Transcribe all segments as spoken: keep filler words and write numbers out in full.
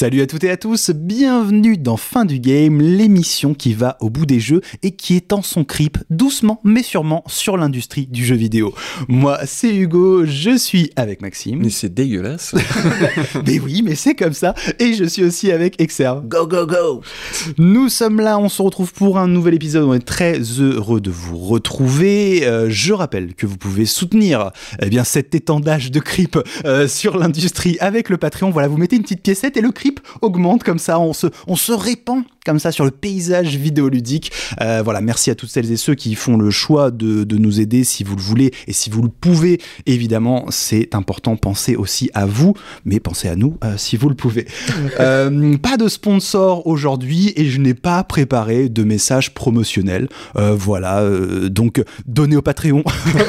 Salut à toutes et à tous, bienvenue dans Fin du Game, l'émission qui va au bout des jeux et qui étend son creep doucement mais sûrement sur l'industrie du jeu vidéo. Moi c'est Hugo, je suis avec Maxime. Mais c'est dégueulasse. Mais oui, mais c'est comme ça. Et je suis aussi avec Exerve. Go go go. Nous sommes là, on se retrouve pour un nouvel épisode, on est très heureux de vous retrouver. Euh, je rappelle que vous pouvez soutenir eh bien, cet étendage de creep euh, sur l'industrie avec le Patreon. Voilà, vous mettez une petite piécette et le creep augmente comme ça, on se, on se répand comme ça sur le paysage vidéoludique. Euh, voilà, merci à toutes celles et ceux qui font le choix de, de nous aider si vous le voulez et si vous le pouvez. Évidemment, c'est important, pensez aussi à vous, mais pensez à nous euh, si vous le pouvez. Euh, pas de sponsor aujourd'hui et je n'ai pas préparé de message promotionnel. Euh, voilà, euh, donc donnez au Patreon.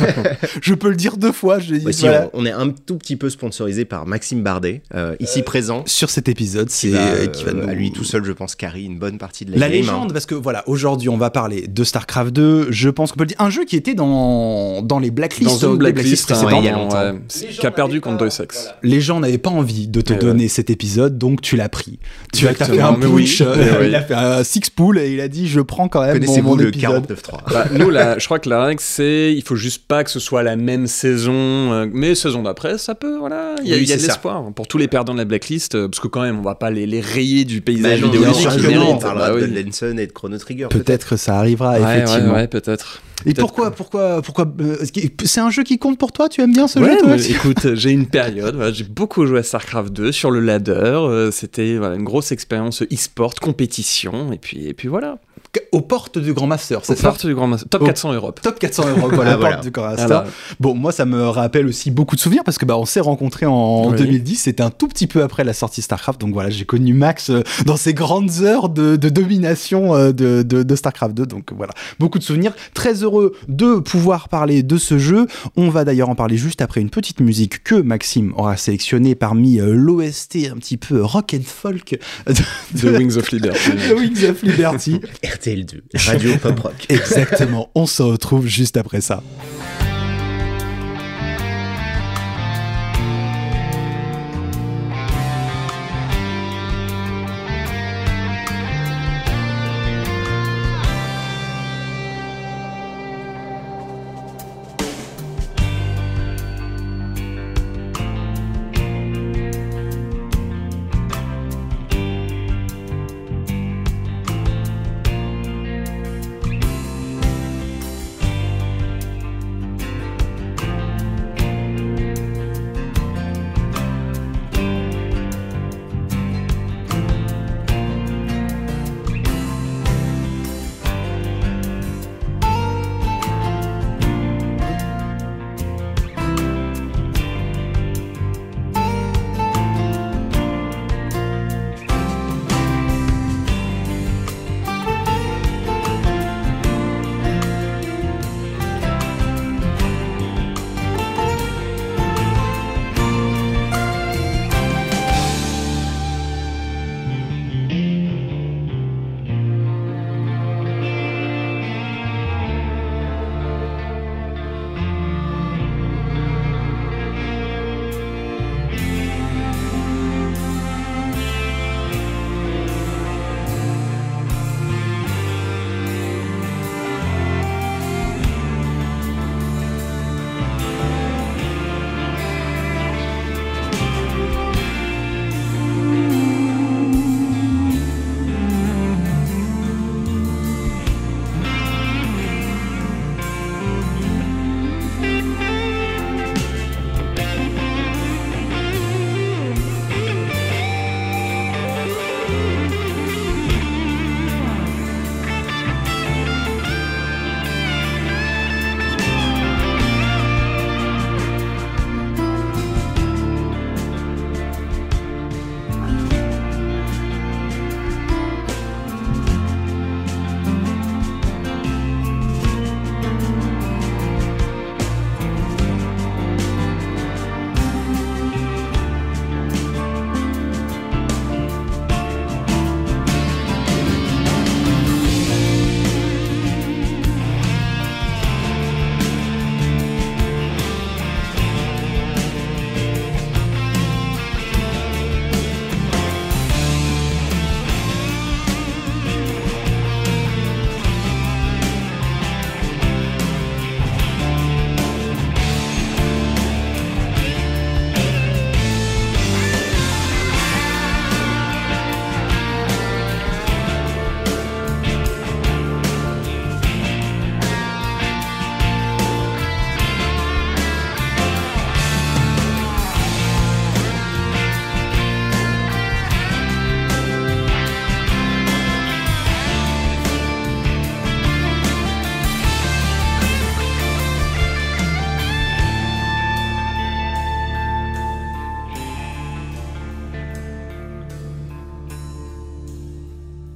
Je peux le dire deux fois. Je dis, bah, si voilà. on, on est un tout petit peu sponsorisé par Maxime Bardet, euh, ici euh, présent. Sur cet épisode, c'est qui va, euh, qui va nous... à lui tout seul, je pense, carry une bonne partie de la, la game, légende, hein. Parce que voilà, aujourd'hui, on va parler de StarCraft deux. Je pense qu'on peut le dire, un jeu qui était dans dans les blacklists, dans une blacklist, blacklist hein, il y a longtemps, ouais, qui a perdu contre Deus Ex. Voilà. Les gens n'avaient pas envie de te et donner ouais. cet épisode, donc tu l'as pris. Tu as fait un mais oui, push, euh, oui. il a fait un six pool et il a dit je prends quand même Connaissez-vous mon, mon le épisode. quarante-neuf trois. Bah, nous, là, je crois que la règle c'est, il faut juste pas que ce soit la même saison, euh, mais saison d'après, ça peut, voilà, il y a, oui, il y a de ça. l'espoir pour tous les perdants de la blacklist, euh, parce que quand même, on va pas les, les rayer du paysage bah, vidéoludique. On parlera bah, de oui. Lenson et de Chrono Trigger. Peut-être, peut-être que ça arrivera, ouais, effectivement. Ouais, ouais, peut-être. Et peut-être pourquoi, que... pourquoi, pourquoi, euh, c'est un jeu qui compte pour toi? Tu aimes bien ce ouais, jeu, toi? Mais, écoute, j'ai une période, voilà, j'ai beaucoup joué à StarCraft deux sur le ladder. Euh, c'était voilà, une grosse expérience e-sport, compétition, et puis, et puis voilà. Aux portes du Grand Master, c'est Aux ça? Aux portes du Grand Master. Top Au... quatre cents Europe. Top quatre cents Europe, voilà, ah, voilà. porte du Grand Master. Alors... Bon, moi, ça me rappelle aussi beaucoup de souvenirs parce que bah, on s'est rencontrés en oui. deux mille dix. C'était un tout petit peu après la sortie StarCraft. Donc voilà, j'ai connu Max euh, dans ses grandes heures de, de domination euh, de, de, de StarCraft deux. Donc voilà, beaucoup de souvenirs. Très heureux de pouvoir parler de ce jeu. On va d'ailleurs en parler juste après une petite musique que Maxime aura sélectionnée parmi euh, l'O S T un petit peu rock and folk de, de Wings of Liberty. The Wings of Liberty. R T L deux, Radio Pop Rock. Exactement, on se retrouve juste après ça.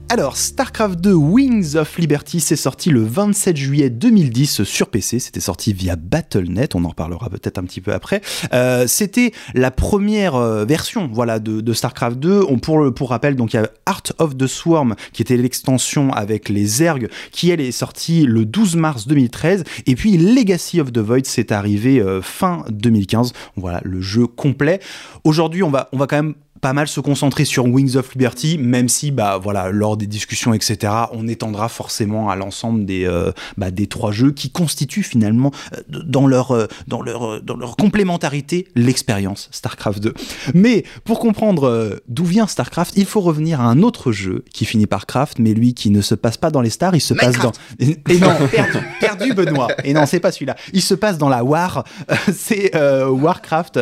Alors, StarCraft deux Wings of Liberty, c'est sorti le vingt-sept juillet deux mille dix sur P C. C'était sorti via Battle point net, on en reparlera peut-être un petit peu après. Euh, c'était la première euh, version, voilà, de, de StarCraft deux. On, pour, pour rappel, donc il y a Heart of the Swarm, qui était l'extension avec les Zerg, qui elle est sortie le douze mars deux mille treize. Et puis Legacy of the Void, c'est arrivé euh, fin deux mille quinze. Voilà, le jeu complet. Aujourd'hui, on va, on va quand même pas mal se concentrer sur Wings of Liberty, même si, bah, voilà, lors des discussions, et cetera, on étendra forcément à l'ensemble des, euh, bah, des trois jeux qui constituent finalement, euh, dans, leur, euh, dans, leur, euh, dans leur complémentarité, l'expérience StarCraft deux. Mais pour comprendre euh, d'où vient StarCraft, il faut revenir à un autre jeu qui finit par Craft, mais lui qui ne se passe pas dans les stars, il se Minecraft. passe dans... Et non, perdu, perdu Benoît. Et non, c'est pas celui-là. Il se passe dans la War, c'est euh, Warcraft.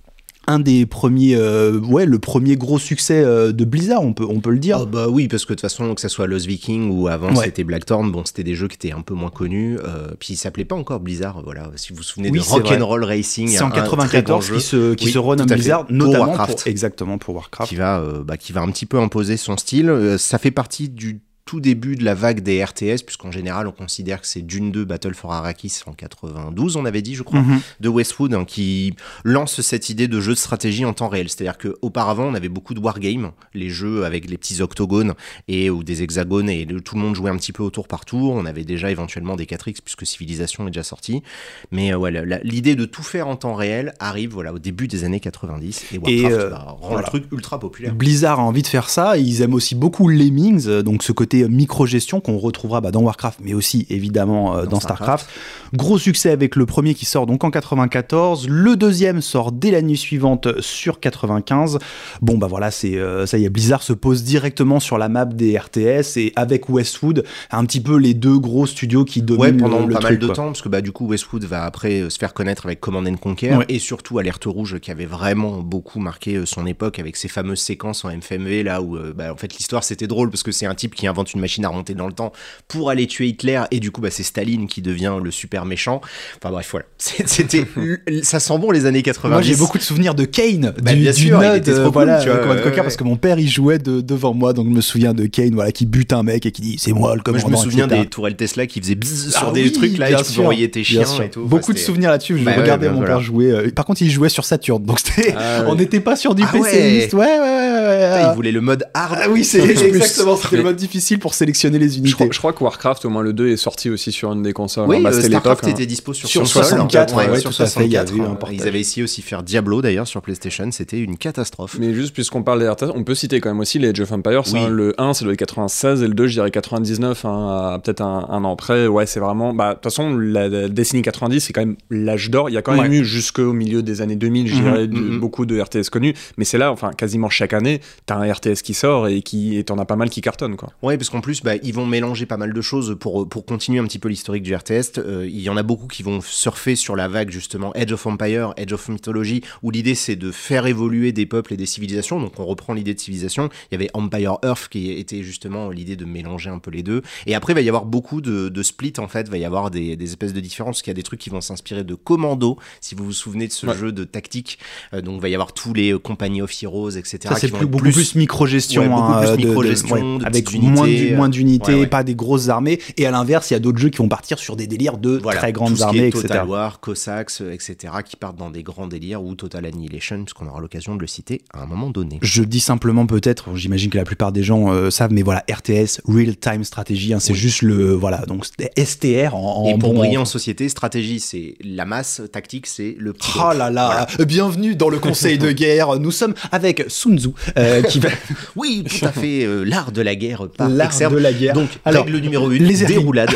Un des premiers, euh, ouais, le premier gros succès euh, de Blizzard, on peut, on peut le dire. Oh bah oui, parce que de toute façon, que ça soit Lost Viking ou avant Ouais. c'était Blackthorn, bon, c'était des jeux qui étaient un peu moins connus. Euh, puis il s'appelait pas encore Blizzard, voilà. Si vous vous souvenez Oui, de c'est vrai. Rock'n'Roll Racing, C'est en un très grand quatre-vingt-quatorze jeu qui se, qui Oui, se run tout en à fait. Blizzard, Pour notamment Warcraft. pour, exactement pour Warcraft. qui va, euh, bah, qui va un petit peu imposer son style. Euh, ça fait partie du tout début de la vague des R T S, puisqu'en général, on considère que c'est Dune deux Battle for Arrakis en quatre-vingt-douze, on avait dit, je crois, Mhm. de Westwood, hein, qui lance cette idée de jeu de stratégie en temps réel. C'est-à-dire qu'auparavant, on avait beaucoup de wargames, les jeux avec les petits octogones et, ou des hexagones, et le- tout le monde jouait un petit peu au tour par tour. On avait déjà éventuellement des quatre X, puisque Civilization est déjà sorti. Mais euh, ouais, la- la- l'idée de tout faire en temps réel arrive voilà, au début des années quatre-vingt-dix, et Warcraft Et, euh, bah, rend voilà. le truc ultra populaire. Blizzard a envie de faire ça, et ils aiment aussi beaucoup Lemmings, euh, donc ce côté euh, micro-gestion qu'on retrouvera bah, dans Warcraft, mais aussi évidemment euh, dans, Dans Starcraft. Starcraft. Gros succès avec le premier qui sort donc en quatre-vingt-quatorze, le deuxième sort dès la nuit suivante sur quatre-vingt-quinze. Bon bah voilà, c'est euh, ça y est, Blizzard se pose directement sur la map des R T S, et avec Westwood, un petit peu les deux gros studios qui dominent Ouais, pendant le, le pas truc, mal de quoi. temps, parce que bah, du coup, Westwood va après euh, se faire connaître avec Command and Conquer, Ouais. et surtout Alerte Rouge, qui avait vraiment beaucoup marqué euh, son époque, avec ses fameuses séquences en F M V, là où, euh, bah, en fait, l'histoire, c'était drôle, parce que c'est un type qui invente une machine à remonter dans le temps pour aller tuer Hitler, et du coup, bah, c'est Staline qui devient le super méchant. Enfin bref, voilà. C'est- C'était, ça sent bon les années quatre-vingt-dix. Moi j'ai beaucoup de souvenirs de Kane, Bah, du, bien du sûr, il Node, était trop euh, cool, voilà, tu vois, Command ouais, Conquer, ouais. parce que mon père il jouait de, devant moi, donc je me souviens de Kane, voilà, qui bute un mec et qui dit c'est moi le Moi, commandant. je me souviens et cetera. des tourelles Tesla qui faisaient bzzz Ah sur des oui, trucs là, et bien tu pouvais sûr, envoyer tes bien chiens sûr. et tout. Beaucoup Enfin, de c'était- souvenirs là-dessus. Je Bah ouais, regardais bah mon voilà. père jouer. euh, Par contre, il jouait sur Saturn, donc c'était, Ah ouais. on n'était pas sur du Ah ouais. PCiste. Ouais, ouais, ouais. ouais, Putain, ouais. il voulait le mode hard. Ah oui, c'est plus, plus. exactement. C'était le mode difficile pour sélectionner les Je unités. crois, je crois que Warcraft, au moins le deux, est sorti aussi sur une des consoles. Oui, Bah, euh, c'était Starcraft l'époque, hein. était dispo sur, Sur console, soixante-quatre, ouais, ouais, sur tout à fait, il y a soixante-quatre. eu un portage. Ils avaient essayé aussi faire Diablo d'ailleurs sur PlayStation, c'était une catastrophe. Mais juste puisqu'on parle des R T S, on peut citer quand même aussi les Age of Empires. Oui. Hein, le un, c'est le quatre-vingt-seize, et le deux, je dirais quatre-vingt-dix-neuf, hein, à peut-être un, un an près. Ouais, c'est vraiment. Bah, de toute façon, la, la Destiny quatre-vingt-dix, c'est quand même l'âge d'or. Il y a quand même Ouais. eu jusqu'au milieu des années deux mille, je Mhm, dirais, de- mhm. beaucoup de R T S connus. Mais c'est là, enfin, quasiment chaque année, t'as un R T S qui sort et qui, et t'en as pas mal qui cartonnent, quoi. Ouais, parce qu'en plus, bah, ils vont mélanger pas mal de choses pour, pour continuer un petit peu l'historique du R T S. Euh, il y en a beaucoup qui vont surfer sur la vague, justement, Age of Empire, Age of Mythology, où l'idée c'est de faire évoluer des peuples et des civilisations. Donc on reprend l'idée de civilisation. Il y avait Empire Earth qui était justement l'idée de mélanger un peu les deux. Et après, il va y avoir beaucoup de, de splits, en fait. Il va y avoir des, des espèces de différences, parce qu'il y a des trucs qui vont s'inspirer de Commando, si vous vous souvenez de ce Ouais. jeu de tactique. Euh, donc il va y avoir tous les euh, Company of Heroes, et cetera. Ça, c'est qui vont plus, être beaucoup plus, micro-gestion. Ouais, beaucoup hein, plus de- de- micro-gestion, ouais, de avec petites moins, unités. d'u- moins d'unités, Ouais, ouais. pas des grosses armées. Et à l'inverse, il y a d'autres jeux qui vont partir sur des délires de Voilà, très tout grandes ce qui armées, est et cetera. Total War, Cossacks, euh, et cetera, qui partent dans des grands délires, ou Total Annihilation, puisqu'on aura l'occasion de le citer à un moment donné. Je dis simplement peut-être, j'imagine que la plupart des gens euh, savent, mais voilà, R T S, Real Time Strategy, hein, c'est Oui. juste le, voilà, donc c'était S T R en, en Et pour bon- briller en société, stratégie, c'est la masse, tactique, c'est le petit Oh groupe. là là, Voilà. bienvenue dans le conseil de guerre. Nous sommes avec Sun Tzu, euh, qui va Oui, tout à fait, euh, l'art de la guerre par l'art Exerve. de la guerre. Donc, Alors, règle numéro une, les herries. déroulade.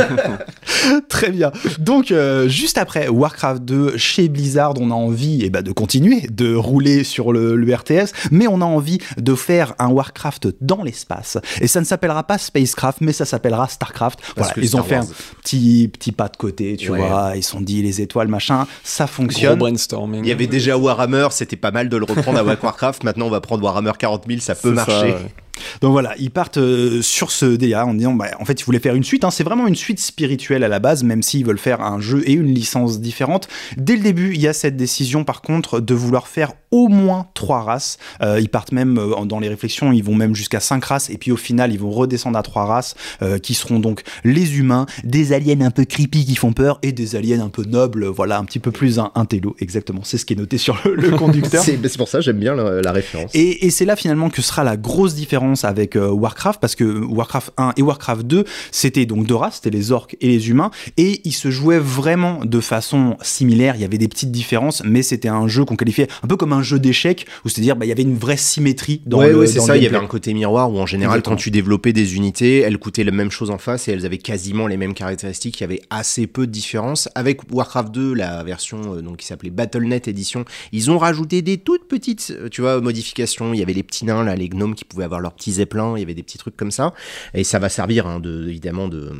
Très bien. Donc, euh, juste après Warcraft deux, chez Blizzard, on a envie eh ben, de continuer de rouler sur le, le R T S, mais on a envie de faire un Warcraft dans l'espace. Et ça ne s'appellera pas Spacecraft, mais ça s'appellera Starcraft. Voilà, que ils ont Star fait Wars. un petit, petit pas de côté, tu Ouais. vois. Ils se sont dit les étoiles, machin, ça Gros fonctionne. brainstorming. Il y avait déjà Warhammer, c'était pas mal de le reprendre à Warcraft. Maintenant, on va prendre Warhammer quarante mille, ça peut C'est marcher. ça, ouais. Donc voilà, ils partent euh, sur ce délire en disant, bah, en fait, ils voulaient faire une suite. Hein, c'est vraiment une suite spirituelle à la base, même s'ils veulent faire un jeu et une licence différente. Dès le début, il y a cette décision, par contre, de vouloir faire au moins trois races. Euh, ils partent même euh, dans les réflexions, ils vont même jusqu'à cinq races, et puis au final, ils vont redescendre à trois races, euh, qui seront donc les humains, des aliens un peu creepy qui font peur, et des aliens un peu nobles, voilà, un petit peu plus un, un télo. Exactement, c'est ce qui est noté sur le, le conducteur. c'est, c'est pour ça que j'aime bien la, la référence. Et, et c'est là finalement que sera la grosse différence avec euh, Warcraft, parce que Warcraft un et Warcraft deux, c'était donc deux races, c'était les orques et les humains, et ils se jouaient vraiment de façon similaire. Il y avait des petites différences, mais c'était un jeu qu'on qualifiait un peu comme un jeu d'échecs, où c'est-à-dire bah, il y avait une vraie symétrie dans ouais, le ouais, c'est dans ça, le il y avait gameplay. un côté miroir où en général Exactement. Quand tu développais des unités, elles coûtaient la même chose en face et elles avaient quasiment les mêmes caractéristiques. Il y avait assez peu de différence. Avec Warcraft deux, la version euh, donc qui s'appelait Battle point net Edition, ils ont rajouté des toutes petites, tu vois, modifications. Il y avait les petits nains là, les gnomes qui pouvaient avoir leurs petits zeppelins. Il y avait des petits trucs comme ça, et ça va servir hein, de, évidemment de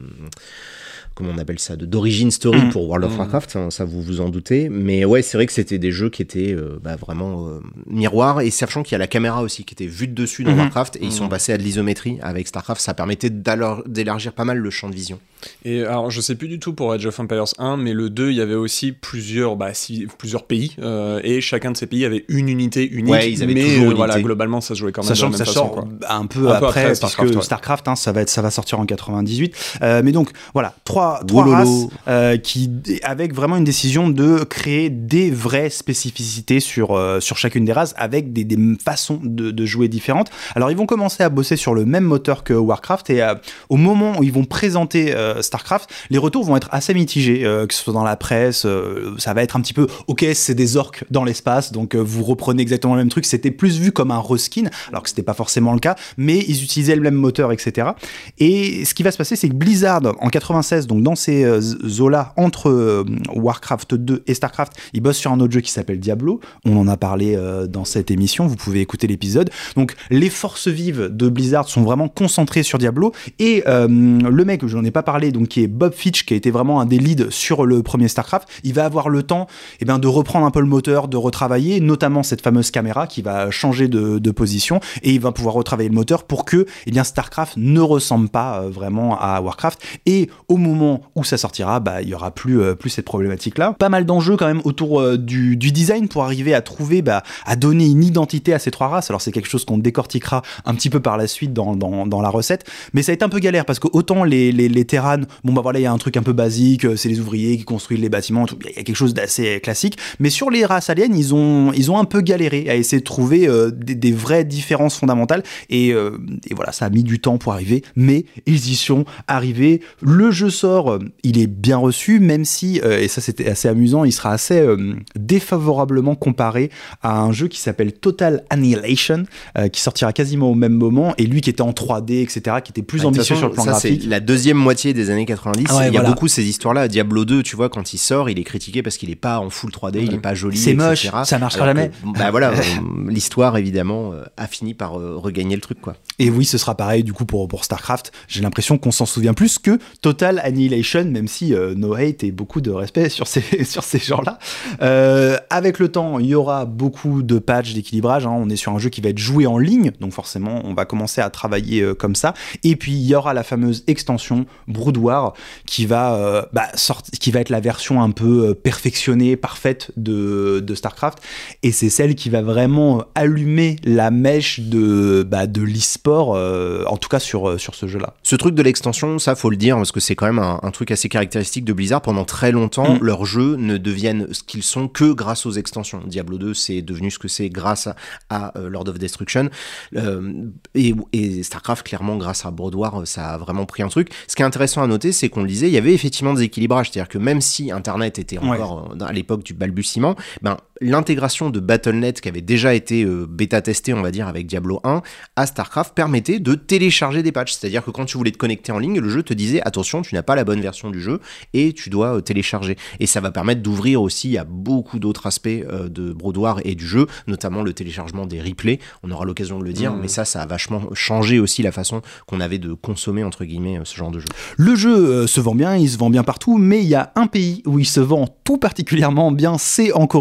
comment on appelle ça, de d'origin story mmh. pour World of Warcraft, hein, ça vous vous en doutez. Mais ouais, c'est vrai que c'était des jeux qui étaient euh, bah, vraiment euh, miroirs, et sachant qu'il y a la caméra aussi qui était vue de dessus dans mmh. Warcraft, et mmh. ils sont passés à de l'isométrie avec Starcraft, ça permettait d'élargir pas mal le champ de vision. Et alors, je sais plus du tout pour Age of Empires un, mais le deux, il y avait aussi plusieurs, bah, si, plusieurs pays, euh, et chacun de ces pays avait une unité unique, ouais, ils avaient mais toujours euh, unité. Voilà, globalement, ça se jouait quand même Sachant de la même que ça façon. sort Quoi. un peu un après, peu après parce Starcraft, que ouais. Starcraft, hein, ça, va être, ça va sortir en quatre-vingt-dix-huit. Euh, mais donc, voilà, trois, trois races euh, qui, avec vraiment une décision de créer des vraies spécificités sur, euh, sur chacune des races, avec des, des façons de, de jouer différentes. Alors, ils vont commencer à bosser sur le même moteur que Warcraft, et euh, au moment où ils vont présenter euh, Starcraft, les retours vont être assez mitigés, euh, que ce soit dans la presse, euh, ça va être un petit peu, ok, c'est des orques dans l'espace, donc euh, vous reprenez exactement le même truc, c'était plus vu comme un reskin, alors que c'était pas forcément le cas, mais ils utilisaient le même moteur, et cetera. Et ce qui va se passer, c'est que Blizzard, en quatre-vingt-seize, donc dans ces euh, eaux-là, entre euh, Warcraft deux et Starcraft, ils bossent sur un autre jeu qui s'appelle Diablo, on en a parlé euh, dans cette émission, vous pouvez écouter l'épisode. Donc les forces vives de Blizzard sont vraiment concentrées sur Diablo, et euh, le mec, je n'en ai pas parlé, donc qui est Bob Fitch, qui a été vraiment un des leads sur le premier Starcraft, il va avoir le temps eh ben, de reprendre un peu le moteur, de retravailler, notamment cette fameuse caméra qui va changer de, de position, et il va pouvoir retravailler le moteur pour que eh bien, Starcraft ne ressemble pas euh, vraiment à Warcraft, et au moment où ça sortira, bah, il y aura plus, euh, plus cette problématique-là. Pas mal d'enjeux quand même autour euh, du, du design pour arriver à trouver, bah, à donner une identité à ces trois races. Alors c'est quelque chose qu'on décortiquera un petit peu par la suite dans, dans, dans la recette, mais ça a été un peu galère, parce que autant les, les, les Terrans, bon bah voilà, il y a un truc un peu basique, c'est les ouvriers qui construisent les bâtiments, il y a quelque chose d'assez classique, mais sur les races aliens, ils ont, ils ont un peu galéré à essayer de trouver euh, des, des vraies différences fondamentales, et, euh, et voilà, ça a mis du temps pour arriver, mais ils y sont arrivés. Le jeu sort, il est bien reçu, même si, euh, et ça c'était assez amusant, il sera assez euh, défavorablement comparé à un jeu qui s'appelle Total Annihilation, euh, qui sortira quasiment au même moment, et lui qui était en trois D, et cetera, qui était plus ah, ambitieux façon, sur le plan ça, graphique. C'est la deuxième moitié des années quatre-vingt-dix, ah ouais, il y a voilà. beaucoup ces histoires-là. Diablo deux, tu vois, quand il sort, il est critiqué parce qu'il est pas en full trois D, ouais. il est pas joli, c'est et cetera. moche, ça marchera Alors jamais. Que, bah voilà, l'histoire évidemment euh, a fini par euh, regagner le truc, quoi. Et oui, ce sera pareil du coup pour, pour Starcraft. J'ai l'impression qu'on s'en souvient plus que Total Annihilation, même si euh, no hate et beaucoup de respect sur ces, sur ces gens-là. Euh, avec le temps, il y aura beaucoup de patchs, d'équilibrage. Hein. On est sur un jeu qui va être joué en ligne, donc forcément, on va commencer à travailler euh, comme ça. Et puis, il y aura la fameuse extension Brood War qui va, euh, bah, sorti, qui va être la version un peu euh, perfectionnée, parfaite de, de Starcraft. Et c'est celle qui va vraiment allumer la mèche de, bah, de l'e-sport, euh, en tout cas sur, sur ce jeu-là. Ce truc de l'extension, ça faut le dire, parce que c'est quand même un, un truc assez caractéristique de Blizzard. Pendant très longtemps, mmh. leurs jeux ne deviennent ce qu'ils sont que grâce aux extensions. Diablo deux, c'est devenu ce que c'est grâce à, à uh, Lord of Destruction. Euh, et, et Starcraft, clairement, grâce à Brood War, ça a vraiment pris un truc. Ce qui est intéressant à noter, c'est qu'on le disait, il y avait effectivement des équilibrages. C'est-à-dire que même si Internet était encore ouais. à l'époque du balbutiement, ben, l'intégration de Battle point net qui avait déjà été euh, bêta-testée, on va dire, avec Diablo un à Starcraft permettait de télécharger des patchs. C'est-à-dire que quand tu voulais te connecter en ligne, le jeu te disait attention, tu n'as pas la bonne version du jeu et tu dois euh, télécharger. Et ça va permettre d'ouvrir aussi à beaucoup d'autres aspects euh, de Brood War et du jeu, notamment le téléchargement des replays. On aura l'occasion de le dire, mmh. mais ça, ça a vachement changé aussi la façon qu'on avait de consommer, entre guillemets, ce genre de jeu. Le jeu euh, se vend bien, il se vend bien partout, mais il y a un pays où il se vend tout particulièrement bien, c'est en Corée du Sud.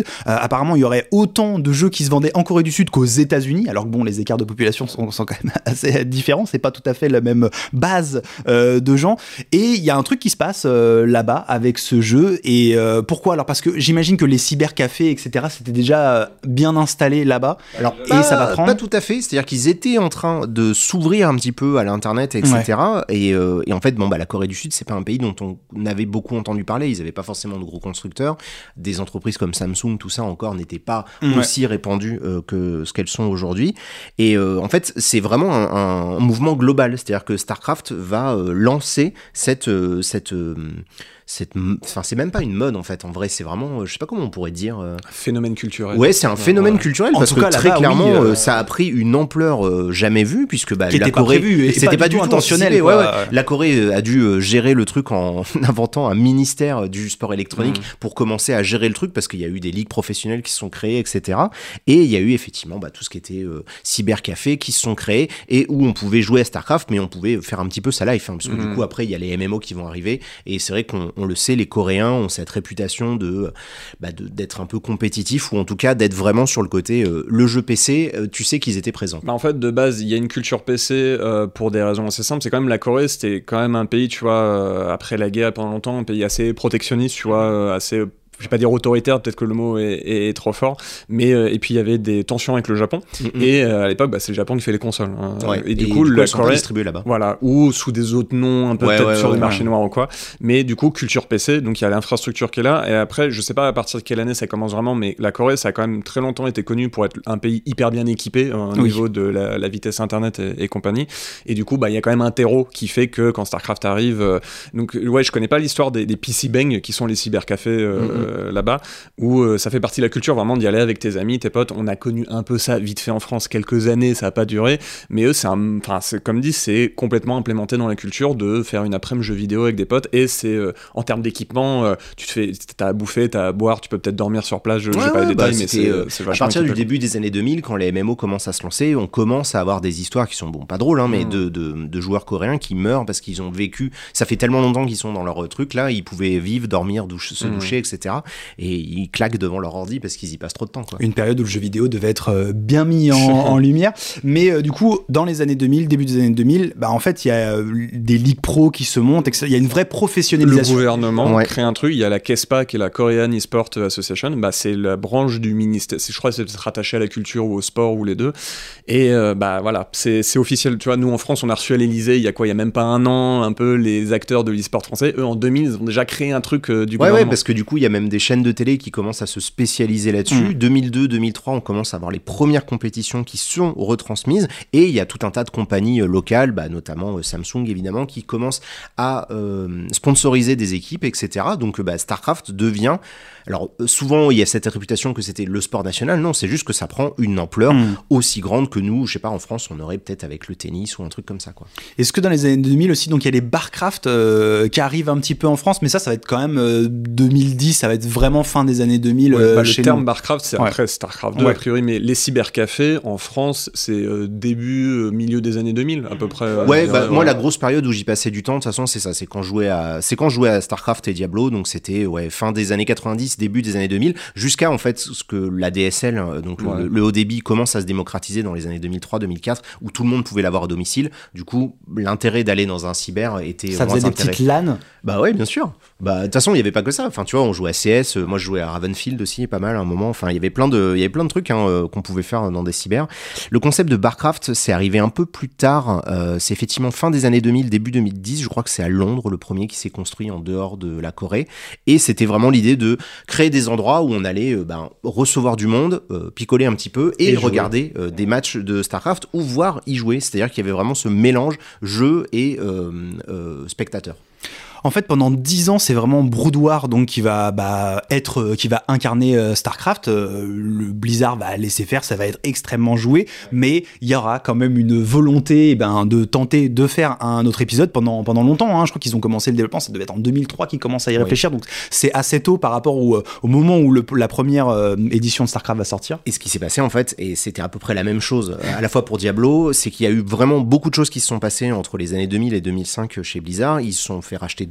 Sud. Euh, apparemment, il y aurait autant de jeux qui se vendaient en Corée du Sud qu'aux États-Unis, alors que bon, les écarts de population sont, sont quand même assez différents, c'est pas tout à fait la même base euh, de gens. Et il y a un truc qui se passe euh, là-bas avec ce jeu. Et euh, pourquoi ? Alors parce que j'imagine que les cybercafés, et cetera, c'était déjà bien installé là-bas. Alors, et pas, ça va prendre. Pas tout à fait. C'est-à-dire qu'ils étaient en train de s'ouvrir un petit peu à l'internet, et cetera. Ouais. Et, euh, et en fait, bon, bah, la Corée du Sud, c'est pas un pays dont on avait beaucoup entendu parler. Ils n'avaient pas forcément de gros constructeurs. Des entreprises comme Samsung, tout ça encore n'étaient pas ouais. aussi répandues euh, que ce qu'elles sont aujourd'hui. Et euh, en fait, c'est vraiment un, un mouvement global. C'est-à-dire que StarCraft va euh, lancer cette euh, cette euh, cette enfin c'est même pas une mode en fait, en vrai c'est vraiment, je sais pas comment on pourrait dire, euh... phénomène culturel. Ouais, c'est un phénomène ouais. culturel, en parce que cas, très clairement oui, euh... ça a pris une ampleur euh, jamais vue, puisque bah, qui la était Corée pas prévu, et c'était pas, pas du tout intentionnel. Ouais, ouais. La Corée a dû gérer le truc en inventant un ministère du sport électronique mmh. pour commencer à gérer le truc, parce qu'il y a eu des ligues professionnelles qui se sont créées, et cetera. Et il y a eu effectivement bah, tout ce qui était euh, cybercafé qui se sont créés, et où on pouvait jouer à StarCraft, mais on pouvait faire un petit peu sa life, hein, parce que mmh. du coup après il y a les M M O qui vont arriver, et c'est vrai qu'on on le sait, les Coréens ont cette réputation de, bah de d'être un peu compétitif, ou en tout cas d'être vraiment sur le côté euh, le jeu P C, euh, tu sais qu'ils étaient présents. Bah en fait de base il y a une culture P C euh, pour des raisons assez simples. C'est quand même la Corée, c'était quand même un pays, tu vois, euh, après la guerre pendant longtemps, un pays assez protectionniste, tu vois, euh, assez, je vais pas dire autoritaire, peut-être que le mot est, est, est trop fort, mais euh, et puis il y avait des tensions avec le Japon, mm-hmm. et euh, à l'époque bah, c'est le Japon qui fait les consoles, hein. Ouais, et du et coup du la coup, Corée distribuée là-bas, voilà, ou sous des autres noms un peu ouais, peut-être ouais, sur ouais, le ouais, marché ouais. noir ou quoi, mais du coup culture P C, donc il y a l'infrastructure qui est là, et après je sais pas à partir de quelle année ça commence vraiment, mais la Corée ça a quand même très longtemps été connu pour être un pays hyper bien équipé hein, au oui. niveau de la, la vitesse internet et, et compagnie, et du coup bah il y a quand même un terreau qui fait que quand StarCraft arrive, euh, donc ouais je connais pas l'histoire des, des P C Bang qui sont les cybercafés euh, mm-hmm. là-bas, où euh, ça fait partie de la culture vraiment d'y aller avec tes amis, tes potes. On a connu un peu ça vite fait en France quelques années, ça a pas duré, mais eux c'est un, enfin c'est comme dit, c'est complètement implémenté dans la culture de faire une après-midi jeu vidéo avec des potes, et c'est euh, en termes d'équipement, euh, tu te fais, t'as à bouffer, t'as à boire, tu peux peut-être dormir sur place, je ouais, j'ai pas ouais, les détails, bah, mais c'est, euh, c'est vachement. À partir équipé. Du début des années deux mille, quand les M M O commencent à se lancer, on commence à avoir des histoires qui sont bon pas drôles, hein, mais mmh. de, de de joueurs coréens qui meurent parce qu'ils ont vécu, ça fait tellement longtemps qu'ils sont dans leur truc là, ils pouvaient vivre, dormir, douche, se mmh. doucher, et cetera. Et ils claquent devant leur ordi parce qu'ils y passent trop de temps, quoi. Une période où le jeu vidéo devait être euh, bien mis en, en lumière, mais euh, du coup dans les années deux mille, début des années deux mille, bah en fait il y a euh, des ligues pro qui se montent, il y a une vraie professionnalisation. Le gouvernement ouais. crée un truc, il y a la KESPA qui est la Korean eSport Association, bah c'est la branche du ministère, c'est, je crois que c'est peut-être rattaché à la culture ou au sport ou les deux, et euh, bah voilà, c'est, c'est officiel, tu vois, nous en France on a reçu à l'Elysée il y a quoi, il y a même pas un an, un peu les acteurs de l'e-sport français, eux en deux mille ils ont déjà créé un truc euh, du ouais, gouvernement. Ouais, parce que du coup il y a même des chaînes de télé qui commencent à se spécialiser là-dessus. Mmh. deux mille deux deux mille trois on commence à avoir les premières compétitions qui sont retransmises, et il y a tout un tas de compagnies euh, locales, bah, notamment euh, Samsung évidemment, qui commencent à euh, sponsoriser des équipes, et cetera. Donc bah, StarCraft devient, alors euh, souvent il y a cette réputation que c'était le sport national, non, c'est juste que ça prend une ampleur mmh. aussi grande que nous, je sais pas, en France on aurait peut-être avec le tennis ou un truc comme ça, quoi. Est-ce que dans les années deux mille aussi, donc il y a les Barcraft euh, qui arrivent un petit peu en France, mais ça ça va être quand même euh, deux mille dix, ça va être vraiment fin des années deux mille. Ouais, euh, bah, chez le terme nous. Barcraft c'est ouais. après StarCraft deux ouais. a priori, mais les cybercafés en France c'est euh, début euh, milieu des années deux mille à peu près. Euh, ouais, bah, euh, moi ouais. la grosse période où j'y passais du temps de toute façon c'est ça, c'est quand je jouais à c'est quand je jouais à StarCraft et Diablo, donc c'était ouais fin des années quatre-vingt-dix, début des années deux mille, jusqu'à en fait ce que la D S L, donc ouais. le, le haut débit commence à se démocratiser dans les années deux mille trois deux mille quatre, où tout le monde pouvait l'avoir à domicile. Du coup l'intérêt d'aller dans un cyber était ça moins faisait intérêt. Des petites LAN. Bah ouais, bien sûr. Bah de toute façon il y avait pas que ça, enfin tu vois, on jouait à C S, moi je jouais à Ravenfield aussi pas mal à un moment, enfin il y avait plein de il y avait plein de trucs hein, euh, qu'on pouvait faire dans des cyber. Le concept de Barcraft c'est arrivé un peu plus tard, euh, c'est effectivement fin des années deux mille, début deux mille dix, je crois que c'est à Londres le premier qui s'est construit en dehors de la Corée, et c'était vraiment l'idée de créer des endroits où on allait euh, ben, recevoir du monde, euh, picoler un petit peu et, et regarder euh, des matchs de StarCraft ou voir y jouer, c'est-à-dire qu'il y avait vraiment ce mélange jeu et euh, euh, spectateur. En fait, pendant dix ans, c'est vraiment Brood War donc qui va bah, être, qui va incarner euh, StarCraft. Euh, le Blizzard va laisser faire, ça va être extrêmement joué, mais il y aura quand même une volonté eh ben, de tenter de faire un autre épisode pendant pendant longtemps. Hein. Je crois qu'ils ont commencé le développement, ça devait être en deux mille trois qu'ils commencent à y réfléchir, oui. Donc c'est assez tôt par rapport au, au moment où le, la première euh, édition de StarCraft va sortir. Et ce qui s'est passé en fait, et c'était à peu près la même chose à la fois pour Diablo, c'est qu'il y a eu vraiment beaucoup de choses qui se sont passées entre les années deux mille et deux mille cinq chez Blizzard. Ils se sont fait racheter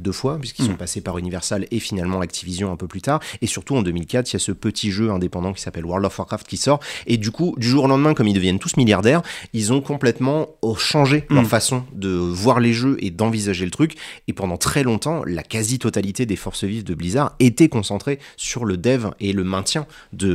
deux fois, puisqu'ils mmh. sont passés par Universal et finalement Activision un peu plus tard. Et surtout, en deux mille quatre, il y a ce petit jeu indépendant qui s'appelle World of Warcraft qui sort. Et du coup, du jour au lendemain, comme ils deviennent tous milliardaires, ils ont complètement changé mmh. leur façon de voir les jeux et d'envisager le truc. Et pendant très longtemps, la quasi-totalité des forces vives de Blizzard était concentrée sur le dev et le maintien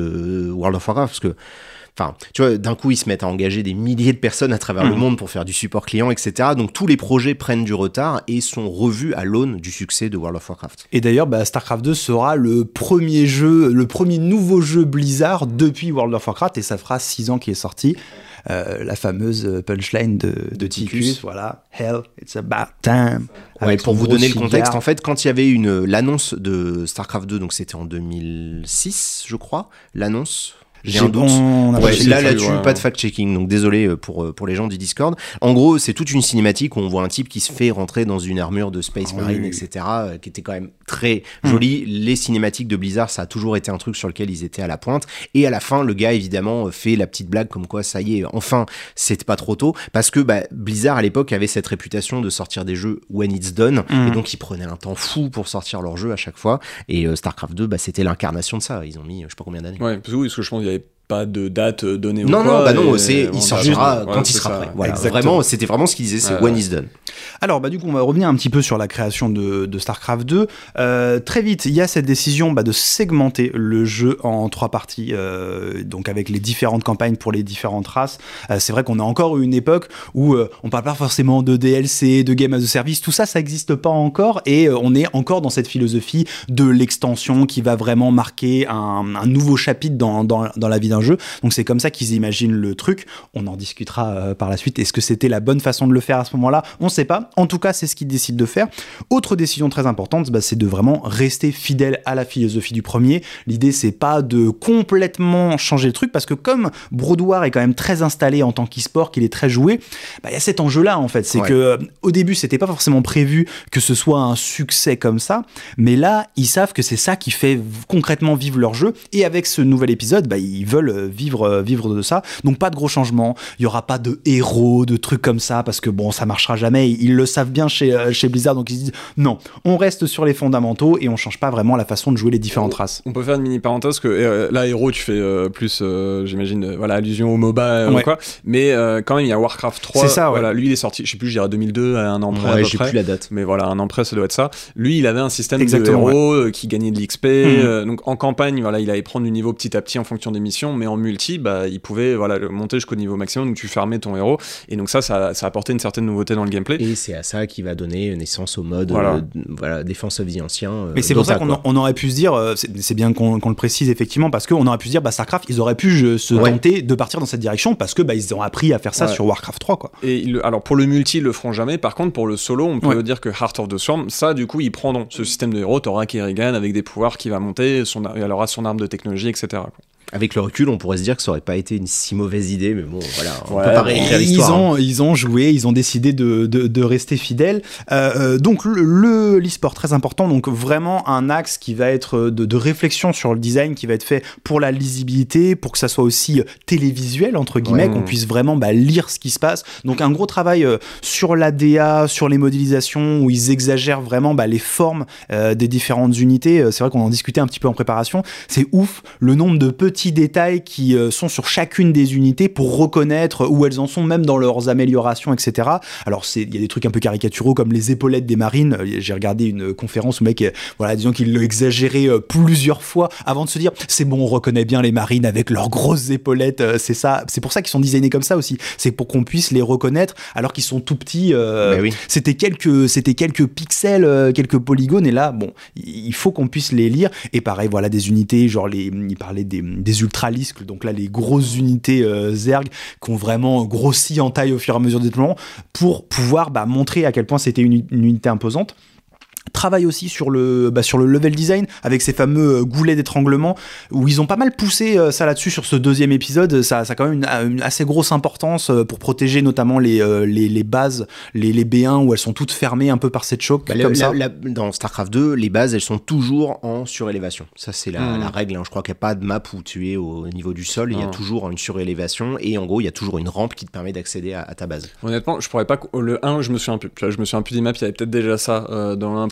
de World of Warcraft, parce que Enfin, tu vois, d'un coup, ils se mettent à engager des milliers de personnes à travers mmh. le monde pour faire du support client, et cetera. Donc, tous les projets prennent du retard et sont revus à l'aune du succès de World of Warcraft. Et d'ailleurs, bah, StarCraft deux sera le premier jeu, le premier nouveau jeu Blizzard depuis World of Warcraft, et ça fera six ans qu'il est sorti. Euh, la fameuse punchline de, de Ticus, voilà, Hell, it's about time. Ouais, pour vous donner cigare. Le contexte, en fait, quand il y avait une, l'annonce de StarCraft deux, donc c'était en deux mille six, je crois, l'annonce. J'ai un doute. On ouais, là, là-dessus, ouais. pas de fact-checking, donc désolé pour, pour les gens du Discord. En gros, c'est toute une cinématique où on voit un type qui se fait rentrer dans une armure de Space ah, Marine, oui. et cetera, euh, qui était quand même très mmh. jolie. Les cinématiques de Blizzard, ça a toujours été un truc sur lequel ils étaient à la pointe. Et à la fin, le gars, évidemment, fait la petite blague comme quoi, ça y est, enfin, c'était pas trop tôt. Parce que bah, Blizzard, à l'époque, avait cette réputation de sortir des jeux when it's done. Mmh. Et donc, ils prenaient un temps fou pour sortir leurs jeux à chaque fois. Et euh, StarCraft deux, bah, c'était l'incarnation de ça. Ils ont mis, je sais pas combien d'années. Ouais, parce que, oui, parce que je pense qu'il y avait pas de date donnée non, ou quoi. Non, bah non, c'est, il sortira quand ouais, il sera ça. prêt. Voilà, vraiment, c'était vraiment ce qu'il disait, c'est ouais, when ouais. it's done. Alors, bah, du coup, on va revenir un petit peu sur la création de, de StarCraft deux. Euh, très vite, il y a cette décision bah, de segmenter le jeu en trois parties, euh, donc avec les différentes campagnes pour les différentes races. Euh, c'est vrai qu'on a encore une époque où euh, on parle pas forcément de D L C, de Game as a Service, tout ça, ça n'existe pas encore, et euh, on est encore dans cette philosophie de l'extension qui va vraiment marquer un, un nouveau chapitre dans, dans, dans la vie d'un jeu. Donc c'est comme ça qu'ils imaginent le truc. On en discutera euh, par la suite. Est-ce que c'était la bonne façon de le faire à ce moment-là ? On ne sait pas. En tout cas, c'est ce qu'ils décident de faire. Autre décision très importante, bah, c'est de vraiment rester fidèle à la philosophie du premier. L'idée, c'est pas de complètement changer le truc, parce que comme Brood War est quand même très installé en tant qu'e-sport, qu'il est très joué, bah, y a cet enjeu-là en fait. C'est ouais. que euh, au début, c'était pas forcément prévu que ce soit un succès comme ça, mais là, ils savent que c'est ça qui fait v- concrètement vivre leur jeu. Et avec ce nouvel épisode, bah, ils veulent vivre, vivre de ça. Donc pas de gros changements, il n'y aura pas de héros, de trucs comme ça, parce que bon, ça marchera jamais, ils le savent bien chez, chez Blizzard, donc ils se disent non, on reste sur les fondamentaux et on change pas vraiment la façon de jouer les différentes races. On peut faire une mini parenthèse que euh, là, héros, tu fais euh, plus, euh, j'imagine, euh, voilà, allusion au MOBA euh, ouais. ou quoi, mais euh, quand même, il y a Warcraft trois, c'est ça, ouais. voilà, lui, il est sorti, je sais plus, je dirais deux mille deux, un an près, ouais, à peu j'ai près, plus la date. Mais voilà, un an près, ça doit être ça. Lui, il avait un système Exactement, de héros ouais. euh, qui gagnait de l'X P, mmh. euh, donc en campagne, voilà, il allait prendre du niveau petit à petit en fonction des missions, mais en multi, bah, il pouvait voilà, monter jusqu'au niveau maximum, donc tu farmais ton héros, et donc ça, ça, ça a apporté une certaine nouveauté dans le gameplay. Et c'est à ça qui va donner naissance au mode voilà. Euh, voilà, Defense of the Ancien. Euh, Mais c'est pour ça qu'on a, on aurait pu se dire, euh, c'est, c'est bien qu'on, qu'on le précise effectivement, parce qu'on aurait pu se dire, bah, StarCraft, ils auraient pu je, se ouais. tenter de partir dans cette direction, parce que bah, ils ont appris à faire ça ouais. sur Warcraft trois. Quoi. Et il, alors pour le multi, ils le feront jamais, par contre pour le solo, on peut ouais. dire que Heart of the Swarm, ça du coup, ils prendront ce système de héros, t'auras Kerrigan avec des pouvoirs qui va monter, son, elle aura son arme de technologie, et cetera. Quoi. Avec le recul, on pourrait se dire que ça aurait pas été une si mauvaise idée, mais bon, voilà, on ouais, peut pas réécrire l'histoire. Ils ont, hein. ils ont joué, ils ont décidé de, de, de rester fidèles. Euh, donc le, le l'e-sport très important, donc vraiment un axe qui va être de, de réflexion sur le design, qui va être fait pour la lisibilité, pour que ça soit aussi télévisuel entre guillemets, ouais. qu'on puisse vraiment bah, lire ce qui se passe. Donc un gros travail euh, sur l'A D A, sur les modélisations, où ils exagèrent vraiment bah, les formes euh, des différentes unités. C'est vrai qu'on en discutait un petit peu en préparation. C'est ouf le nombre de petits petits détails qui euh, sont sur chacune des unités pour reconnaître où elles en sont, même dans leurs améliorations, et cetera. Alors, il y a des trucs un peu caricaturaux comme les épaulettes des marines. J'ai regardé une conférence où le mec, euh, voilà, disons qu'il l'a exagéré euh, plusieurs fois avant de se dire c'est bon, on reconnaît bien les marines avec leurs grosses épaulettes. Euh, c'est ça, c'est pour ça qu'ils sont designés comme ça aussi. C'est pour qu'on puisse les reconnaître alors qu'ils sont tout petits. Euh, oui. C'était quelques, c'était quelques pixels, euh, quelques polygones, et là, bon, il faut qu'on puisse les lire. Et pareil, voilà, des unités, genre les, il parlait des, des ultralisques, donc là, les grosses unités euh, Zerg qui ont vraiment grossi en taille au fur et à mesure des déploiements pour pouvoir bah, montrer à quel point c'était une, une unité imposante. Travaille aussi sur le, bah, sur le level design avec ces fameux goulets d'étranglement où ils ont pas mal poussé euh, ça là-dessus sur ce deuxième épisode. Ça, ça a quand même une, une assez grosse importance euh, pour protéger notamment les, euh, les, les bases, les, les B un où elles sont toutes fermées un peu par cette choc. Bah, comme la, ça. La, dans StarCraft deux, les bases elles sont toujours en surélévation. Ça c'est la, mmh. la règle. Hein. Je crois qu'il n'y a pas de map où tu es au niveau du sol. Il mmh. y a toujours une surélévation et en gros il y a toujours une rampe qui te permet d'accéder à, à ta base. Honnêtement, je pourrais pas. Le un, je me souviens plus. Je me souviens plus des maps. Il y avait peut-être déjà ça euh, dans le un.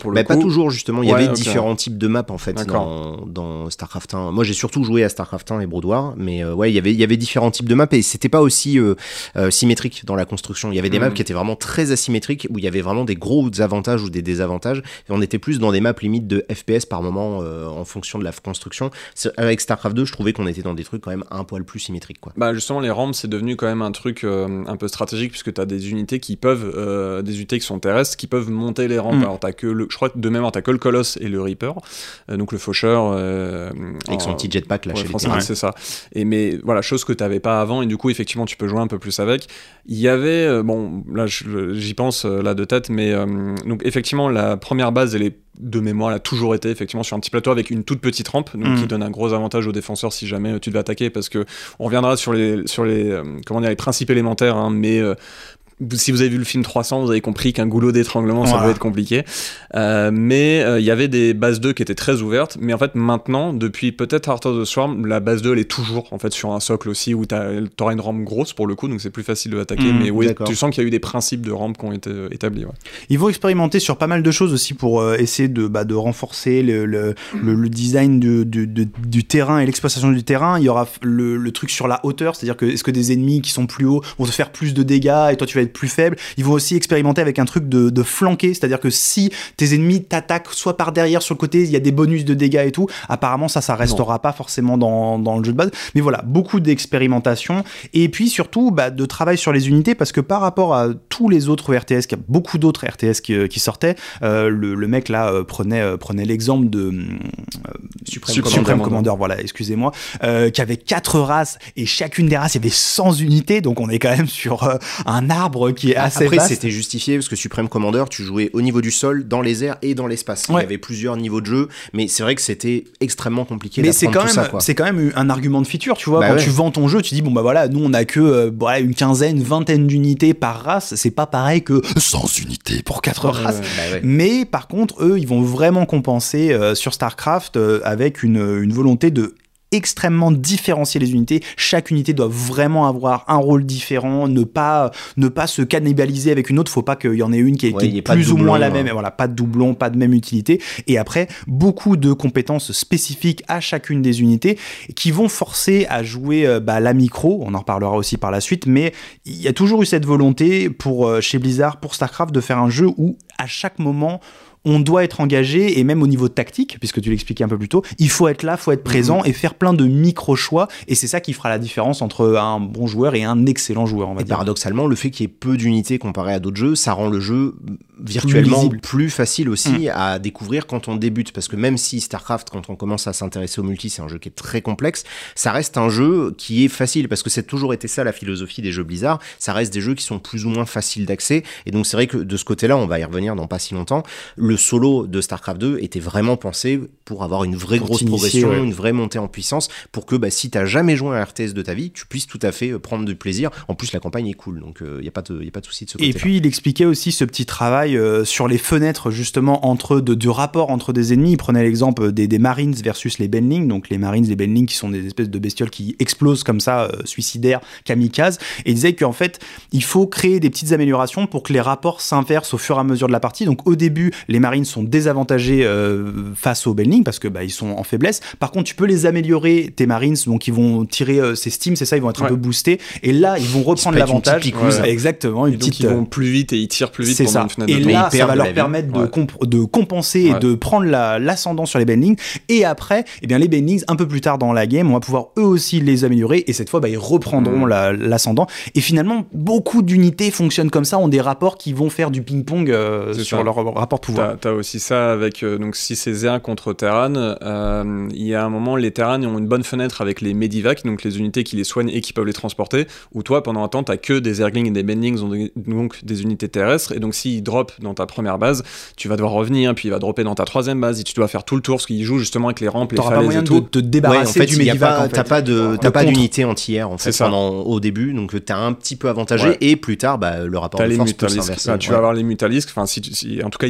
pour le bah, coup. Pas toujours, justement. Il y ouais, avait okay. différents types de maps, en fait, dans, dans StarCraft un. Moi, j'ai surtout joué à StarCraft un et Brood War, mais euh, ouais, il y avait, il y avait différents types de maps et c'était pas aussi euh, euh, symétrique dans la construction. Il y avait des mmh. maps qui étaient vraiment très asymétriques, où il y avait vraiment des gros avantages ou des désavantages. Et on était plus dans des maps limite de F P S par moment, euh, en fonction de la construction. C'est, avec StarCraft deux, je trouvais qu'on était dans des trucs quand même un poil plus symétriques, quoi. Bah, justement, les ramps, c'est devenu quand même un truc euh, un peu stratégique, puisque tu as des unités qui peuvent, euh, des unités qui sont terrestres, qui peuvent monter les rampes. Mmh. Alors, t'as que le, je crois que de mémoire, t'as que le Colosse et le Reaper, euh, donc le faucheur. Euh, avec son en, petit jetpack, là, ouais, chez français, les ouais. C'est ça. Et mais voilà, chose que t'avais pas avant, et du coup, effectivement, tu peux jouer un peu plus avec. Il y avait, euh, bon, là, je, j'y pense, euh, là, de tête, mais euh, donc, effectivement, la première base, elle est de mémoire, elle a toujours été effectivement sur un petit plateau avec une toute petite rampe, donc mmh. qui donne un gros avantage aux défenseurs si jamais tu devais attaquer, parce que on reviendra sur les sur les euh, comment dire les principes élémentaires, hein, mais euh, si vous avez vu le film trois cents, vous avez compris qu'un goulot d'étranglement, voilà. ça peut être compliqué. Euh, mais il euh, y avait des bases deux qui étaient très ouvertes. Mais en fait, maintenant, depuis peut-être Heart of the Swarm, la base deux, elle est toujours en fait sur un socle aussi où t'auras une rampe grosse pour le coup, donc c'est plus facile de l'attaquer. Mmh, mais oui, d'accord. Tu sens qu'il y a eu des principes de rampe qui ont été euh, établis. Ouais. Ils vont expérimenter sur pas mal de choses aussi pour euh, essayer de, bah, de renforcer le, le, le, le design du, du, du, du terrain et l'exploitation du terrain. Il y aura le, le truc sur la hauteur, c'est-à-dire que est-ce que des ennemis qui sont plus hauts vont te faire plus de dégâts et toi tu vas être plus faible. Ils vont aussi expérimenter avec un truc de, de flanquer, c'est-à-dire que si tes ennemis t'attaquent soit par derrière, sur le côté, il y a des bonus de dégâts et tout, apparemment ça, ça restera non. pas forcément dans, dans le jeu de base. Mais voilà, beaucoup d'expérimentation et puis surtout bah, de travail sur les unités, parce que par rapport à tous les autres R T S, qu'il y a beaucoup d'autres R T S qui, qui sortaient, euh, le, le mec là euh, prenait, euh, prenait l'exemple de euh, Supreme, Supreme Commander, Commander, voilà, excusez-moi, euh, qui avait quatre races et chacune des races, il y avait cent unités, donc on est quand même sur euh, un arbre qui est assez Après, vaste. C'était justifié parce que Supreme Commander, tu jouais au niveau du sol, dans les airs et dans l'espace. Ouais. Il y avait plusieurs niveaux de jeu, mais c'est vrai que c'était extrêmement compliqué mais d'apprendre c'est quand tout même, ça, quoi. C'est quand même un argument de feature, tu vois. Bah quand ouais. tu vends ton jeu, tu dis bon bah voilà, nous on a que euh, bah, une quinzaine, vingtaine d'unités par race. C'est pas pareil que cent unités pour quatre ouais, races. Ouais, bah ouais. Mais par contre, eux, ils vont vraiment compenser euh, sur StarCraft euh, avec une, une volonté de extrêmement différencier les unités. Chaque unité doit vraiment avoir un rôle différent, ne pas, ne pas se cannibaliser avec une autre. Faut pas qu'il y en ait une qui est, ouais, qui est plus ou moins la même. Et voilà, pas de doublon, pas de même utilité. Et après, beaucoup de compétences spécifiques à chacune des unités qui vont forcer à jouer euh, bah, la micro. On en reparlera aussi par la suite. Mais il y a toujours eu cette volonté pour, euh, chez Blizzard, pour StarCraft, de faire un jeu où à chaque moment on doit être engagé, et même au niveau tactique, puisque tu l'expliquais un peu plus tôt, il faut être là, il faut être présent mmh. et faire plein de micro-choix, et c'est ça qui fera la différence entre un bon joueur et un excellent joueur, on va et dire. Paradoxalement, le fait qu'il y ait peu d'unités comparé à d'autres jeux, ça rend le jeu virtuellement plus, plus facile aussi mmh. à découvrir quand on débute, parce que même si StarCraft, quand on commence à s'intéresser au multi, c'est un jeu qui est très complexe, ça reste un jeu qui est facile, parce que c'est toujours été ça la philosophie des jeux Blizzard, ça reste des jeux qui sont plus ou moins faciles d'accès, et donc c'est vrai que de ce côté-là, on va y revenir dans pas si longtemps, le solo de StarCraft deux était vraiment pensé pour avoir une vraie pour grosse progression, ouais. une vraie montée en puissance, pour que bah, si t'as jamais joué à un R T S de ta vie, tu puisses tout à fait prendre du plaisir. En plus, la campagne est cool, donc il euh, n'y a pas de, y a pas de souci de ce côté-là. Et puis, il expliquait aussi ce petit travail euh, sur les fenêtres, justement, entre de, du rapport entre des ennemis. Il prenait l'exemple des, des Marines versus les Banelings, donc les Marines, les Banelings qui sont des espèces de bestioles qui explosent comme ça, euh, suicidaires, kamikazes, et il disait qu'en fait, il faut créer des petites améliorations pour que les rapports s'inversent au fur et à mesure de la partie. Donc, au début, les Marines sont désavantagés euh, face aux Banelings parce que bah, ils sont en faiblesse. Par contre, tu peux les améliorer, tes Marines, donc ils vont tirer euh, ces steams, c'est ça, ils vont être ouais. un peu boostés. Et là, ils vont reprendre l'avantage. Ouais. Exactement. Une et petite, donc, ils vont plus vite et ils tirent plus vite c'est pendant ça. une fenêtre et de là, temps. ça va leur permettre de, ouais. comp- de compenser ouais. et de prendre la, l'ascendant sur les Banelings. Et après, eh bien, les Banelings, un peu plus tard dans la game, on va pouvoir eux aussi les améliorer. Et cette fois, bah, ils reprendront mmh. la, l'ascendant. Et finalement, beaucoup d'unités fonctionnent comme ça, ont des rapports qui vont faire du ping-pong euh, sur ça. Leur rapport de pouvoir. T'as, t'as aussi ça avec, euh, donc si c'est Zerg contre Terran, euh, il y a un moment, les Terran ont une bonne fenêtre avec les Medivac, donc les unités qui les soignent et qui peuvent les transporter, où toi, pendant un temps, t'as que des Zerglings et des Banelings, donc des unités terrestres, et donc s'ils droppent dans ta première base, tu vas devoir revenir, puis il va dropper dans ta troisième base, et tu dois faire tout le tour, parce qu'ils jouent justement avec les rampes, les T'auras falaises et tout. T'auras pas moyen de te débarrasser ouais, en fait, du Medivac, en fait. T'as pas, de, t'as pas d'unité anti-air, en fait, pendant, au début, donc t'as un petit peu avantagé, ouais. et plus tard, bah, le rapport t'as de force peut s'inverser. Bah, tu ouais. vas avoir les Mutalisques, enfin, si, si, en tout cas, il y avait une,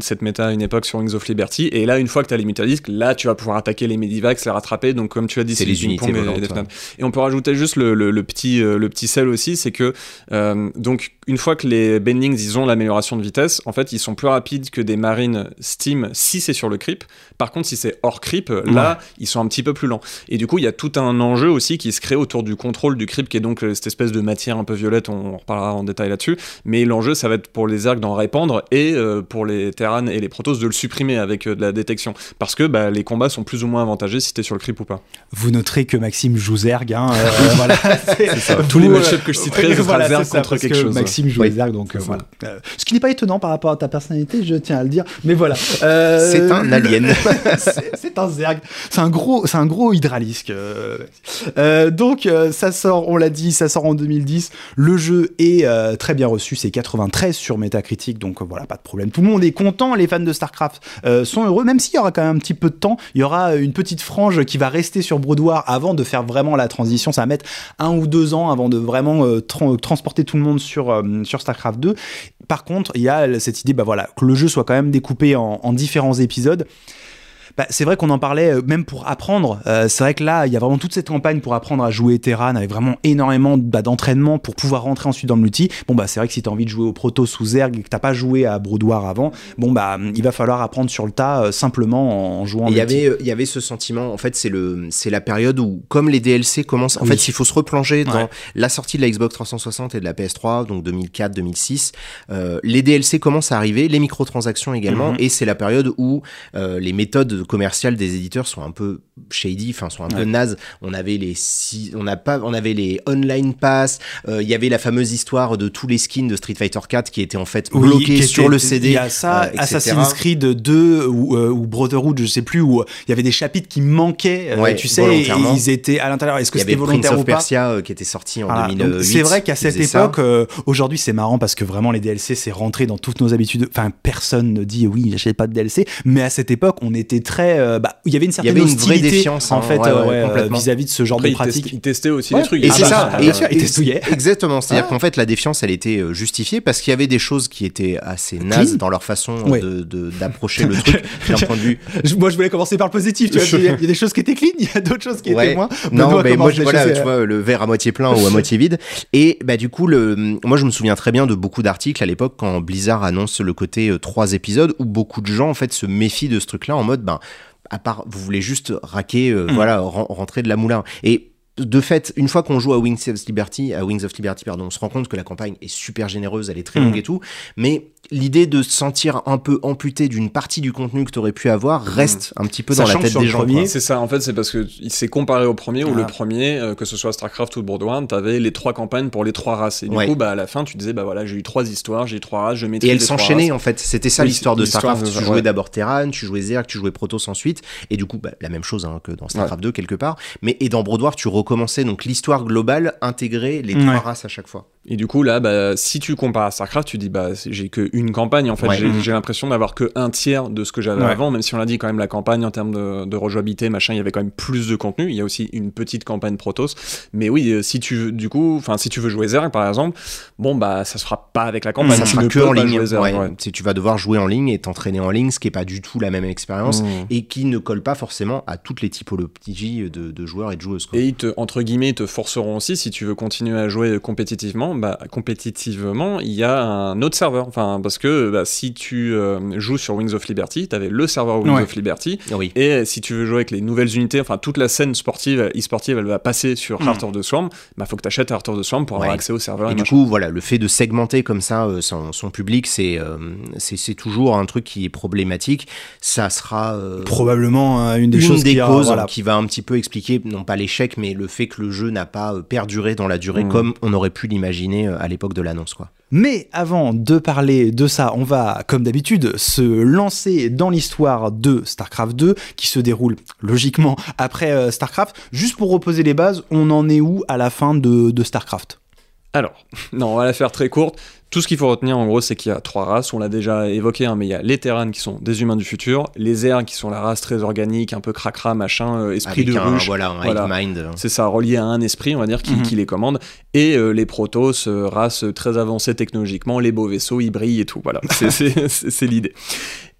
cette méta à une époque sur Wings of Liberty, et là une fois que t'as les mutadiscs, là tu vas pouvoir attaquer les Medivacs, les rattraper, donc comme tu as dit c'est, c'est les unités volantes, et, ouais. et on peut rajouter juste le, le, le petit euh, le petit sel aussi, c'est que euh, donc une fois que les bendings ils ont l'amélioration de vitesse, en fait ils sont plus rapides que des marines Steam si c'est sur le creep. Par contre si c'est hors creep, là ouais. ils sont un petit peu plus lents, et du coup il y a tout un enjeu aussi qui se crée autour du contrôle du creep, qui est donc cette espèce de matière un peu violette, on, on reparlera en détail là-dessus, mais l'enjeu ça va être pour les Zerg d'en répandre, et euh, pour les Terran et les Protoss de le supprimer avec euh, de la détection, parce que bah, les combats sont plus ou moins avantagés si t'es sur le creep ou pas. Vous noterez que Maxime joue Zerg, hein, euh, voilà. C'est, c'est ça. Tous les match-ups que je citerai, ce sera voilà, Zerg ça, contre quelque chose. Maxime joue oui. Zerg, donc euh, voilà. Euh, ce qui n'est pas étonnant par rapport à ta personnalité, je tiens à le dire, mais voilà. Euh... C'est un alien. c'est, c'est un Zerg. C'est un gros, c'est un gros hydralisque. Euh, euh, donc euh, ça sort, on l'a dit, ça sort en deux mille dix. Le jeu est euh, très bien reçu, c'est quatre-vingt-treize sur Metacritic, donc euh, voilà, pas de problème. Tout le monde est content, les fans de StarCraft euh, sont heureux, même s'il y aura quand même un petit peu de temps. Il y aura une petite frange qui va rester sur Brood War avant de faire vraiment la transition. Ça va mettre un ou deux ans avant de vraiment euh, tra- transporter tout le monde sur, euh, sur StarCraft deux. Par contre, il y a cette idée bah voilà, que le jeu soit quand même découpé en, en différents épisodes. Bah, c'est vrai qu'on en parlait euh, même pour apprendre. Euh, c'est vrai que là, il y a vraiment toute cette campagne pour apprendre à jouer Terran avec vraiment énormément bah, d'entraînement pour pouvoir rentrer ensuite dans le multi. Bon, bah, c'est vrai que si tu as envie de jouer au Protoss ou Zerg et que tu n'as pas joué à Brood War avant, bon, bah, il va falloir apprendre sur le tas euh, simplement en jouant en multi. Il y avait, il y avait ce sentiment, en fait, c'est, le, c'est la période où, comme les D L C commencent, en oui. fait, il faut se replonger dans ouais. la sortie de la Xbox trois cent soixante et de la P S trois, donc deux mille quatre deux mille six. Euh, les D L C commencent à arriver, les microtransactions également, mm-hmm. et c'est la période où euh, les méthodes commerciales des éditeurs sont un peu shady, enfin sont un ouais. peu nazes. On avait les si, on a pas, on avait les online pass. Il euh, y avait la fameuse histoire de tous les skins de Street Fighter quatre qui étaient en fait oui, bloqués sur était, le C D. Il y a ça, euh, Assassin's Creed deux ou, euh, ou Brotherhood, je sais plus, où il y avait des chapitres qui manquaient. Euh, ouais, tu sais, et ils étaient à l'intérieur. Est-ce que c'était volontaire ou pas ? Il y avait Prince of Persia euh, qui était sorti en voilà, deux mille huit. C'est vrai qu'à cette époque, euh, aujourd'hui c'est marrant parce que vraiment les D L C c'est rentré dans toutes nos habitudes. Enfin, personne ne dit oui, j'achète pas de D L C, mais à cette époque on était très euh, bah, il y avait une certaine il y avait une hostilité, vraie défiance en fait ouais, euh, ouais, euh, vis-à-vis de ce genre Après, de pratique. Ils testaient aussi ouais. des trucs. Et ah c'est bah, ça. bah, Et, bien sûr, ils testouillaient. Exactement. C'est-à-dire ah. qu'en fait la défiance elle était justifiée parce qu'il y avait des choses qui étaient assez nazes Clean. Dans leur façon ouais. de, de, d'approcher le truc d'un point de vue. Moi je voulais commencer par le positif. Tu vois, il y a des choses qui étaient clean, il y a d'autres choses qui ouais. étaient moins. Non, mais moi je, voilà, tu vois le verre à moitié plein ou à moitié vide. Et bah du coup le, moi je me souviens très bien de beaucoup d'articles à l'époque quand Blizzard annonce le côté euh, trois épisodes où beaucoup de gens en fait se méfient de ce truc-là en mode ben à part vous voulez juste raquer euh, mmh. voilà ren- rentrer de la moulin. Et de fait, une fois qu'on joue à Wings of Liberty, à Wings of Liberty, pardon, on se rend compte que la campagne est super généreuse, elle est très longue mmh. et tout, mais l'idée de se sentir un peu amputé d'une partie du contenu que tu aurais pu avoir reste un petit peu Sachant dans la tête des gens. Premier, c'est ça, en fait, c'est parce que il s'est comparé au premier, ah. où le premier, euh, que ce soit StarCraft ou Brood War, t'avais les trois campagnes pour les trois races. Et du ouais. coup, bah, à la fin, tu disais, bah voilà, j'ai eu trois histoires, j'ai eu trois races, je maîtrise. Et elles les s'enchaînaient, en fait. C'était ça oui, l'histoire de l'histoire StarCraft. De... Tu jouais ouais. d'abord Terran, tu jouais Zerg, tu jouais Protoss ensuite. Et du coup, bah, la même chose hein, que dans StarCraft ouais. deux, quelque part. Mais et dans Brood War, tu recommençais donc l'histoire globale, intégrer les trois ouais. races à chaque fois. Et du coup, là, bah, si tu compares à StarCraft, tu dis, bah, j'ai qu'une campagne, en fait. Ouais. J'ai, j'ai l'impression d'avoir que un tiers de ce que j'avais ouais. avant, même si on l'a dit quand même, la campagne en termes de, de rejouabilité, machin, il y avait quand même plus de contenu. Il y a aussi une petite campagne Protoss. Mais oui, si tu, du coup, enfin, si tu veux jouer Zerg, par exemple, bon, bah, ça se fera pas avec la campagne. Ça tu sera ne que peux en pas ligne. Jouer Zerg, ouais. Ouais. Tu vas devoir jouer en ligne et t'entraîner en ligne, ce qui est pas du tout la même expérience mmh. et qui ne colle pas forcément à toutes les typologies de, de joueurs et de joueuses, quoi. Et ils te, entre guillemets, ils te forceront aussi, si tu veux continuer à jouer compétitivement, bah, compétitivement, il y a un autre serveur. Enfin, parce que, bah, si tu euh, joues sur Wings of Liberty, t'avais le serveur Wings ouais. of Liberty. Oui. Et si tu veux jouer avec les nouvelles unités, enfin, toute la scène sportive, e-sportive, elle va passer sur mmh. Heart of the Swarm. Bah, faut que t'achètes Heart of the Swarm pour ouais. avoir accès au serveur. Et, et du coup, voilà, le fait de segmenter comme ça euh, son, son public, c'est, euh, c'est, c'est toujours un truc qui est problématique. Ça sera euh, probablement euh, une des une choses des qui, causes a, voilà. qui va un petit peu expliquer, non pas l'échec, mais le fait que le jeu n'a pas perduré dans la durée mmh. comme on aurait pu l'imaginer à l'époque de l'annonce, quoi. Mais avant de parler de ça, on va, comme d'habitude, se lancer dans l'histoire de StarCraft deux, qui se déroule logiquement après euh, StarCraft. Juste pour reposer les bases, on en est où à la fin de, de StarCraft ? Alors, non, on va la faire très courte. Tout ce qu'il faut retenir, en gros, c'est qu'il y a trois races. On l'a déjà évoqué, hein, mais il y a les Terran qui sont des humains du futur, les Zerg qui sont la race très organique, un peu cracra, machin, euh, esprit avec de un, ruche. Voilà, un voilà. mind. C'est ça, relié à un esprit, on va dire, qui, mm-hmm. qui les commande. Et euh, les Protoss, euh, race très avancée technologiquement, les beaux vaisseaux, ils brillent et tout. Voilà, c'est, c'est, c'est, c'est l'idée.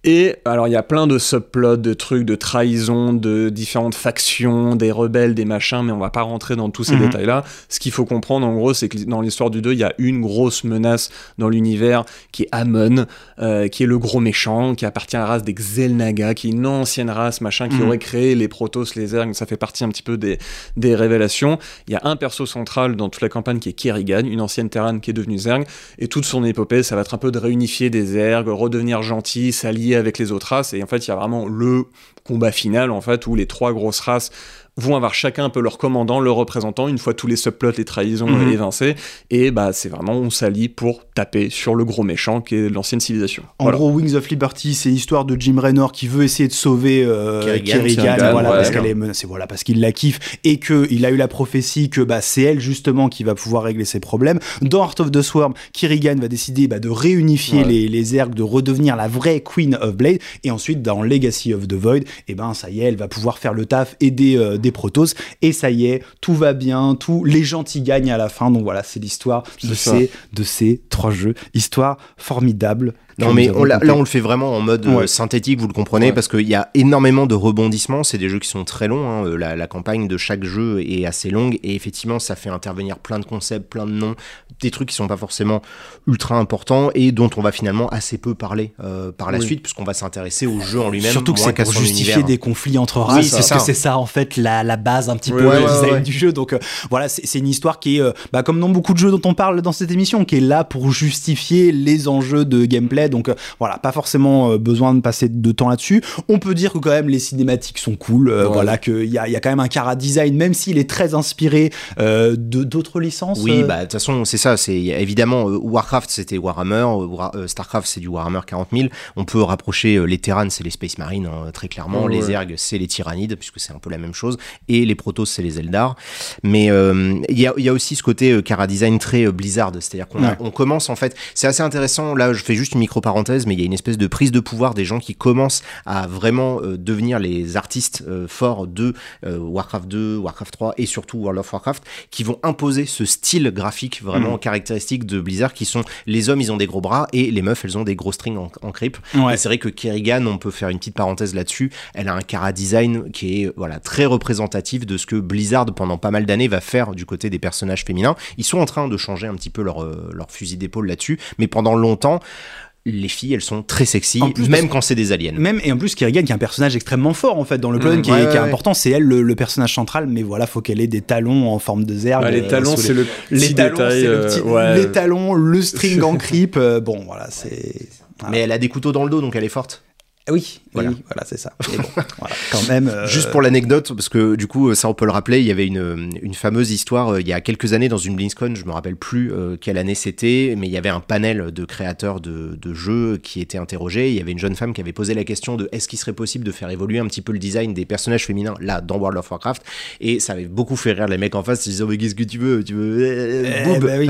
Et alors il y a plein de subplots, de trucs, de trahison, de différentes factions, des rebelles, des machins, mais on va pas rentrer dans tous ces mmh. détails-là. Ce qu'il faut comprendre en gros, c'est que dans l'histoire du deux, il y a une grosse menace dans l'univers qui est Amon, euh, qui est le gros méchant, qui appartient à la race des Xel'Naga, qui est une ancienne race, machin, qui mmh. aurait créé les Protoss, les Zerg, ça fait partie un petit peu des, des révélations. Il y a un perso central dans toute la campagne qui est Kerrigan, une ancienne Terran qui est devenue Zerg, et toute son épopée, ça va être un peu de réunifier des Zerg, redevenir gentil, s'allier avec les autres races, et en fait, il y a vraiment le combat final, en fait, où les trois grosses races vont avoir chacun un peu leur commandant, leur représentant, une fois tous les subplots, les trahisons mmh. évincés, et bah c'est vraiment, on s'allie pour taper sur le gros méchant qui est l'ancienne civilisation. En voilà. gros, Wings of Liberty, c'est l'histoire de Jim Raynor qui veut essayer de sauver euh, Kerrigan, Kerrigan, voilà, ouais, parce qu'elle est menacée, voilà, parce qu'il la kiffe, et qu'il a eu la prophétie que bah, c'est elle justement qui va pouvoir régler ses problèmes. Dans Heart of the Swarm, Kerrigan va décider bah, de réunifier ouais. les, les Zerg, de redevenir la vraie Queen of Blade, et ensuite dans Legacy of the Void, et ben ça y est, elle va pouvoir faire le taf, aider euh, des Protoss, et ça y est, tout va bien, tout, les gentils gagnent à la fin, donc voilà, c'est l'histoire de ces, de ces trois jeux, histoire formidable. Non mais on là, là on le fait vraiment en mode ouais. euh, synthétique, vous le comprenez, ouais. parce qu'il y a énormément de rebondissements, c'est des jeux qui sont très longs, hein. la, la campagne de chaque jeu est assez longue, et effectivement ça fait intervenir plein de concepts, plein de noms, des trucs qui sont pas forcément ultra importants, et dont on va finalement assez peu parler euh, par la oui. suite, puisqu'on va s'intéresser au jeu en lui-même. Surtout que c'est pour justifier univers. Des conflits entre races, oui, c'est parce ça. que c'est ça en fait la, la base un petit ouais, peu ouais, du design ouais. du jeu, donc euh, voilà, c'est, c'est une histoire qui est, euh, bah, comme dans beaucoup de jeux dont on parle dans cette émission, qui est là pour justifier les enjeux de gameplay, donc euh, voilà, pas forcément euh, besoin de passer de temps là-dessus. On peut dire que quand même les cinématiques sont cool, euh, ouais. voilà, qu'il y a, y a quand même un chara design, même s'il est très inspiré euh, de, d'autres licences. Oui, euh... bah de toute façon c'est ça, c'est évidemment euh, Warcraft c'était Warhammer, euh, Starcraft c'est du Warhammer quarante mille, on peut rapprocher euh, les Terrans c'est les Space Marines hein, très clairement, ouais. les Zerg c'est les Tyrannides puisque c'est un peu la même chose, et les Protoss c'est les Eldar, mais il euh, y, a, y a aussi ce côté euh, chara design très euh, Blizzard, c'est-à-dire qu'on ouais. on commence en fait, c'est assez intéressant, là je fais juste une micro-parenthèse, mais il y a une espèce de prise de pouvoir des gens qui commencent à vraiment euh, devenir les artistes euh, forts de euh, Warcraft deux, Warcraft trois et surtout World of Warcraft, qui vont imposer ce style graphique vraiment mmh. caractéristique de Blizzard, qui sont les hommes ils ont des gros bras et les meufs elles ont des gros strings en, en creep. Ouais. Et c'est vrai que Kerrigan, on peut faire une petite parenthèse là-dessus, elle a un chara design qui est voilà, très représentatif de ce que Blizzard pendant pas mal d'années va faire du côté des personnages féminins. Ils sont en train de changer un petit peu leur, euh, leur fusil d'épaule là-dessus, mais pendant longtemps les filles, elles sont très sexy, plus, même quand c'est des aliens. Même, et en plus, Kerrigan, qui est un personnage extrêmement fort, en fait, dans le clone, mmh, qui, ouais, est, ouais, qui est ouais. important, c'est elle, le, le personnage central, mais voilà, faut qu'elle ait des talons en forme de zerg. Bah, les talons, c'est les, le les petit talons, détail. c'est euh, le petit, ouais. les talons, le string en creep, euh, bon, voilà, c'est... Voilà. Mais elle a des couteaux dans le dos, donc elle est forte. Oui, voilà, oui, voilà, c'est ça. Et bon, voilà, quand même. Euh... Juste pour l'anecdote, parce que du coup, ça on peut le rappeler, il y avait une une fameuse histoire euh, il y a quelques années dans une BlizzCon, je me rappelle plus euh, quelle année c'était, mais il y avait un panel de créateurs de de jeux qui étaient interrogés. Il y avait une jeune femme qui avait posé la question de est-ce qu'il serait possible de faire évoluer un petit peu le design des personnages féminins là dans World of Warcraft, et ça avait beaucoup fait rire les mecs en face, ils disaient mais qu'est-ce que tu veux, tu veux eh, Boob. Bah oui.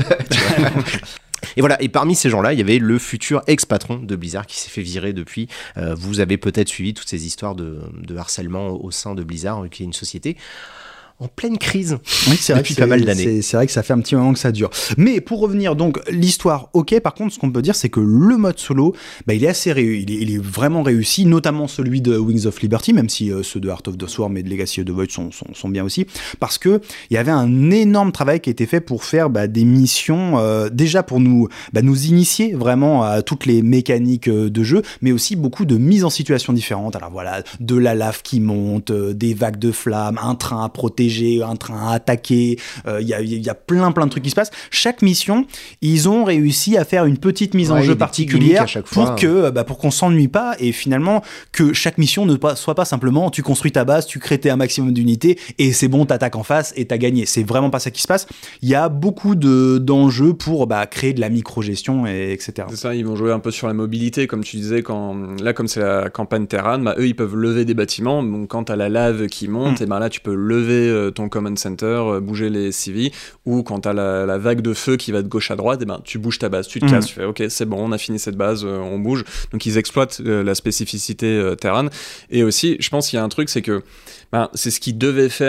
Et voilà, et parmi ces gens-là, il y avait le futur ex-patron de Blizzard qui s'est fait virer depuis. Euh, vous avez peut-être suivi toutes ces histoires de, de harcèlement au sein de Blizzard, qui est une société en pleine crise oui, c'est vrai depuis pas mal d'années. C'est, c'est vrai que ça fait un petit moment que ça dure. Mais pour revenir, donc, l'histoire, ok, par contre, ce qu'on peut dire, c'est que le mode solo, bah, il est assez réussi, il est, il est vraiment réussi, notamment celui de Wings of Liberty, même si euh, ceux de Heart of the Swarm et de Legacy of the Void sont, sont, sont bien aussi, parce que il y avait un énorme travail qui a été fait pour faire bah, des missions, euh, déjà pour nous, bah, nous initier vraiment à toutes les mécaniques euh, de jeu, mais aussi beaucoup de mises en situation différentes. Alors voilà, de la lave qui monte, euh, des vagues de flammes, un train à protéger, un train à attaquer, il euh, y, a, y a plein plein de trucs qui se passent. Chaque mission, ils ont réussi à faire une petite mise ouais, en jeu particulière à chaque fois, pour que bah, pour qu'on s'ennuie pas, et finalement que chaque mission ne pas, soit pas simplement tu construis ta base, tu crées un maximum d'unités et c'est bon, t'attaques en face et t'as gagné. C'est vraiment pas ça qui se passe. Il y a beaucoup de, d'enjeux pour bah, créer de la micro-gestion, et, etc. C'est ça, ils vont jouer un peu sur la mobilité, comme tu disais, quand, là comme c'est la campagne Terran, bah, eux ils peuvent lever des bâtiments, donc quand t'as la lave qui monte, mmh. et ben là tu peux lever ton command center, bouger les C V, ou quand t'as la, la vague de feu qui va de gauche à droite, et ben tu bouges ta base, tu te mmh. casses, tu fais ok c'est bon, on a fini cette base, euh, on bouge. Donc ils exploitent euh, la spécificité euh, Terran. Et aussi je pense qu'il y a un truc, c'est que ben, c'est ce qu'ils devaient faire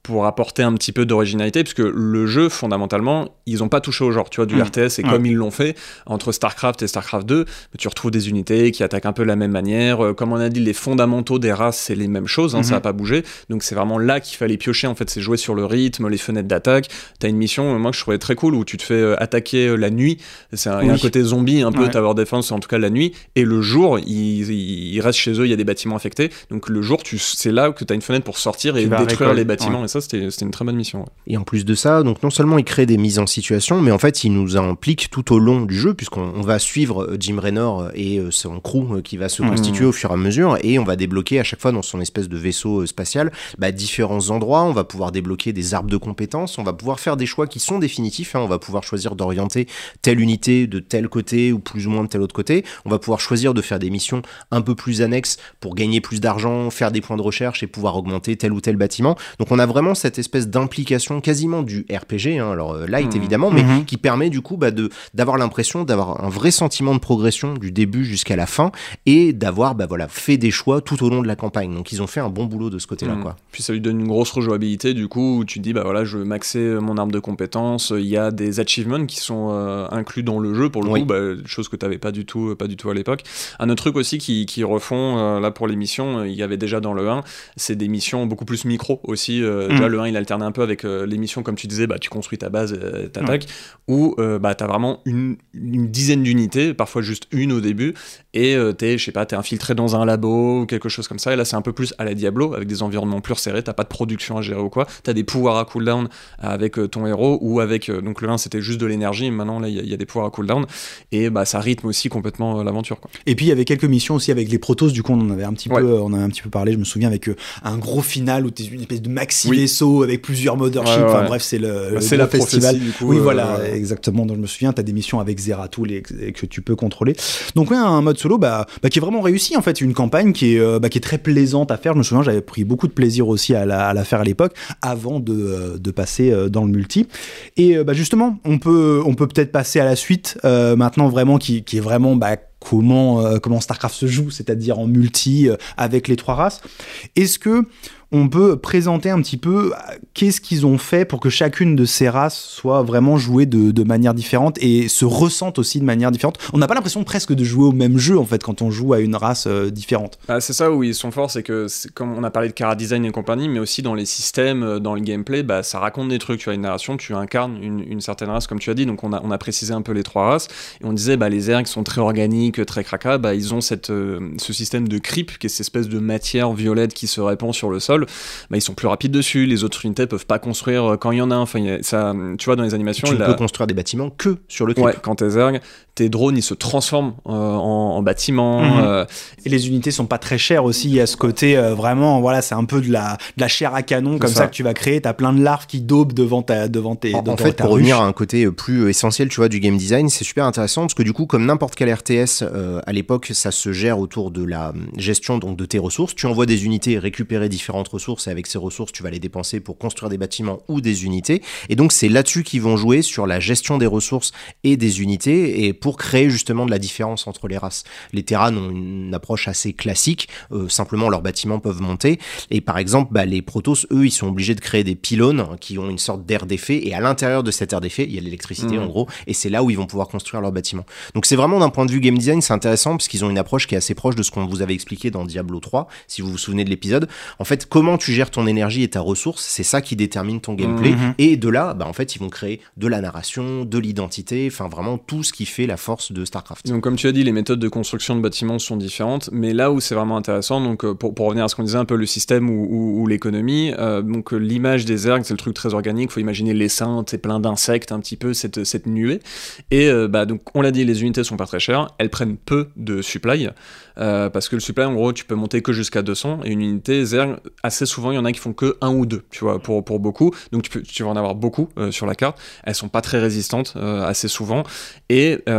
pour apporter un petit peu d'originalité, parce que le jeu, fondamentalement, ils n'ont pas touché au genre, tu vois, du mmh. R T S, et ouais. comme ils l'ont fait, entre StarCraft et StarCraft deux, tu retrouves des unités qui attaquent un peu de la même manière, comme on a dit, les fondamentaux des races, c'est les mêmes choses, hein, mmh. ça n'a pas bougé, donc c'est vraiment là qu'il fallait piocher, en fait, c'est jouer sur le rythme, les fenêtres d'attaque. T'as une mission, moi, que je trouvais très cool, où tu te fais attaquer la nuit, c'est un, oui. y a un côté zombie, un peu ouais. Tower Defense, en tout cas la nuit, et le jour, ils, ils restent chez eux, il y a des bâtiments affectés, donc le jour, tu, c'est là que tu as une fenêtre pour sortir et détruire récolte. les bâtiments, ouais. et ça, c'était, c'était une très bonne mission. Ouais. Et en plus de ça, donc non seulement il crée des mises en situation, mais en fait, il nous implique tout au long du jeu, puisqu'on on va suivre Jim Raynor et son crew qui va se mmh. constituer au fur et à mesure, et on va débloquer à chaque fois dans son espèce de vaisseau spatial bah, différents endroits, on va pouvoir débloquer des arbres de compétences, on va pouvoir faire des choix qui sont définitifs, hein, on va pouvoir choisir d'orienter telle unité de tel côté ou plus ou moins de tel autre côté, on va pouvoir choisir de faire des missions un peu plus annexes pour gagner plus d'argent, faire des points de recherche et pouvoir augmenter tel ou tel bâtiment. Donc on a vraiment cette espèce d'implication quasiment du R P G, hein, alors light mmh. évidemment, mais mmh. qui permet du coup bah, de, d'avoir l'impression d'avoir un vrai sentiment de progression du début jusqu'à la fin et d'avoir bah, voilà, fait des choix tout au long de la campagne. Donc ils ont fait un bon boulot de ce côté-là. Mmh. Quoi. Puis ça lui donne une grosse rejouabilité du coup, où tu te dis bah voilà, je veux maxer mon arbre de compétences, il y a des achievements qui sont euh, inclus dans le jeu pour le oui. coup, bah, chose que tu n'avais pas du tout, pas du tout à l'époque. Un autre truc aussi qui, qui refont euh, là pour les missions, il y avait déjà dans le un, c'est des missions beaucoup plus micro aussi. Euh, mmh. Déjà, le un, il alternait un peu avec euh, les missions, comme tu disais, bah, tu construis ta base, euh, t'attaques, mmh. où euh, bah, t'as vraiment une, une dizaine d'unités, parfois juste une au début, et euh, t'es, je sais pas, t'es infiltré dans un labo ou quelque chose comme ça, et là, c'est un peu plus à la Diablo, avec des environnements plus resserrés, t'as pas de production à gérer ou quoi, t'as des pouvoirs à cooldown avec euh, ton héros, ou avec, euh, donc le un, c'était juste de l'énergie, maintenant, là, il y, y a des pouvoirs à cooldown, et bah, ça rythme aussi complètement euh, l'aventure, quoi. Et puis, il y avait quelques missions aussi avec les Protoss, du coup, on en avait un petit ouais. peu, euh, on avait un petit peu parlé, je me souviens, avec euh, un gros final où t'es une espèce de maxi oui. vaisseau avec plusieurs motherships. Ouais, ouais, enfin ouais. bref, c'est le, bah, le c'est la festival. Du coup, oui, euh, voilà, ouais. exactement. Donc je me souviens, t'as des missions avec Zeratul et, et que tu peux contrôler. Donc ouais, un mode solo, bah, bah qui est vraiment réussi en fait, une campagne qui est, euh, bah, qui est très plaisante à faire. Je me souviens, j'avais pris beaucoup de plaisir aussi à la, à la faire à l'époque, avant de, euh, de passer euh, dans le multi. Et euh, bah justement, on peut, on peut peut-être passer à la suite euh, maintenant vraiment, qui, qui est vraiment bah comment euh, comment StarCraft se joue, c'est-à-dire en multi euh, avec les trois races. Est-ce que on peut présenter un petit peu euh, qu'est-ce qu'ils ont fait pour que chacune de ces races soit vraiment jouée de, de manière différente et se ressente aussi de manière différente? On n'a pas l'impression presque de jouer au même jeu en fait quand on joue à une race euh, différente. Ah, c'est ça où ils sont forts, c'est que c'est, comme on a parlé de Chara Design et compagnie, mais aussi dans les systèmes, dans le gameplay, bah, ça raconte des trucs. Tu as une narration, tu incarnes une, une certaine race comme tu as dit, donc on a, on a précisé un peu les trois races et on disait bah, les Zergs sont très organiques, très cracra, bah, ils ont cette, euh, ce système de creep qui est cette espèce de matière violette qui se répand sur le sol. Bah, ils sont plus rapides dessus, les autres unités peuvent pas construire quand il y en a un. Enfin, y a, ça, tu vois, dans les animations, tu ne la... peux construire des bâtiments que sur le creep. Ouais, quand t'es Zerg, tes drones ils se transforment euh, en, en bâtiments. Mmh. Euh... Et les unités sont pas très chères aussi. Il y a ce côté euh, vraiment, voilà, c'est un peu de la, de la chair à canon comme ça. ça que tu vas créer. T'as plein de larves qui daubent devant ta, devant tes. En, devant en fait, ta pour ruche. revenir à un côté plus essentiel, tu vois, du game design, c'est super intéressant parce que du coup, comme n'importe quel R T S euh, à l'époque, ça se gère autour de la gestion donc de tes ressources. Tu envoies des unités récupérer différentes ressources et avec ces ressources, tu vas les dépenser pour construire des bâtiments ou des unités. Et donc, c'est là-dessus qu'ils vont jouer sur la gestion des ressources et des unités et pour créer justement de la différence entre les races. Les Terrans ont une approche assez classique, euh, simplement leurs bâtiments peuvent monter. Et par exemple, bah, les Protoss, eux, ils sont obligés de créer des pylônes qui ont une sorte d'aire d'effet et à l'intérieur de cette aire d'effet, il y a l'électricité mmh. en gros, et c'est là où ils vont pouvoir construire leurs bâtiments. Donc c'est vraiment d'un point de vue game design, c'est intéressant parce qu'ils ont une approche qui est assez proche de ce qu'on vous avait expliqué dans Diablo trois, si vous vous souvenez de l'épisode. En fait, comment tu gères ton énergie et ta ressource, c'est ça qui détermine ton gameplay. Mmh. Et de là, bah, en fait, ils vont créer de la narration, de l'identité, enfin vraiment tout ce qui fait la force de StarCraft. Donc comme tu as dit, les méthodes de construction de bâtiments sont différentes, mais là où c'est vraiment intéressant, donc pour, pour revenir à ce qu'on disait un peu le système ou, ou, ou l'économie, euh, donc l'image des Zergs, c'est le truc très organique, faut imaginer l'essaim, c'est plein d'insectes, un petit peu cette, cette nuée, et euh, bah, donc on l'a dit, les unités sont pas très chères, elles prennent peu de supply, euh, parce que le supply en gros tu peux monter que jusqu'à deux cents, et une unité Zerg, assez souvent il y en a qui font que un ou deux, tu vois, pour, pour beaucoup, donc tu, peux, tu vas en avoir beaucoup euh, sur la carte, elles sont pas très résistantes euh, assez souvent, et euh,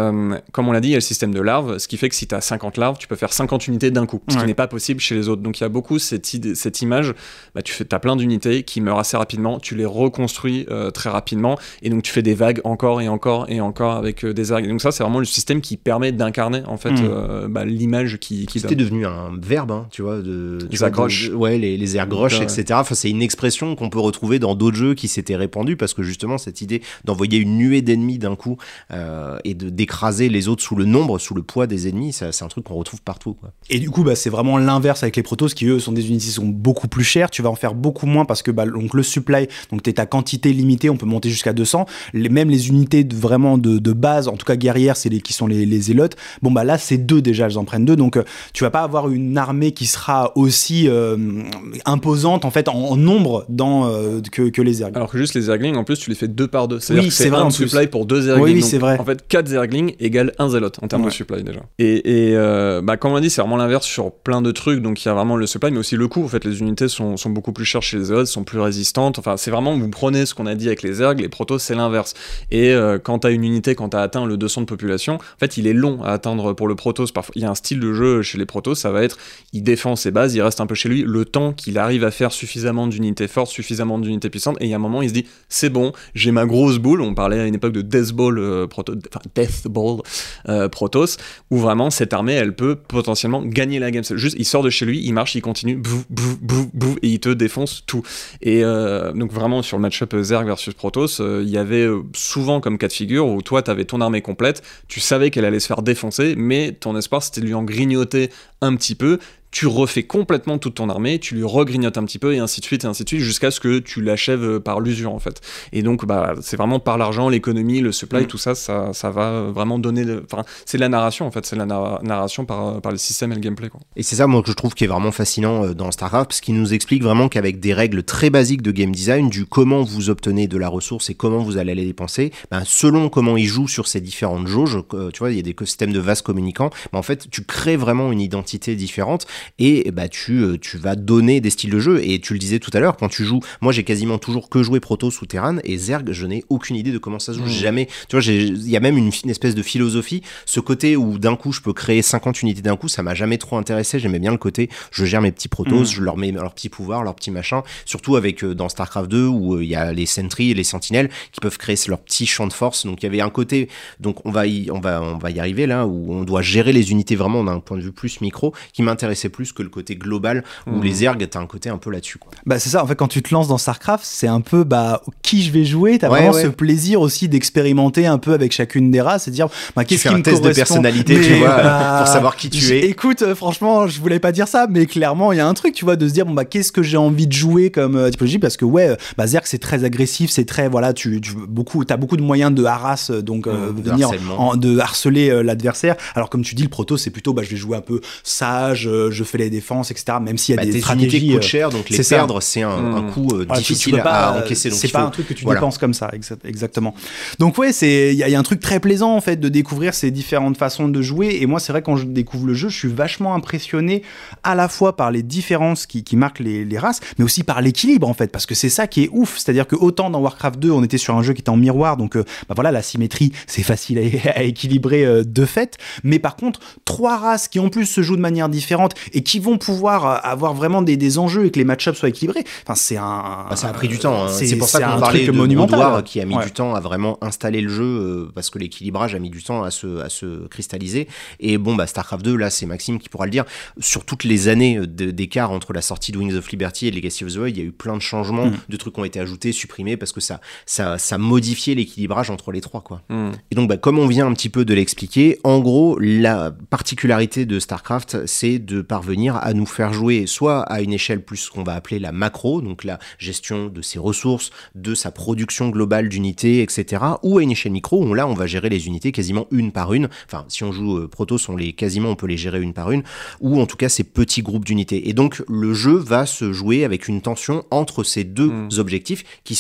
euh, comme on l'a dit, il y a le système de larves, ce qui fait que si tu as cinquante larves, tu peux faire cinquante unités d'un coup, ce ouais. qui n'est pas possible chez les autres. Donc il y a beaucoup cette, idée, cette image, bah, tu fais, as plein d'unités qui meurent assez rapidement, tu les reconstruis euh, très rapidement, et donc tu fais des vagues encore et encore et encore avec euh, des ergs. Donc ça, c'est vraiment le système qui permet d'incarner en fait mmh. euh, bah, l'image qui, qui C'était donne. devenu un verbe, hein, tu vois, de, tu vois, de, de ouais, les, les ergroches, euh, et cetera. Enfin, c'est une expression qu'on peut retrouver dans d'autres jeux qui s'étaient répandus parce que justement cette idée d'envoyer une nuée d'ennemis d'un coup euh, et de d'écraser les autres sous le nombre, sous le poids des ennemis, ça, c'est un truc qu'on retrouve partout, quoi. Et du coup, bah, c'est vraiment l'inverse avec les Protoss qui eux sont des unités qui sont beaucoup plus chères. Tu vas en faire beaucoup moins parce que bah, donc le supply, donc t'es ta quantité limitée, on peut monter jusqu'à deux cents. Les, même les unités de, vraiment de, de base, en tout cas guerrières, c'est les qui sont les, les zélotes. Bon bah là c'est deux déjà, elles en prennent deux, donc euh, tu vas pas avoir une armée qui sera aussi euh, imposante en fait en, en nombre dans euh, que, que les zerglings. Alors que juste les zerglings en plus tu les fais deux par deux, c'est-à-dire oui, que c'est, c'est vrai, un en supply plus. pour deux zerglings. Oui, oui donc, c'est vrai. En fait quatre zerglings égale un zélote en termes ouais. de supply déjà. Et, et euh, bah, comme on l'a dit, c'est vraiment l'inverse sur plein de trucs, donc il y a vraiment le supply mais aussi le coût. En fait les unités sont, sont beaucoup plus chères chez les zélotes, sont plus résistantes. Enfin c'est vraiment, vous prenez ce qu'on a dit avec les zergs, les protos c'est l'inverse. Et euh, quand t'as une unité, quand t'as atteint le deux cents de population, en fait il est long à atteindre pour le protos. Parfois il y a un style de jeu chez les protos, ça va être il défend ses bases, il reste un peu chez lui le temps qu'il arrive à faire suffisamment d'unités fortes, suffisamment d'unités puissantes, et il y a un moment il se dit c'est bon, j'ai ma grosse boule. On parlait à une époque de Death Ball euh, proto, enfin Death Ball euh, Protoss, où vraiment cette armée elle peut potentiellement gagner la game. C'est juste il sort de chez lui, il marche, il continue bouf, bouf, bouf, bouf, et il te défonce tout. Et euh, donc vraiment sur le match-up Zerg versus Protoss, il euh, y avait euh, souvent comme cas de figure où toi t'avais ton armée complète, tu savais qu'elle allait se faire défoncer, mais ton espoir c'était de lui en grignoter un petit peu. Tu refais complètement toute ton armée, tu lui regrignotes un petit peu, et ainsi de suite, et ainsi de suite, jusqu'à ce que tu l'achèves par l'usure, en fait. Et donc, bah, c'est vraiment par l'argent, l'économie, le supply, mmh. tout ça, ça, ça va vraiment donner... De... Enfin, c'est de la narration, en fait, c'est de la na- narration par, par le système et le gameplay, quoi. Et c'est ça, moi, que je trouve qui est vraiment fascinant dans StarCraft, parce qu'il nous explique vraiment qu'avec des règles très basiques de game design, du comment vous obtenez de la ressource et comment vous allez les dépenser, ben, selon comment ils jouent sur ces différentes jauges, tu vois, il y a des systèmes de vases communicants, ben, en fait, tu crées vraiment une identité différente, et bah tu, tu vas donner des styles de jeu. Et tu le disais tout à l'heure, quand tu joues, moi j'ai quasiment toujours que joué Protoss ou Terran, et Zerg, je n'ai aucune idée de comment ça se joue. Mmh. Jamais, tu vois, il y a même une, une espèce de philosophie, ce côté où d'un coup je peux créer cinquante unités d'un coup, ça m'a jamais trop intéressé. J'aimais bien le côté, je gère mes petits Protoss, mmh. je leur mets leurs petits pouvoirs, leurs petits machins, surtout avec euh, dans StarCraft deux où il euh, y a les sentries et les sentinelles qui peuvent créer leurs petits champs de force. Donc il y avait un côté, donc on va y, on va, on va y arriver là, où on doit gérer les unités vraiment d'un point de vue plus micro, qui m'intéressait plus que le côté global où mmh. les Zerg, t'as un côté un peu là-dessus, quoi. Bah c'est ça, en fait quand tu te lances dans StarCraft, c'est un peu bah qui je vais jouer, t'as ouais, vraiment ouais. ce plaisir aussi d'expérimenter un peu avec chacune des races et de dire bah qu'est-ce qui me correspond. Tu fais un test de personnalité, mais, tu vois, bah, pour savoir qui tu es. Écoute, euh, franchement, je voulais pas dire ça, mais clairement il y a un truc, tu vois, de se dire bon bah qu'est-ce que j'ai envie de jouer comme euh, typologie, parce que ouais, bah Zerg c'est très agressif, c'est très voilà, tu, tu beaucoup, t'as beaucoup de moyens de harass, donc euh, mmh, venir en, de harceler euh, l'adversaire. Alors comme tu dis, le proto c'est plutôt bah je vais jouer un peu sage, euh, je fais les défenses, et cetera. Même s'il y a bah, des tes stratégies unités coûtent cher, donc les c'est perdre, c'est un, mmh. un coût euh, voilà, difficile tu, tu pas, à encaisser. Donc c'est pas faut... un truc que tu voilà. dépenses comme ça, exactement. Donc ouais, c'est il y, y a un truc très plaisant en fait de découvrir ces différentes façons de jouer. Et moi, c'est vrai quand je découvre le jeu, je suis vachement impressionné à la fois par les différences qui, qui marquent les, les races, mais aussi par l'équilibre en fait, parce que c'est ça qui est ouf. C'est-à-dire que autant dans Warcraft deux, on était sur un jeu qui était en miroir, donc euh, bah voilà, la symétrie, c'est facile à, à équilibrer euh, de fait. Mais par contre, trois races qui en plus se jouent de manière différente et qui vont pouvoir euh, avoir vraiment des, des enjeux et que les match-ups soient équilibrés. Enfin, c'est un. Bah, ça a pris du temps. Hein. C'est, c'est pour ça c'est qu'on parlait de monumental qui a mis ouais. du temps à vraiment installer le jeu euh, parce que l'équilibrage a mis du temps à se, à se cristalliser. Et bon, bah StarCraft deux, là, c'est Maxime qui pourra le dire. Sur toutes les années de, d'écart entre la sortie de Wings of Liberty et Legacy of the Void, il y a eu plein de changements, mm. de trucs qui ont été ajoutés, supprimés parce que ça, ça, ça modifiait l'équilibrage entre les trois, quoi. Mm. Et donc, bah, comme on vient un petit peu de l'expliquer, en gros, la particularité de StarCraft, c'est de parvenir à nous faire jouer soit à une échelle plus ce qu'on va appeler la macro, donc la gestion de ses ressources, de sa production globale d'unités, et cetera, ou à une échelle micro, où là, on va gérer les unités quasiment une par une. Enfin, si on joue euh, Protoss, on les quasiment, on peut les gérer une par une, ou en tout cas ces petits groupes d'unités. Et donc, le jeu va se jouer avec une tension entre ces deux mmh. objectifs qui sont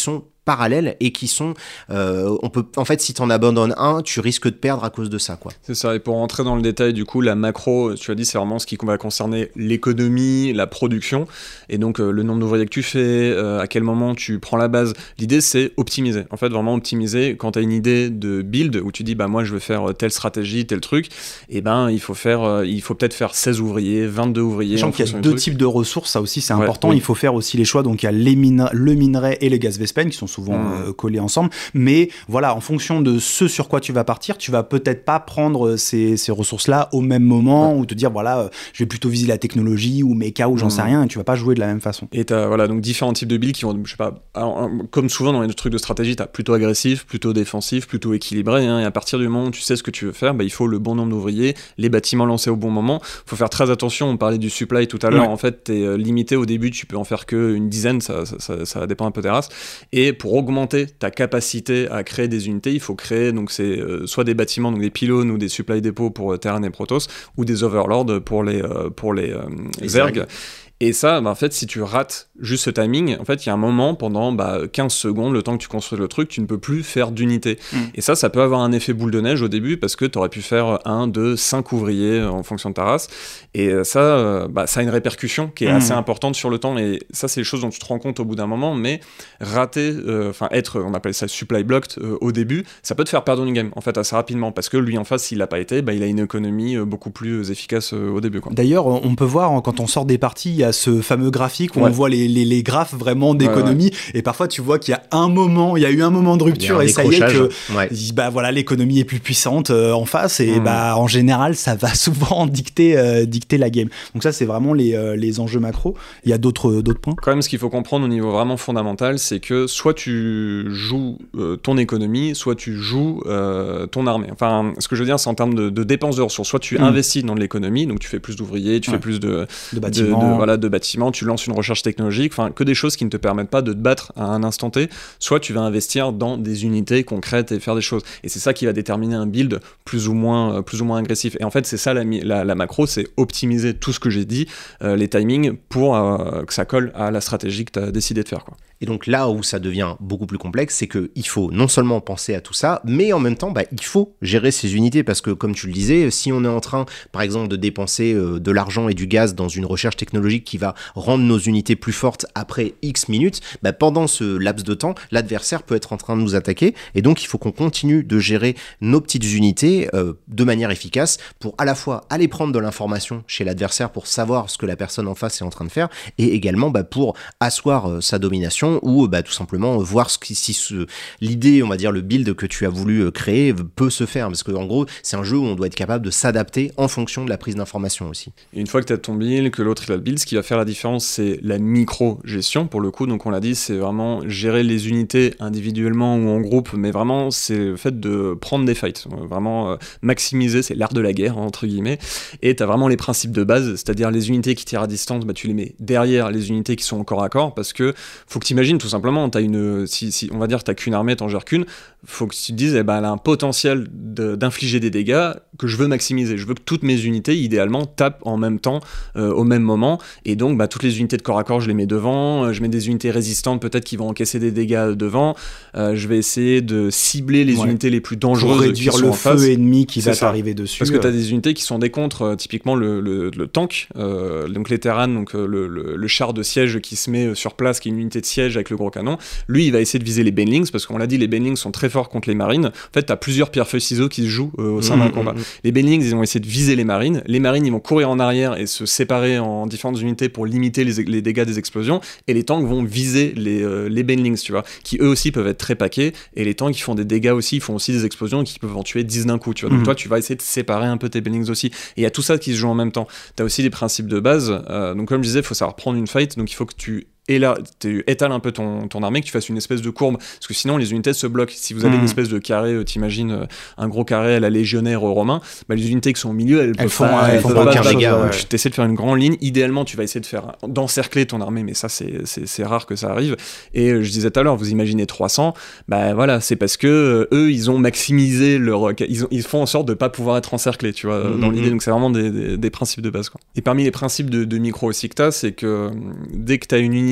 parallèles et qui sont, euh, on peut, en fait, si t'en abandonnes un, tu risques de perdre à cause de ça, quoi. C'est ça. Et pour rentrer dans le détail, du coup, la macro, tu as dit, c'est vraiment ce qui va concerner l'économie, la production, et donc euh, le nombre d'ouvriers que tu fais, euh, à quel moment tu prends la base. L'idée, c'est optimiser. En fait, vraiment optimiser. Quand tu as une idée de build où tu dis, bah moi, je veux faire telle stratégie, tel truc, et ben il faut faire, euh, il faut peut-être faire seize ouvriers, vingt-deux ouvriers. Sachant qu'il y a deux types de ressources, ça aussi c'est ouais, important. Oui. Il faut faire aussi les choix. Donc il y a les mine- le minerai et les gaz Vespene qui sont souvent mmh. euh, collés ensemble. Mais voilà, en fonction de ce sur quoi tu vas partir, tu vas peut-être pas prendre ces, ces ressources-là au même moment ouais. ou te dire voilà, euh, je vais plutôt viser la technologie ou méca ou j'en mmh. sais rien. Et tu vas pas jouer de la même façon. Et t'as voilà donc différents types de builds qui vont, je sais pas, alors, comme souvent dans les trucs de stratégie, t'as plutôt agressif, plutôt défensif, plutôt équilibré. Hein, et à partir du moment où tu sais ce que tu veux faire, bah, il faut le bon nombre d'ouvriers, les bâtiments lancés au bon moment. Faut faire très attention. On parlait du supply tout à l'heure. Ouais. En fait, t'es euh, limité au début. Tu peux en faire qu'une dizaine. Ça, ça, ça, ça dépend un peu des races. Et pour augmenter ta capacité à créer des unités, il faut créer donc c'est euh, soit des bâtiments, donc des pylônes ou des supply depots pour euh, Terran et Protoss, ou des overlords pour les euh, pour les, euh, les Zerg. Et ça, bah, en fait, si tu rates juste ce timing, en fait, il y a un moment, pendant bah, quinze secondes, le temps que tu construis le truc, tu ne peux plus faire d'unité. Mmh. Et ça, ça peut avoir un effet boule de neige au début, parce que tu aurais pu faire un, deux, cinq ouvriers en fonction de ta race. Et ça, euh, bah, ça a une répercussion qui est mmh. assez importante sur le temps. Et ça, c'est les choses dont tu te rends compte au bout d'un moment. Mais rater, enfin, euh, être, on appelle ça supply blocked euh, au début, ça peut te faire perdre une game, en fait, assez rapidement. Parce que lui, en face, s'il l'a pas été, bah, il a une économie euh, beaucoup plus efficace euh, au début, quoi. D'ailleurs, on peut voir, quand on sort des parties, il y a ce fameux graphique où ouais. on voit les, les, les graphes vraiment d'économie ouais, ouais. et parfois tu vois qu'il y a un moment, il y a eu un moment de rupture et ça y est que ouais. bah, voilà, l'économie est plus puissante euh, en face et mmh. bah, en général ça va souvent dicter, euh, dicter la game. Donc ça c'est vraiment les, euh, les enjeux macro. Il y a d'autres, d'autres points. Quand même ce qu'il faut comprendre au niveau vraiment fondamental, c'est que soit tu joues euh, ton économie, soit tu joues euh, ton armée. Enfin ce que je veux dire c'est en termes de, de dépenses de ressources. Soit tu mmh. investis dans l'économie, donc tu fais plus d'ouvriers, tu ouais. fais plus de, de bâtiments, de, de, voilà, de bâtiments, tu lances une recherche technologique, enfin que des choses qui ne te permettent pas de te battre à un instant T, soit tu vas investir dans des unités concrètes et faire des choses. Et c'est ça qui va déterminer un build plus ou moins, plus ou moins agressif. Et en fait, c'est ça la, la, la macro, c'est optimiser tout ce que j'ai dit, euh, les timings, pour euh, que ça colle à la stratégie que tu as décidé de faire, quoi. Et donc là où ça devient beaucoup plus complexe, c'est qu'il faut non seulement penser à tout ça, mais en même temps, bah, il faut gérer ces unités parce que, comme tu le disais, si on est en train, par exemple, de dépenser euh, de l'argent et du gaz dans une recherche technologique qui va rendre nos unités plus fortes après X minutes, bah, pendant ce laps de temps, l'adversaire peut être en train de nous attaquer et donc il faut qu'on continue de gérer nos petites unités euh, de manière efficace pour à la fois aller prendre de l'information chez l'adversaire pour savoir ce que la personne en face est en train de faire et également bah, pour asseoir euh, sa domination ou bah, tout simplement voir ce qui, si ce, l'idée, on va dire le build que tu as voulu créer peut se faire, parce qu'en gros c'est un jeu où on doit être capable de s'adapter en fonction de la prise d'information aussi. Et une fois que tu as ton build, que l'autre il a le build, ce qui va faire la différence c'est la micro-gestion pour le coup, donc on l'a dit, c'est vraiment gérer les unités individuellement ou en groupe, mais vraiment c'est le fait de prendre des fights, vraiment euh, maximiser, c'est l'art de la guerre entre guillemets, et tu as vraiment les principes de base, c'est-à-dire les unités qui tirent à distance, bah, tu les mets derrière les unités qui sont au corps à corps, parce que faut que tu imagines tout simplement, t'as une, si, si on va dire que t'as qu'une armée, t'en gères qu'une, faut que tu te dises, eh ben, elle a un potentiel de, d'infliger des dégâts que je veux maximiser. Je veux que toutes mes unités, idéalement, tapent en même temps, euh, au même moment, et donc bah, toutes les unités de corps à corps, je les mets devant, euh, je mets des unités résistantes peut-être qui vont encaisser des dégâts devant, euh, je vais essayer de cibler les ouais. unités les plus dangereuses pour réduire qui sont le en feu face. ennemi qui c'est va ça. t'arriver dessus. Parce que t'as des unités qui sont des contres, euh, typiquement le, le, le tank, euh, donc les Terran, donc euh, le, le, le char de siège qui se met sur place, qui est une unité de siège avec le gros canon. Lui, il va essayer de viser les Banelings, parce qu'on l'a dit, les Banelings sont très forts contre les marines. En fait, t'as plusieurs pierre-feuille-ciseaux qui se jouent euh, au sein mmh, d'un combat. Mmh. Les Banelings, ils vont essayer de viser les marines. Les marines, ils vont courir en arrière et se séparer en différentes unités pour limiter les, les dégâts des explosions. Et les tanks vont viser les, euh, les Banelings, tu vois, qui eux aussi peuvent être très paquets. Et les tanks, ils font des dégâts aussi, ils font aussi des explosions qui peuvent en tuer dix d'un coup, tu vois. Donc mmh. toi, tu vas essayer de séparer un peu tes Banelings aussi. Et il y a tout ça qui se joue en même temps. T'as aussi les principes de base. Euh, donc comme je disais, il faut savoir prendre une fight. Donc il faut que tu et là, tu étales un peu ton, ton armée, que tu fasses une espèce de courbe, parce que sinon les unités se bloquent. Si vous avez mmh. une espèce de carré, euh, t'imagines euh, un gros carré à la légionnaire euh, romain, bah, les unités qui sont au milieu, elles, elles font, pas, elles font pas aucun dégât. Ouais. Tu essaies de faire une grande ligne. Idéalement, tu vas essayer de faire d'encercler ton armée, mais ça c'est, c'est, c'est rare que ça arrive. Et euh, je disais tout à l'heure, vous imaginez trois cents, bah voilà, c'est parce que euh, eux, ils ont maximisé leur, ils, ont, ils font en sorte de pas pouvoir être encerclés, tu vois, mmh. dans l'idée. Donc c'est vraiment des, des, des principes de base, quoi. Et parmi les principes de, de micro aussi que t'as, c'est que dès que t'as une unité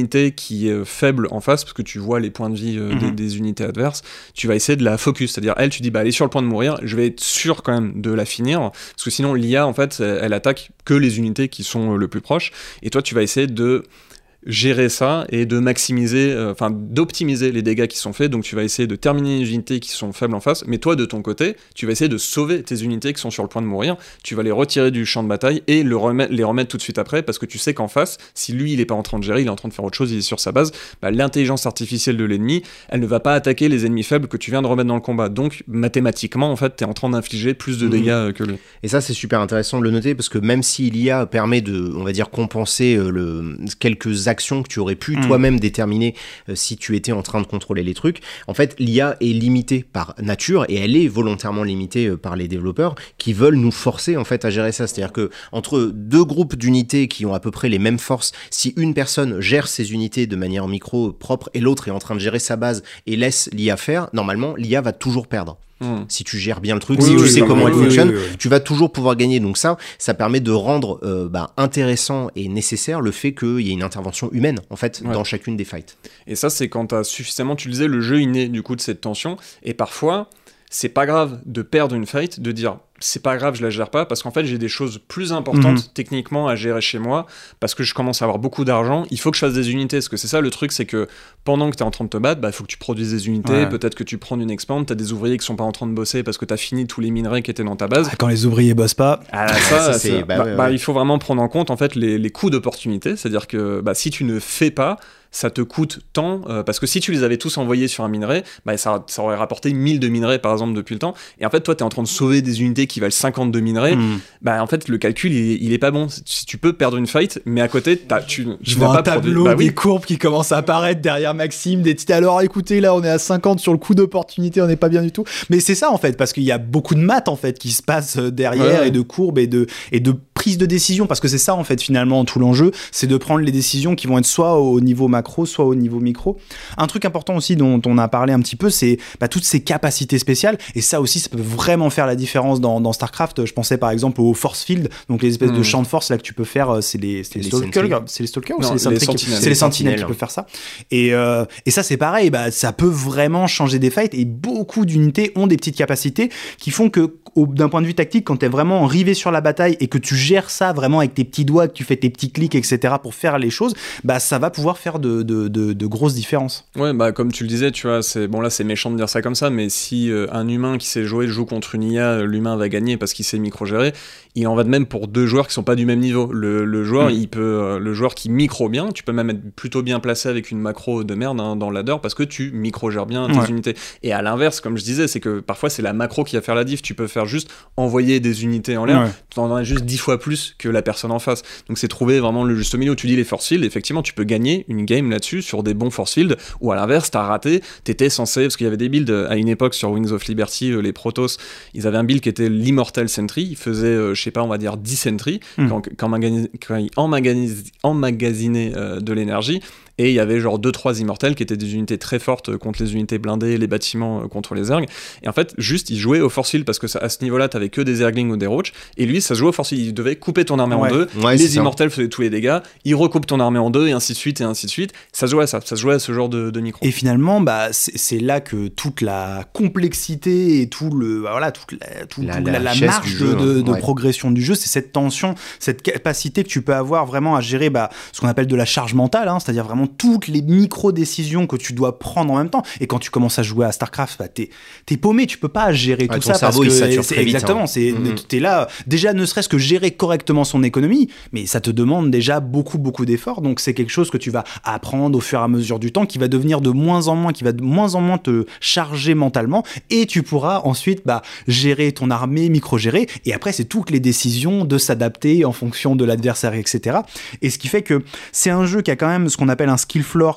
unité qui est faible en face, parce que tu vois les points de vie euh, mm-hmm. des, des unités adverses, tu vas essayer de la focus, c'est-à-dire elle, tu dis bah elle est sur le point de mourir, je vais être sûr quand même de la finir, parce que sinon l'I A en fait elle, elle attaque que les unités qui sont le plus proches, et toi tu vas essayer de gérer ça et de maximiser, enfin euh, d'optimiser les dégâts qui sont faits. Donc tu vas essayer de terminer les unités qui sont faibles en face, mais toi de ton côté, tu vas essayer de sauver tes unités qui sont sur le point de mourir, tu vas les retirer du champ de bataille et le remettre, les remettre tout de suite après, parce que tu sais qu'en face, si lui il est pas en train de gérer, il est en train de faire autre chose, il est sur sa base, bah, l'intelligence artificielle de l'ennemi, elle ne va pas attaquer les ennemis faibles que tu viens de remettre dans le combat. Donc mathématiquement, en fait, t'es en train d'infliger plus de dégâts mmh. que lui. Et ça c'est super intéressant de le noter, parce que même si l'I A permet de, on va dire, compenser euh, le, quelques actions que tu aurais pu mmh. toi-même déterminer euh, si tu étais en train de contrôler les trucs. En fait, l'I A est limitée par nature, et elle est volontairement limitée euh, par les développeurs qui veulent nous forcer en fait à gérer ça. C'est-à-dire que entre deux groupes d'unités qui ont à peu près les mêmes forces, si une personne gère ses unités de manière micro propre et l'autre est en train de gérer sa base et laisse l'I A faire, normalement l'I A va toujours perdre. Mmh. Si tu gères bien le truc, oui, si oui, tu oui, sais oui, comment oui, elle oui, fonctionne, oui, oui, oui. tu vas toujours pouvoir gagner. Donc ça, ça permet de rendre euh, bah, intéressant et nécessaire le fait qu'il y ait une intervention humaine, en fait, ouais. dans chacune des fights. Et ça, c'est quand tu as suffisamment utilisé le jeu inné, du coup, de cette tension. Et parfois, c'est pas grave de perdre une fight, de dire... c'est pas grave, je la gère pas, parce qu'en fait j'ai des choses plus importantes mmh. techniquement à gérer chez moi, parce que je commence à avoir beaucoup d'argent, il faut que je fasse des unités, parce que c'est ça le truc, c'est que pendant que t'es en train de te battre, bah il faut que tu produises des unités, ouais. peut-être que tu prends une expand, t'as des ouvriers qui sont pas en train de bosser parce que t'as fini tous les minerais qui étaient dans ta base. Ah, quand les ouvriers bossent pas, ah, ça, ça c'est, bah, bah, ouais, bah, ouais. il faut vraiment prendre en compte en fait les, les coûts d'opportunité, c'est-à-dire que bah, si tu ne fais pas, ça te coûte tant, euh, parce que si tu les avais tous envoyés sur un minerai, bah, ça, ça aurait rapporté mille de minerais par exemple depuis le temps, et en fait toi t'es en train de sauver des unités qui valent cinquante-deux minerais, mmh. bah en fait le calcul il, il est pas bon, si tu peux perdre une fight, mais à côté t'as, tu, tu je vois un tableau, bah, des oui. courbes qui commencent à apparaître derrière Maxime, des titres, alors écoutez là on est à cinquante sur le coût d'opportunité, on n'est pas bien du tout, mais c'est ça en fait, parce qu'il y a beaucoup de maths en fait qui se passent derrière, ouais. et de courbes et de, et de prise de décision, parce que c'est ça en fait finalement tout l'enjeu, c'est de prendre les décisions qui vont être soit au niveau macro, soit au niveau micro. Un truc important aussi dont on a parlé un petit peu, c'est bah, toutes ces capacités spéciales, et ça aussi ça peut vraiment faire la différence dans, dans StarCraft. Je pensais par exemple au force field, donc les espèces mmh. de champs de force là que tu peux faire, c'est les, c'est les, les stalkers, c'est les stalkers ou c'est les, les sentinelles, c'est les sentinelles qui peuvent faire ça, et, euh, et ça c'est pareil, bah, ça peut vraiment changer des fights, et beaucoup d'unités ont des petites capacités qui font que au, d'un point de vue tactique, quand t'es vraiment rivé sur la bataille et que tu gères ça vraiment avec tes petits doigts, que tu fais tes petits clics, et cetera pour faire les choses, bah ça va pouvoir faire de, de, de, de grosses différences. Ouais, bah comme tu le disais, tu vois, c'est bon là c'est méchant de dire ça comme ça, mais si euh, un humain qui sait jouer joue contre une I A, l'humain va gagner parce qu'il sait micro-gérer. Il en va de même pour deux joueurs qui sont pas du même niveau. Le, le joueur, mmh. il peut, euh, le joueur qui micro bien, tu peux même être plutôt bien placé avec une macro de merde hein, dans le ladder parce que tu micro-gères bien tes ouais. unités. Et à l'inverse, comme je disais, c'est que parfois c'est la macro qui va faire la diff. Tu peux faire juste envoyer des unités en l'air, ouais. tu en as juste dix fois plus que la personne en face. Donc c'est trouver vraiment le juste milieu. Tu dis les force fields, effectivement, tu peux gagner une game là-dessus sur des bons force fields, ou à l'inverse, t'as raté, t'étais censé, parce qu'il y avait des builds à une époque sur Wings of Liberty, les Protoss, ils avaient un build qui était l'Immortal Sentry, ils faisaient, euh, je sais pas, on va dire dix Sentry, mm. quand, quand, maganis- quand ils emmagasinaient, emmagasinaient euh, de l'énergie. Et il y avait genre deux trois immortels qui étaient des unités très fortes contre les unités blindées, les bâtiments contre les ergs. Et en fait, juste, il jouait au force field parce que ça, à ce niveau-là, t'avais que des erglings ou des roach. Et lui, ça jouait au force field. Il devait couper ton armée ouais. en deux. Ouais, les immortels faisaient tous les dégâts. Il recoupe ton armée en deux et ainsi de suite et ainsi de suite. Ça se jouait à ça. Ça se jouait à ce genre de, de micro. Et finalement, bah, c'est, c'est là que toute la complexité et tout le, bah, voilà, toute la, tout, la, tout, la, la, la marge jeu, de, de, ouais. de progression du jeu, c'est cette tension, cette capacité que tu peux avoir vraiment à gérer bah, ce qu'on appelle de la charge mentale, hein, c'est-à-dire vraiment toutes les micro-décisions que tu dois prendre en même temps. Et quand tu commences à jouer à StarCraft, bah, t'es, t'es paumé, tu peux pas gérer ouais, tout ça parce que c'est, c'est exactement, vite, hein. c'est, mm-hmm. t'es là, déjà ne serait-ce que gérer correctement son économie, mais ça te demande déjà beaucoup, beaucoup d'efforts. Donc c'est quelque chose que tu vas apprendre au fur et à mesure du temps, qui va devenir de moins en moins, qui va de moins en moins te charger mentalement, et tu pourras ensuite bah, gérer ton armée, micro-gérer, et après c'est toutes les décisions de s'adapter en fonction de l'adversaire, et cetera. Et ce qui fait que c'est un jeu qui a quand même ce qu'on appelle un skill floor qui est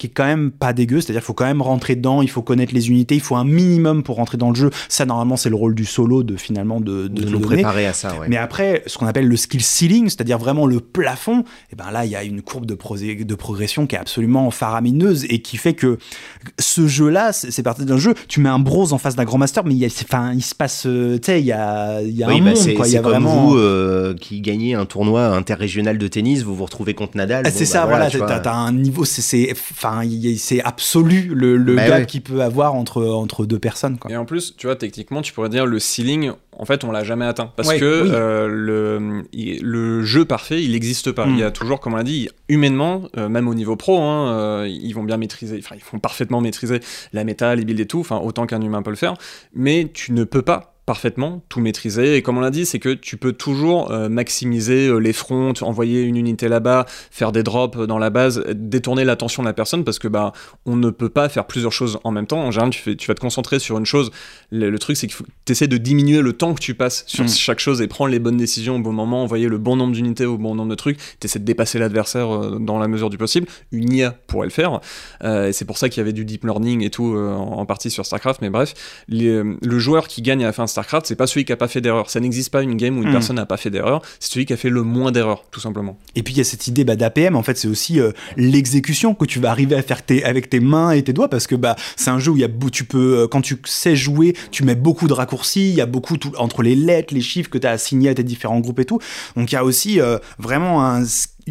qui est quand même pas dégueu, c'est-à-dire qu'il faut quand même rentrer dedans, il faut connaître les unités, il faut un minimum pour rentrer dans le jeu. Ça, normalement, c'est le rôle du solo de finalement de, de, de nous préparer à ça. Ouais. Mais après, ce qu'on appelle le skill ceiling, c'est-à-dire vraiment le plafond, et ben là, il y a une courbe de, pro- de progression qui est absolument faramineuse et qui fait que ce jeu-là, c'est, c'est parti d'un jeu, tu mets un bros en face d'un grand master, mais il, y a, enfin, il se passe, tu sais, il y a, il y a oui, un bah monde, c'est, quoi. C'est il y a comme vraiment... vous euh, qui gagnez un tournoi interrégional de tennis, vous vous retrouvez contre Nadal. Ah, bon, c'est bah, ça, voilà, voilà, t'as, t'as un niveau, c'est, c'est, enfin, c'est absolu le, le bah, gap ouais. qu'il peut avoir entre, entre deux personnes, quoi. Et en plus, tu vois, techniquement, tu pourrais dire le ceiling, en fait, on l'a jamais atteint. Parce ouais, que oui. euh, le, il, le jeu parfait, il n'existe pas. Mm. Il y a toujours, comme on l'a dit, humainement, euh, même au niveau pro, hein, euh, ils vont bien maîtriser, enfin, ils font parfaitement maîtriser la méta, les builds et tout, enfin, autant qu'un humain peut le faire. Mais tu ne peux pas parfaitement tout maîtriser, et comme on l'a dit, c'est que tu peux toujours euh, maximiser euh, les fronts, envoyer une unité là-bas, faire des drops dans la base, détourner l'attention de la personne, parce que bah on ne peut pas faire plusieurs choses en même temps. En général, tu, fais, tu vas te concentrer sur une chose. Le, le truc, c'est qu'il faut tu essaies de diminuer le temps que tu passes sur mmh. chaque chose et prendre les bonnes décisions au bon moment, envoyer le bon nombre d'unités au bon nombre de trucs. Tu essaies de dépasser l'adversaire euh, dans la mesure du possible. Une I A pourrait le faire, euh, et c'est pour ça qu'il y avait du deep learning et tout euh, en, en partie sur StarCraft. Mais bref, les, le joueur qui gagne à la fin de StarCraft, c'est pas celui qui a pas fait d'erreur. Ça n'existe pas une game où une mmh. personne n'a pas fait d'erreur. C'est celui qui a fait le moins d'erreurs, tout simplement. Et puis il y a cette idée bah, d'A P M. En fait, c'est aussi euh, l'exécution que tu vas arriver à faire tes, avec tes mains et tes doigts, parce que bah c'est un jeu où il y a tu peux euh, quand tu sais jouer, tu mets beaucoup de raccourcis. Il y a beaucoup tout, entre les lettres, les chiffres que tu as assignés à tes différents groupes et tout. Donc il y a aussi euh, vraiment un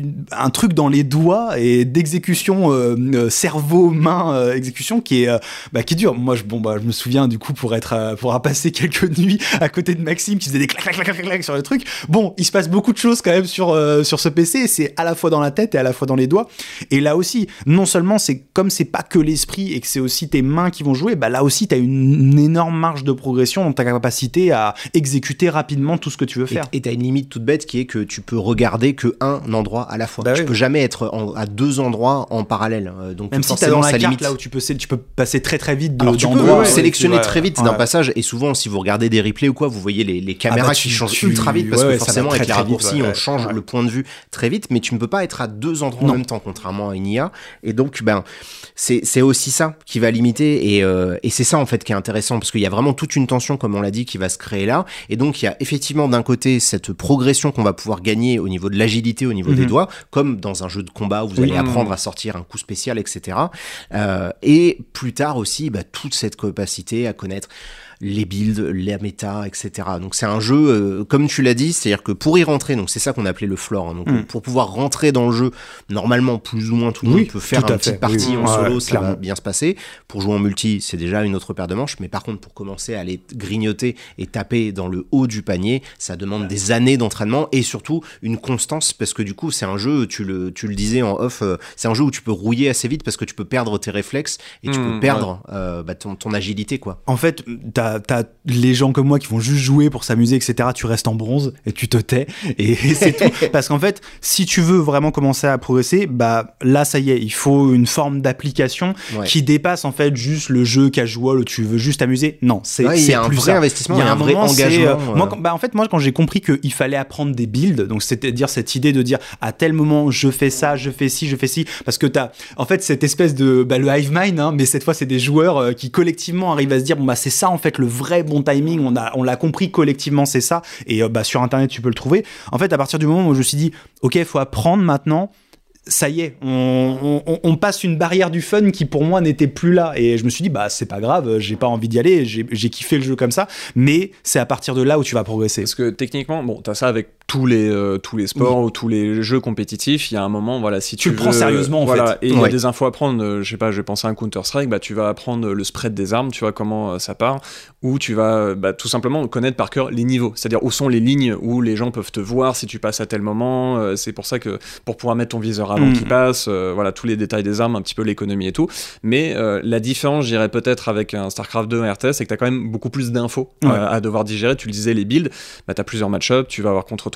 un truc dans les doigts et d'exécution euh, euh, cerveau main euh, exécution qui est euh, bah, qui est dur. Moi je bon bah je me souviens du coup pour être euh, pour avoir passé quelques nuits à côté de Maxime qui faisait des clac clac clac clac clac sur le truc. Bon, il se passe beaucoup de choses quand même sur euh, sur ce P C, c'est à la fois dans la tête et à la fois dans les doigts. Et là aussi, non seulement c'est comme c'est pas que l'esprit et que c'est aussi tes mains qui vont jouer, bah là aussi tu as une, une énorme marge de progression dans ta capacité à exécuter rapidement tout ce que tu veux faire. Et tu as une limite toute bête qui est que tu peux regarder que un endroit à la fois. Bah tu oui. peux jamais être en, à deux endroits en parallèle. Donc même si t'as dans la carte limite... là où tu peux, tu peux passer très très vite de, Alors tu peux ouais, sélectionner ouais, très vite ouais. d'un passage, et souvent si vous regardez des replays ou quoi, vous voyez les, les caméras ah bah, tu, qui changent tu, ultra vite parce ouais, que forcément avec les raccourcis vite, ouais, on change ouais. le point de vue très vite, mais tu ne peux pas être à deux endroits non. en même temps, contrairement à une I A. Et donc ben c'est, c'est aussi ça qui va limiter, et, euh, et c'est ça en fait qui est intéressant, parce qu'il y a vraiment toute une tension, comme on l'a dit, qui va se créer là. Et donc il y a effectivement d'un côté cette progression qu'on va pouvoir gagner au niveau de l'agilité, au niveau mm-hmm. des doigts, comme dans un jeu de combat où vous oui. allez apprendre à sortir un coup spécial, et cetera. Euh, et plus tard aussi, bah, toute cette capacité à connaître les builds, la méta, et cetera. Donc c'est un jeu, euh, comme tu l'as dit, c'est-à-dire que pour y rentrer, donc c'est ça qu'on appelait le floor, hein, donc mm. pour pouvoir rentrer dans le jeu, normalement plus ou moins tout le oui, monde peut faire une petite partie oui, en ouais, solo, ouais, ça clairement. va bien se passer. Pour jouer en multi, c'est déjà une autre paire de manches, mais par contre pour commencer à aller grignoter et taper dans le haut du panier, ça demande des années d'entraînement et surtout une constance, parce que du coup c'est un jeu, tu le, tu le disais en off, euh, c'est un jeu où tu peux rouiller assez vite parce que tu peux perdre tes réflexes et tu mm, peux perdre ouais. euh, bah, ton, ton agilité, quoi. En fait, t'as T'as les gens comme moi qui vont juste jouer pour s'amuser, et cetera. Tu restes en bronze et tu te tais et, et c'est tout. Parce qu'en fait, si tu veux vraiment commencer à progresser, bah là, ça y est, il faut une forme d'application ouais. qui dépasse en fait juste le jeu casual où tu veux juste t'amuser. Non, c'est, ouais, c'est il y a un plus vrai ça. investissement, il y a un, un vrai moment, engagement. Euh... Moi, quand, bah en fait, moi, quand j'ai compris qu'il fallait apprendre des builds, donc c'est-à-dire cette idée de dire à tel moment je fais ça, je fais ci, je fais ci, parce que t'as en fait cette espèce de bah, le hive mind, hein, mais cette fois c'est des joueurs euh, qui collectivement arrivent à se dire bon bah c'est ça en fait le vrai bon timing, on a on l'a compris collectivement, c'est ça, et euh, bah sur internet tu peux le trouver. En fait, à partir du moment où je me suis dit ok, il faut apprendre maintenant, ça y est, on, on, on passe une barrière du fun qui pour moi n'était plus là, et je me suis dit bah c'est pas grave, j'ai pas envie d'y aller, j'ai, j'ai kiffé le jeu comme ça, mais c'est à partir de là où tu vas progresser. Parce que techniquement, bon, t'as ça avec tous les euh, tous les sports oui. ou tous les jeux compétitifs, il y a un moment, voilà, si tu, tu le veux, prends sérieusement en voilà, fait, et il ouais. y a des infos à prendre, euh, je sais pas, je vais penser à un Counter Strike, bah tu vas apprendre le spread des armes, tu vois comment euh, ça part, ou tu vas bah, tout simplement connaître par cœur les niveaux, c'est-à-dire où sont les lignes où les gens peuvent te voir si tu passes à tel moment, euh, c'est pour ça que pour pouvoir mettre ton viseur avant mmh. qu'il passe, euh, voilà, tous les détails des armes, un petit peu l'économie et tout, mais euh, la différence, je dirais peut-être avec un StarCraft deux, un R T S, c'est que t'as quand même beaucoup plus d'infos ouais. euh, à devoir digérer. Tu le disais, les builds, bah t'as plusieurs match-ups, tu vas avoir contre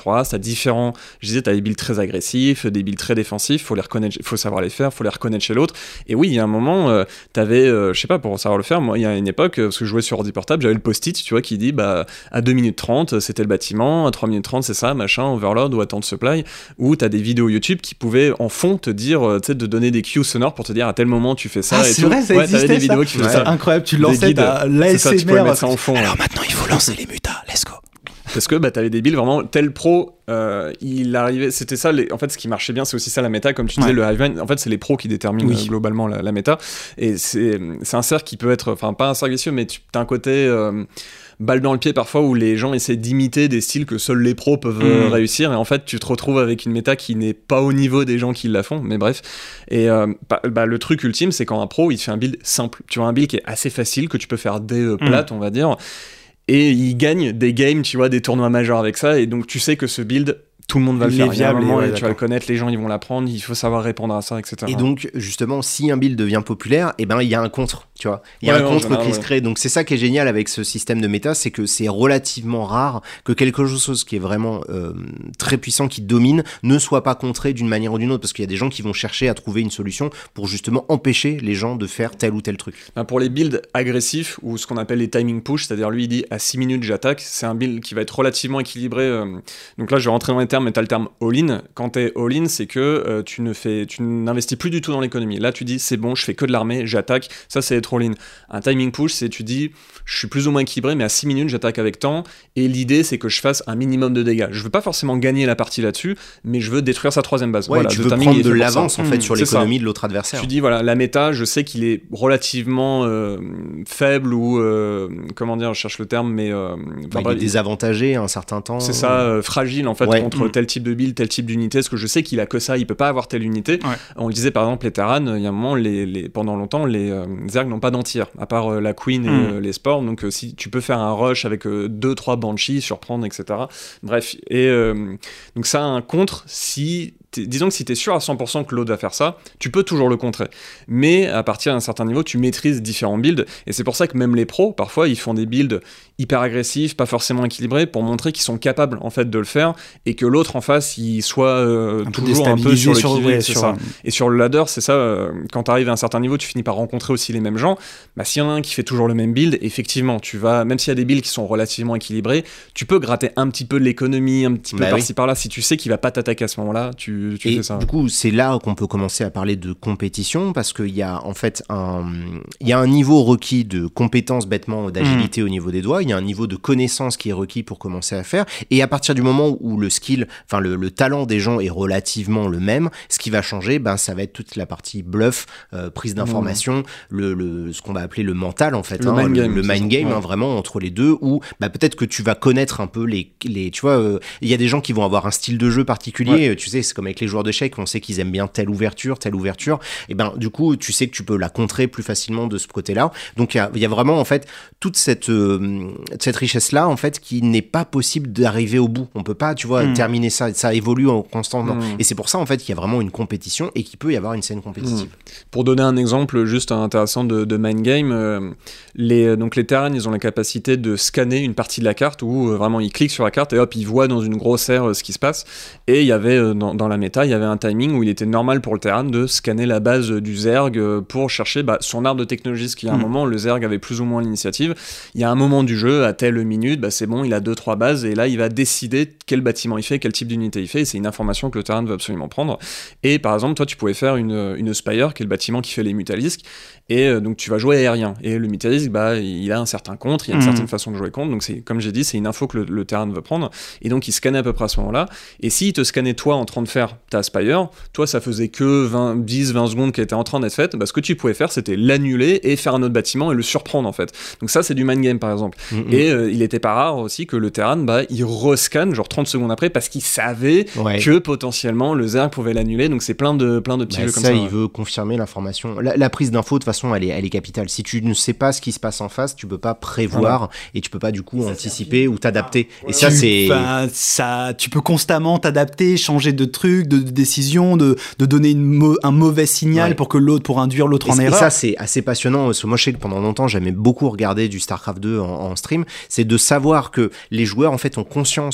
trois races, t'as différents, je disais, t'as des builds très agressifs, des builds très défensifs, faut les reconnaître, faut savoir les faire, faut les reconnaître chez l'autre. Et oui, il y a un moment, euh, t'avais, euh, je sais pas, pour savoir le faire, moi, il y a une époque, parce que je jouais sur ordi portable, j'avais le post-it, tu vois, qui dit, bah, à deux minutes trente, c'était le bâtiment, à trois minutes trente, c'est ça, machin, overload ou attente supply, ou t'as des vidéos YouTube qui pouvaient, en fond, te dire, tu sais, de donner des cues sonores pour te dire, à tel moment, tu fais ça. Ah, et c'est tout. vrai, ça ouais, existait, t'avais des ça. vidéos qui faisaient Ouais. ça. Incroyable, tu lançais ta l'A S M R. Tu pouvais mettre ça en fond. Alors maintenant, il faut lancer les mutas, let's go. Parce que bah, t'avais des builds vraiment tel pro, euh, il arrivait, c'était ça, les, en fait ce qui marchait bien c'est aussi ça la méta, comme tu disais, ouais. le Hiveman, en fait c'est les pros qui déterminent oui. euh, globalement la, la méta, et c'est, c'est un cercle qui peut être, enfin pas un cercle vicieux, mais tu as un côté euh, balle dans le pied parfois où les gens essaient d'imiter des styles que seuls les pros peuvent mmh. réussir, et en fait tu te retrouves avec une méta qui n'est pas au niveau des gens qui la font, mais bref, et euh, bah, bah, le truc ultime c'est quand un pro il te fait un build simple, tu vois un build qui est assez facile, que tu peux faire des euh, plates mmh. on va dire, et il gagne des games, tu vois, des tournois majeurs avec ça, et donc tu sais que ce build, tout le monde va le faire. Viable, moment, ouais, et tu vas le connaître, les gens ils vont l'apprendre, il faut savoir répondre à ça, et cetera. Et donc justement, si un build devient populaire, et eh ben il y a un contre, tu vois, il y a ouais, un contre général, qui se crée. Ouais. Donc c'est ça qui est génial avec ce système de méta, c'est que c'est relativement rare que quelque chose qui est vraiment euh, très puissant, qui domine, ne soit pas contré d'une manière ou d'une autre, parce qu'il y a des gens qui vont chercher à trouver une solution pour justement empêcher les gens de faire tel ou tel truc. Ben pour les builds agressifs ou ce qu'on appelle les timing push, c'est-à-dire lui il dit à six minutes j'attaque, c'est un build qui va être relativement équilibré. Euh, donc là je vais rentrer dans les termes, mais t'as le terme all-in. Quand t'es all-in, c'est que euh, tu ne fais, tu n'investis plus du tout dans l'économie. Là, tu dis, c'est bon, je fais que de l'armée, j'attaque. Ça, c'est être all-in. Un timing push, c'est tu dis, je suis plus ou moins équilibré, mais à six minutes, j'attaque avec temps. Et l'idée, c'est que je fasse un minimum de dégâts. Je veux pas forcément gagner la partie là-dessus, mais je veux détruire sa troisième base. Ouais, voilà, tu veux prendre de l'avance, en fait, mmh, sur l'économie ça. de l'autre adversaire. Tu dis, voilà, la méta, je sais qu'il est relativement euh, faible ou, euh, comment dire, je cherche le terme, mais... Euh, bah, il est désavantagé à un certain temps. C'est ça, euh, fragile, en fait, ouais. contre mmh. tel type de build, tel type d'unité, parce que je sais qu'il a que ça, il peut pas avoir telle unité. Ouais. On le disait par exemple, les Terran, il y a un moment, les, les, pendant longtemps, les euh, Zerg n'ont pas d'anti-air, à part euh, la Queen et mm. euh, les sports, donc euh, si tu peux faire un rush avec deux trois Banshees, surprendre, et cetera. Bref, et euh, donc ça a un contre si... Disons que si tu es sûr à cent pour cent que l'autre va faire ça, tu peux toujours le contrer. Mais à partir d'un certain niveau, tu maîtrises différents builds. Et c'est pour ça que même les pros, parfois, ils font des builds hyper agressifs, pas forcément équilibrés, pour montrer qu'ils sont capables en fait de le faire et que l'autre en face, il soit euh, un toujours un peu sur le qui-vive. Ouais, sur... Et sur le ladder, c'est ça, euh, quand tu arrives à un certain niveau, tu finis par rencontrer aussi les mêmes gens. Bah, s'il y en a un qui fait toujours le même build, effectivement, tu vas, même s'il y a des builds qui sont relativement équilibrés, tu peux gratter un petit peu de l'économie, un petit peu bah par-ci oui. par-là. Si tu sais qu'il va pas t'attaquer à ce moment-là, tu Tu et fais ça. Du coup, c'est là qu'on peut commencer à parler de compétition, parce qu'il y a en fait un, il y a un niveau requis de compétence bêtement, d'agilité mmh. au niveau des doigts, il y a un niveau de connaissance qui est requis pour commencer à faire, et à partir du moment où le skill, enfin le, le talent des gens est relativement le même, ce qui va changer, ben, ça va être toute la partie bluff, euh, prise d'information, mmh. le, le, ce qu'on va appeler le mental en fait, le hein, mind le, game, le mind game, ouais. hein, vraiment entre les deux, où bah, peut-être que tu vas connaître un peu les, les tu vois, il euh, y a des gens qui vont avoir un style de jeu particulier, ouais. tu sais, c'est comme avec les joueurs d'échecs, on sait qu'ils aiment bien telle ouverture, telle ouverture, et ben du coup tu sais que tu peux la contrer plus facilement de ce côté-là. Donc il y, y a vraiment en fait toute cette euh, cette richesse-là en fait qui n'est pas possible d'arriver au bout. On peut pas, tu vois, mmh. terminer ça. Ça évolue en constamment. Mmh. Et c'est pour ça en fait qu'il y a vraiment une compétition et qu'il peut y avoir une scène compétitive. Mmh. Pour donner un exemple juste intéressant de, de mind game, euh, les donc les Terran ils ont la capacité de scanner une partie de la carte où euh, vraiment ils cliquent sur la carte et hop ils voient dans une grosse aire euh, ce qui se passe. Et il y avait euh, dans, dans la méta il y avait un timing où il était normal pour le Terran de scanner la base du Zerg pour chercher bah, son arbre de technologie, ce qui à un mmh. moment le Zerg avait plus ou moins l'initiative. Il y a un moment du jeu, à telle minute, bah, c'est bon, il a deux trois bases et là il va décider quel bâtiment il fait, quel type d'unité il fait, et c'est une information que le Terran veut absolument prendre. Et par exemple toi tu pouvais faire une, une Spire qui est le bâtiment qui fait les Mutalisques, et euh, donc tu vas jouer aérien, et le Mutalisque bah, il a un certain contre, il y a une mmh. certaine façon de jouer contre, donc c'est, comme j'ai dit c'est une info que le, le Terran veut prendre, et donc il scannait à peu près à ce moment là, et s'il te scannait toi en train de faire ta Spire, toi ça faisait que vingt, dix vingt secondes qui était en train d'être faite, bah, ce que tu pouvais faire c'était l'annuler et faire un autre bâtiment et le surprendre en fait. Donc ça c'est du mind game par exemple. Mmh. Et euh, il était pas rare aussi que le Terran bah, il rescanne genre trente secondes après parce qu'il savait ouais. que potentiellement le Zerg pouvait l'annuler, donc c'est plein de, plein de petits bah, jeux ça, comme ça. Ça il ouais. veut confirmer l'information. La, la prise d'info de toute façon elle est, elle est capitale. Si tu ne sais pas ce qui se passe en face, tu peux pas prévoir voilà. et tu peux pas du coup ça anticiper ou t'adapter. Et ça tu, c'est... ça, tu peux constamment t'adapter, changer de trucs, de, de décisions, de, de donner une mo- un mauvais signal ouais. pour que l'autre, pour induire l'autre et en et erreur. Et ça c'est assez passionnant, parce que moi je sais que pendant longtemps j'aimais beaucoup regarder du StarCraft deux en, en stream, c'est de savoir que les joueurs en fait ont conscience que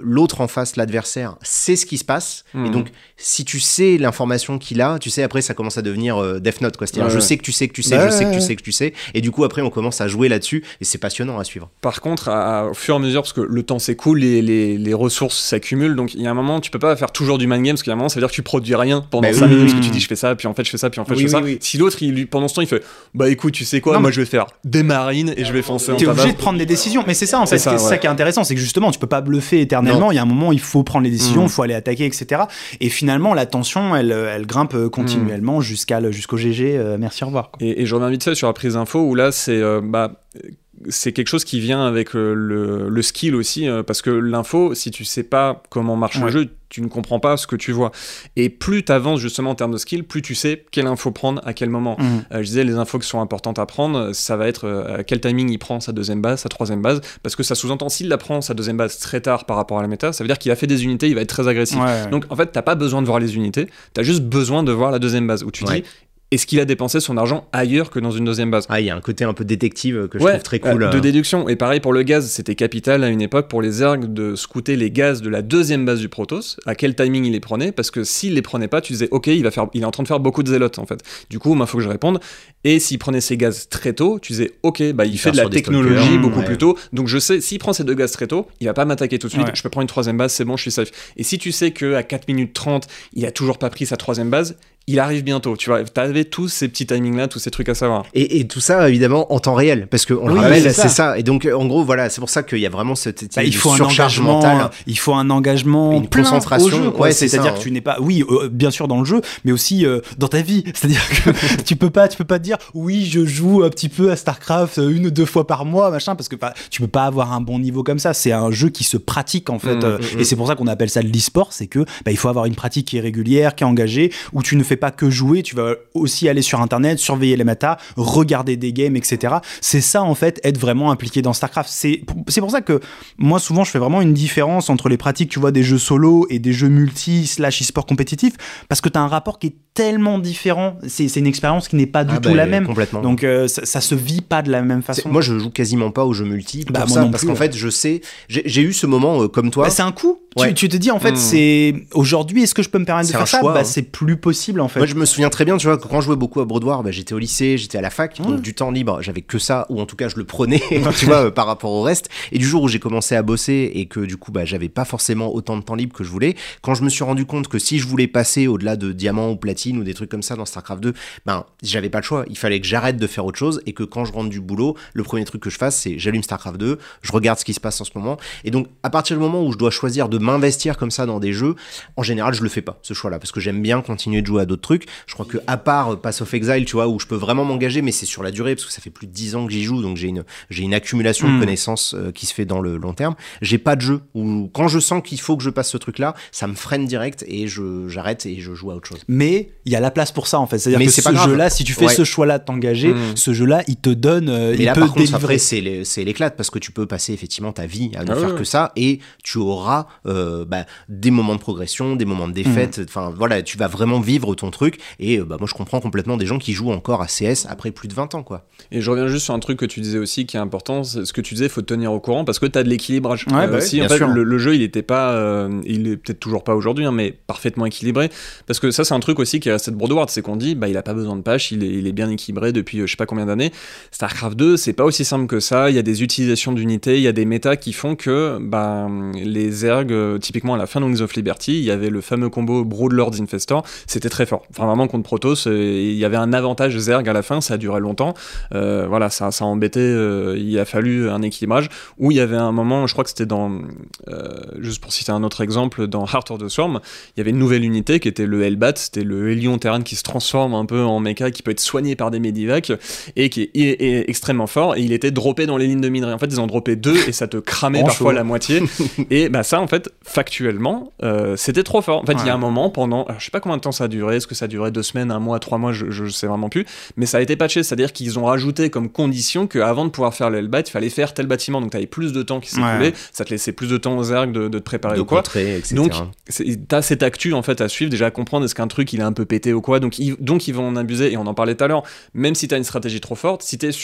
l'autre en face, l'adversaire, sait ce qui se passe. Mmh. Et donc, si tu sais l'information qu'il a, tu sais, après, ça commence à devenir euh, Death Note, quoi. C'est-à-dire, ouais, je ouais. sais que tu sais que tu sais, bah, je sais que tu sais que tu sais. Et du coup, après, on commence à jouer là-dessus. Et c'est passionnant à suivre. Par contre, à, à, au fur et à mesure, parce que le temps s'écoule, les, les, les ressources s'accumulent. Donc, il y a un moment, tu peux pas faire toujours du mind game, parce qu'il y a un moment, ça veut dire que tu produis rien pendant bah, cinq minutes, parce que tu dis, je fais ça, puis en fait, je fais ça, puis en fait, oui, je fais oui, ça. Oui. Si l'autre, il, pendant ce temps, il fait, bah écoute, tu sais quoi, non, moi, je vais faire des marines et je vais foncer en T'es obligé de prendre des décisions. Mais c'est ça, en fait, c'est ça, ouais. ça qui est intéressant, c'est que justement, tu peux pas bluffer éternellement. Non. Il y a un moment, il faut prendre les décisions, il mmh. faut aller attaquer, et cetera. Et finalement, la tension, elle, elle grimpe continuellement mmh. jusqu'à, jusqu'au G G. Euh, merci, au revoir. Quoi. Et, et je reviens vite fait sur la prise d'info où là, c'est. Euh, bah, c'est quelque chose qui vient avec le, le, le skill aussi, euh, parce que l'info, si tu sais pas comment marche ouais. le jeu, tu ne comprends pas ce que tu vois. Et plus tu avances justement en termes de skill, plus tu sais quelle info prendre à quel moment. Mmh. Euh, je disais, les infos qui sont importantes à prendre, ça va être euh, à quel timing il prend sa deuxième base, sa troisième base, parce que ça sous-entend, s'il la prend, sa deuxième base, très tard par rapport à la méta, ça veut dire qu'il a fait des unités, il va être très agressif. Ouais, ouais. Donc en fait, t'as pas besoin de voir les unités, t'as juste besoin de voir la deuxième base, où tu ouais. dis... Est-ce qu'il a dépensé son argent ailleurs que dans une deuxième base ? Ah, il y a un côté un peu détective que je ouais, trouve très cool. Euh, de déduction. Et pareil pour le gaz, c'était capital à une époque pour les ergs de scouter les gaz de la deuxième base du Protoss, à quel timing il les prenait, parce que s'il les prenait pas, tu disais ok, il va faire, il est en train de faire beaucoup de zélotes en fait. Du coup, il bah, faut que je réponde. Et s'il prenait ses gaz très tôt, tu disais ok, bah il, il fait de la technologie beaucoup ouais. plus tôt. Donc je sais, s'il prend ses deux gaz très tôt, il va pas m'attaquer tout de suite. Ouais. Je peux prendre une troisième base, c'est bon, je suis safe. Et si tu sais que à quatre minutes trente, il a toujours pas pris sa troisième base, il arrive bientôt, tu vois, t'avais tous ces petits timings là, tous ces trucs à savoir. Et, et tout ça évidemment en temps réel, parce qu'on oui, le rappelle, c'est ça. c'est ça. Et donc en gros voilà, c'est pour ça qu'il y a vraiment cette bah, il faut surcharge un mentale, il faut un engagement, une plein concentration, au jeu, quoi. Ouais, c'est c'est-à-dire ça, que tu n'es pas, oui, euh, bien sûr dans le jeu, mais aussi euh, dans ta vie. C'est-à-dire que tu peux pas, tu peux pas te dire oui, je joue un petit peu à Starcraft une ou deux fois par mois, machin, parce que bah, tu peux pas avoir un bon niveau comme ça. C'est un jeu qui se pratique en fait, mmh, euh, mmh, et c'est pour ça qu'on appelle ça de l'e-sport, c'est que bah, il faut avoir une pratique qui est régulière, qui est engagée, où tu ne fais pas que jouer. Tu vas aussi aller sur internet, surveiller les méta, regarder des games, et cetera. C'est ça en fait, être vraiment impliqué dans Starcraft. C'est, c'est pour ça que moi souvent je fais vraiment une différence entre les pratiques, tu vois, des jeux solo et des jeux multi slash e-sport compétitifs, parce que tu as un rapport qui est tellement différent. C'est, c'est une expérience qui n'est pas du ah tout bah, la même. Complètement. Donc euh, ça, ça se vit pas de la même façon. C'est, moi je joue quasiment pas aux jeux multi pour bah, ça, parce plus, qu'en ouais. fait je sais, j'ai, j'ai eu ce moment euh, comme toi. Bah, c'est un coup. Ouais. Tu, tu te dis en fait, mmh. c'est aujourd'hui, est-ce que je peux me permettre c'est de faire ça choix, bah, hein. C'est plus possible en fait. Moi je me souviens très bien, tu vois, quand je jouais beaucoup à Broad War, bah, j'étais au lycée, j'étais à la fac, mmh. donc du temps libre, j'avais que ça, ou en tout cas je le prenais, tu vois, euh, par rapport au reste. Et du jour où j'ai commencé à bosser et que du coup, bah, j'avais pas forcément autant de temps libre que je voulais, quand je me suis rendu compte que si je voulais passer au-delà de diamant ou platine ou des trucs comme ça dans Starcraft deux, ben j'avais pas le choix. Il fallait que j'arrête de faire autre chose et que quand je rentre du boulot, le premier truc que je fasse, c'est j'allume Starcraft deux, je regarde ce qui se passe en ce moment. Et donc, à partir du moment où je dois choisir de m'investir comme ça dans des jeux, en général, je le fais pas, ce choix-là, parce que j'aime bien continuer de jouer à d'autres trucs. Je crois que à part Pass of Exile, tu vois, où je peux vraiment m'engager, mais c'est sur la durée, parce que ça fait plus de dix ans que j'y joue, donc j'ai une, j'ai une accumulation mmh. de connaissances euh, qui se fait dans le long terme. J'ai pas de jeu où, quand je sens qu'il faut que je passe ce truc-là, ça me freine direct et je, j'arrête et je joue à autre chose. Mais il y a la place pour ça, en fait. C'est-à-dire mais que c'est ce jeu-là, si tu fais ouais. ce choix-là de t'engager, mmh. ce jeu-là, il te donne, euh, il là, peut par contre, délivrer. Après, c'est, les, c'est l'éclate, parce que tu peux passer effectivement ta vie à ne ah faire ouais. que ça, et tu auras euh, bah, des moments de progression, des moments de défaite, enfin mmh. voilà, tu vas vraiment vivre ton truc, et bah, moi je comprends complètement des gens qui jouent encore à C S après plus de vingt ans, quoi. Et je reviens juste sur un truc que tu disais aussi qui est important, c'est ce que tu disais, faut te tenir au courant, parce que t'as de l'équilibrage. Ouais, euh, bah aussi, oui, en fait, sûr. le, le jeu, il était pas, euh, il est peut-être toujours pas aujourd'hui, hein, mais parfaitement équilibré, parce que ça, c'est un truc aussi qui est resté de Broadward, c'est qu'on dit, bah, il a pas besoin de patch, il est, il est bien équilibré depuis euh, je sais pas combien d'années. Starcraft deux, c'est pas aussi simple que ça, il y a des utilisations d'unités, il y a des méta qui font que, bah, les ergs, euh, typiquement à la fin de Wings of Liberty, il y avait le fameux combo Broodlords Infestor, c'était très fort. Enfin, vraiment, contre Protoss, il y avait un avantage Zerg à la fin, ça a duré longtemps. Euh, voilà, ça, ça a embêté, euh, il a fallu un équilibrage, où il y avait un moment, je crois que c'était dans, euh, juste pour citer un autre exemple, dans Heart of the Swarm, il y avait une nouvelle unité qui était le Hellbat, c'était le Hélion Terran qui se transforme un peu en mecha, qui peut être soigné par des Medivac, et qui est, est, est extrêmement fort, et il était droppé dans les lignes de minerai. En fait, ils en droppaient deux, et ça te cramait parfois chaud. La moitié. Et bah ça, en fait, factuellement, euh, c'était trop fort. En fait, il ouais. y a un moment, pendant, alors, je sais pas combien de temps ça a duré, est-ce que ça a duré deux semaines, un mois, trois mois, je, je sais vraiment plus, mais ça a été patché, c'est-à-dire qu'ils ont rajouté comme condition qu'avant de pouvoir faire le Hellbat, il fallait faire tel bâtiment, donc t'avais plus de temps qui s'écoulait, ouais. ça te laissait plus de temps aux ergs de, de te préparer de ou quoi. Contrer, et cetera. Donc, c'est, t'as cette actu en fait à suivre, déjà à comprendre est-ce qu'un truc il est un peu pété ou quoi, donc ils, donc ils vont en abuser, et on en parlait tout à l'heure, même si t'as une stratégie trop forte, si t'es sûr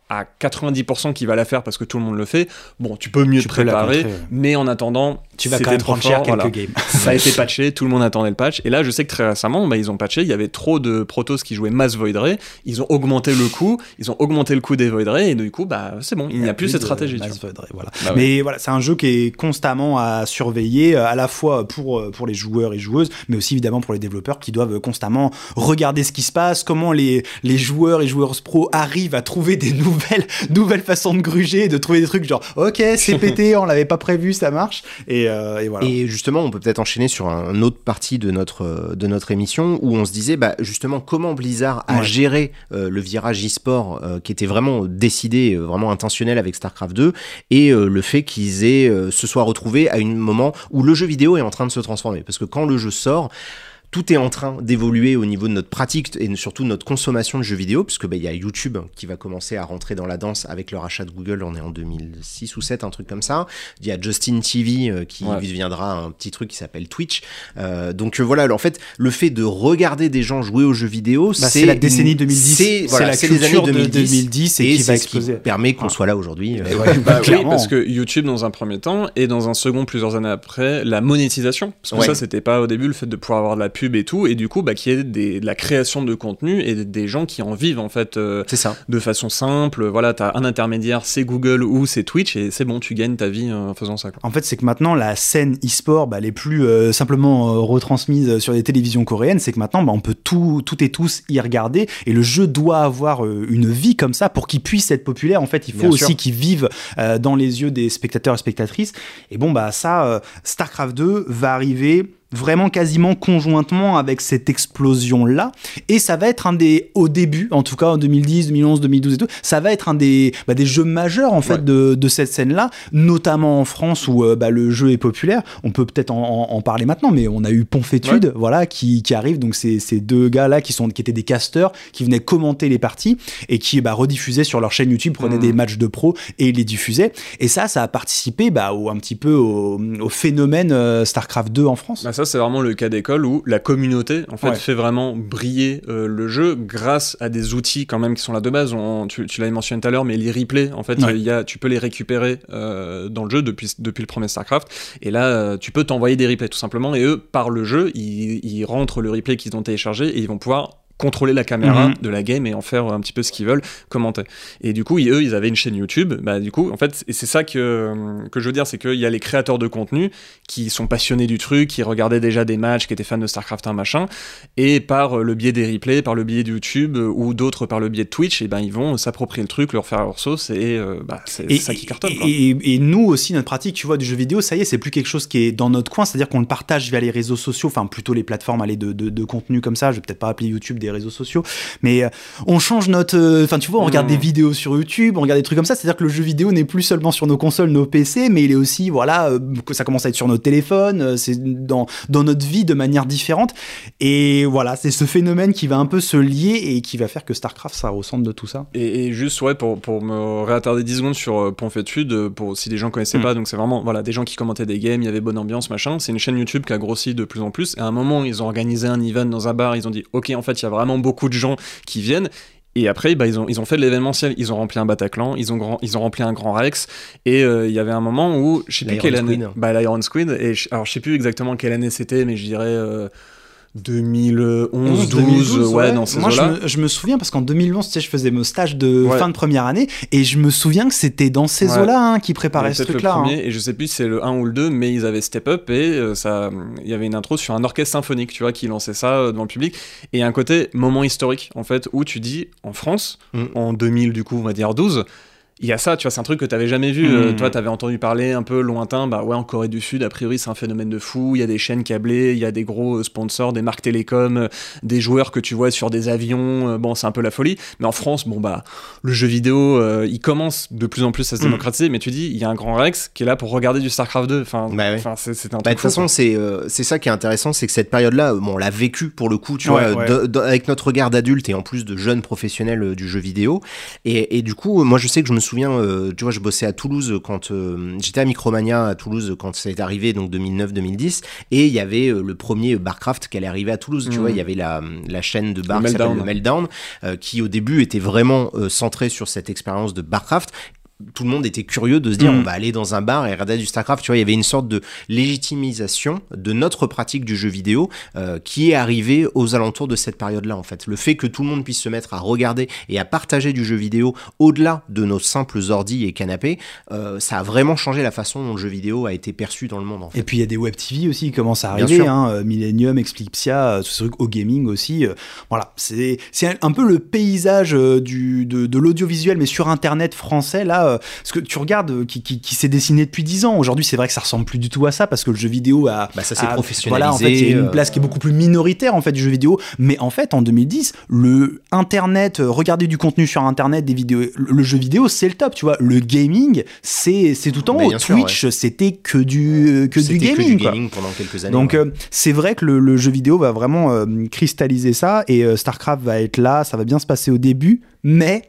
à quatre-vingt-dix pour cent qu'il va la faire parce que tout le monde le fait, bon, tu peux mieux tu te préparer, ouais. mais en attendant, tu vas quand même prendre cher quelques voilà. games. Ça a été patché, tout le monde attendait le patch, et là, je sais que très récemment, bah, ils ont patché, il y avait trop de Protoss qui jouaient Mass Void Ray, ils ont augmenté le coût, ils ont augmenté le coût des Void Ray, et du coup, bah, c'est bon, il n'y a, a plus cette stratégie. Mass Void Ray, voilà. Bah, mais ouais. voilà, c'est un jeu qui est constamment à surveiller, à la fois pour, pour les joueurs et joueuses, mais aussi évidemment pour les développeurs qui doivent constamment regarder ce qui se passe, comment les, les joueurs et joueuses pro arrivent à trouver des nouvelles, nouvelles façon de gruger, de trouver des trucs genre ok c'est pété, on l'avait pas prévu, ça marche, et, euh, et voilà. Et justement on peut peut-être enchaîner sur une autre partie de notre, de notre émission où on se disait bah, justement comment Blizzard a ouais. géré euh, le virage e-sport euh, qui était vraiment décidé, euh, vraiment intentionnel avec StarCraft deux, et euh, le fait qu'ils aient, euh, se soient retrouvés à un moment où le jeu vidéo est en train de se transformer, parce que quand le jeu sort, tout est en train d'évoluer au niveau de notre pratique et surtout de notre consommation de jeux vidéo, puisque bah, y a YouTube qui va commencer à rentrer dans la danse avec le rachat de Google, on est en deux mille six ou sept, un truc comme ça. Il y a Justin T V euh, qui ouais. deviendra un petit truc qui s'appelle Twitch. Euh, donc euh, voilà, en fait, le fait de regarder des gens jouer aux jeux vidéo, bah, c'est, c'est la décennie deux mille dix. C'est, voilà, c'est la c'est les années deux mille dix, deux mille dix et, et qui va exploser. Ce qui permet qu'on ouais. soit là aujourd'hui. Euh, ouais, bah, oui, parce que YouTube dans un premier temps et dans un second, plusieurs années après, la monétisation. Parce que ouais. ça, c'était pas au début le fait de pouvoir avoir de la pub et tout, et du coup, bah, qui est des, de la création de contenu et des gens qui en vivent en fait euh, c'est ça. De façon simple. Voilà, t'as un intermédiaire, c'est Google ou c'est Twitch, et c'est bon, tu gagnes ta vie euh, en faisant ça, quoi. En fait, c'est que maintenant la scène e-sport, bah, elle est plus euh, simplement euh, retransmise sur les télévisions coréennes, c'est que maintenant bah, on peut tout, toutes et tous y regarder, et le jeu doit avoir euh, une vie comme ça pour qu'il puisse être populaire. En fait, il faut Bien aussi sûr. qu'il vive euh, dans les yeux des spectateurs et spectatrices. Et bon, bah ça, euh, StarCraft deux va arriver vraiment quasiment conjointement avec cette explosion-là, et ça va être un des, au début, en tout cas en deux mille dix, deux mille onze, deux mille douze et tout, ça va être un des, bah, des jeux majeurs en fait ouais. de, de cette scène-là, notamment en France où euh, bah, le jeu est populaire. On peut peut-être en, en, en parler maintenant, mais on a eu Ponfétude, ouais. voilà, qui, qui arrive, donc c'est ces deux gars-là qui, sont, qui étaient des casteurs, qui venaient commenter les parties, et qui bah, rediffusaient sur leur chaîne YouTube, prenaient mmh. des matchs de pro et les diffusaient, et ça, ça a participé bah, au, un petit peu au, au phénomène euh, StarCraft deux en France. Bah, ça, c'est vraiment le cas d'école où la communauté en fait ouais. fait vraiment briller euh, le jeu grâce à des outils quand même qui sont là de base. On, tu, tu l'avais mentionné tout à l'heure, mais les replays, en fait, ouais. y a, tu peux les récupérer euh, dans le jeu depuis, depuis le premier StarCraft. Et là, euh, tu peux t'envoyer des replays tout simplement. Et eux, par le jeu, ils, ils rentrent le replay qu'ils ont téléchargé et ils vont pouvoir contrôler la caméra mm-hmm. de la game et en faire un petit peu ce qu'ils veulent, commenter. Et du coup, ils, eux, ils avaient une chaîne YouTube. Bah, du coup, en fait, et c'est ça que, que je veux dire, c'est qu'il y a les créateurs de contenu qui sont passionnés du truc, qui regardaient déjà des matchs, qui étaient fans de StarCraft un machin, et par le biais des replays, par le biais de YouTube, ou d'autres par le biais de Twitch, et ben, ils vont s'approprier le truc, leur faire leur sauce, et euh, bah, c'est et, ça qui cartonne. Et, et, et nous aussi, notre pratique, tu vois, du jeu vidéo, ça y est, c'est plus quelque chose qui est dans notre coin, c'est-à-dire qu'on le partage via les réseaux sociaux, enfin, plutôt les plateformes allez, de, de, de contenu comme ça, je vais peut-être pas appeler YouTube des réseaux sociaux, mais euh, on change notre enfin euh, tu vois on regarde mmh. des vidéos sur YouTube, on regarde des trucs comme ça, c'est-à-dire que le jeu vidéo n'est plus seulement sur nos consoles, nos P C, mais il est aussi voilà euh, ça commence à être sur nos téléphones, euh, c'est dans dans notre vie de manière différente, et voilà, c'est ce phénomène qui va un peu se lier et qui va faire que StarCraft ça ressemble de tout ça. Et, et juste ouais pour pour me réattarder dix secondes sur euh, Ponfétude, pour si des gens connaissaient mmh. pas, donc c'est vraiment voilà des gens qui commentaient des games, il y avait bonne ambiance machin, c'est une chaîne YouTube qui a grossi de plus en plus, et à un moment ils ont organisé un event dans un bar, ils ont dit ok en fait il y a vraiment beaucoup de gens qui viennent, et après bah, ils, ont, ils ont fait de l'événementiel, ils ont rempli un Bataclan, ils ont, grand, ils ont rempli un Grand Rex, et il euh, y avait un moment où je sais plus quelle année, bah, l'Iron Squid, et je, alors je sais plus exactement quelle année c'était, mais je dirais euh, deux mille onze, douze, ouais, ouais, dans ces Moi, eaux-là. Je me, je me souviens, parce qu'en deux mille onze, tu sais, je faisais mon stage de ouais. fin de première année, et je me souviens que c'était dans ces ouais. eaux-là hein, qui préparaient ce truc-là. Le premier, hein. Et je sais plus si c'est le un ou le deux, mais ils avaient Step Up, et euh, ça, il y avait une intro sur un orchestre symphonique, tu vois, qui lançait ça euh, devant le public, et un côté moment historique, en fait, où tu dis, en France, mm. en deux mille, du coup, on va dire douze, il y a ça, tu vois, c'est un truc que t'avais jamais vu. Mmh. Euh, toi, t'avais entendu parler un peu lointain. Bah ouais, en Corée du Sud, a priori, c'est un phénomène de fou. Il y a des chaînes câblées, il y a des gros sponsors, des marques télécom, euh, des joueurs que tu vois sur des avions. Euh, bon, c'est un peu la folie. Mais en France, bon bah, le jeu vidéo, euh, il commence de plus en plus à se démocratiser. Mmh. Mais tu dis, il y a un Grand Rex qui est là pour regarder du StarCraft deux. Enfin, bah ouais. c'est, c'est un truc. Bah, de toute façon, c'est euh, c'est ça qui est intéressant, c'est que cette période-là, bon, on l'a vécu pour le coup, tu ouais, vois, ouais. de, de, avec notre regard d'adulte et en plus de jeunes professionnels euh, du jeu vidéo. Et, et du coup, moi, je sais que je me souviens, euh, tu vois, je bossais à Toulouse quand euh, j'étais à Micromania à Toulouse quand ça est arrivé, donc deux mille neuf deux mille dix, et il y avait euh, le premier Barcraft qui allait arriver à Toulouse. Mmh. Tu vois, il y avait la, la chaîne de bar qui s'appelle le Meltdown, euh, qui au début était vraiment euh, centrée sur cette expérience de Barcraft. Tout le monde était curieux de se dire mmh. on va aller dans un bar et regarder du Starcraft. Tu vois, il y avait une sorte de légitimisation de notre pratique du jeu vidéo euh, qui est arrivée aux alentours de cette période-là, en fait. Le fait que tout le monde puisse se mettre à regarder et à partager du jeu vidéo au-delà de nos simples ordis et canapés, euh, ça a vraiment changé la façon dont le jeu vidéo a été perçu dans le monde, en fait. Et puis il y a des web T V aussi qui commencent à arriver, hein, Millennium, Explipsia, tout ce truc, O-Gaming aussi. Euh, voilà, c'est, c'est un peu le paysage euh, du, de, de l'audiovisuel, mais sur Internet français, là. Ce que tu regardes euh, qui, qui, qui s'est dessiné depuis dix ans. Aujourd'hui, c'est vrai que ça ressemble plus du tout à ça parce que le jeu vidéo a. Bah, ça s'est a, professionnalisé. Voilà, en fait, il y a une place qui est beaucoup plus minoritaire en fait du jeu vidéo. Mais en fait, en deux mille dix, le Internet, euh, regarder du contenu sur Internet, des vidéos, le, le jeu vidéo, c'est le top, tu vois. Le gaming, c'est, c'est tout en haut. Twitch, sûr, ouais. c'était que du, que c'était du gaming. Que du gaming pendant quelques années. Donc, ouais. euh, c'est vrai que le, le jeu vidéo va vraiment euh, cristalliser ça et euh, StarCraft va être là. Ça va bien se passer au début, mais.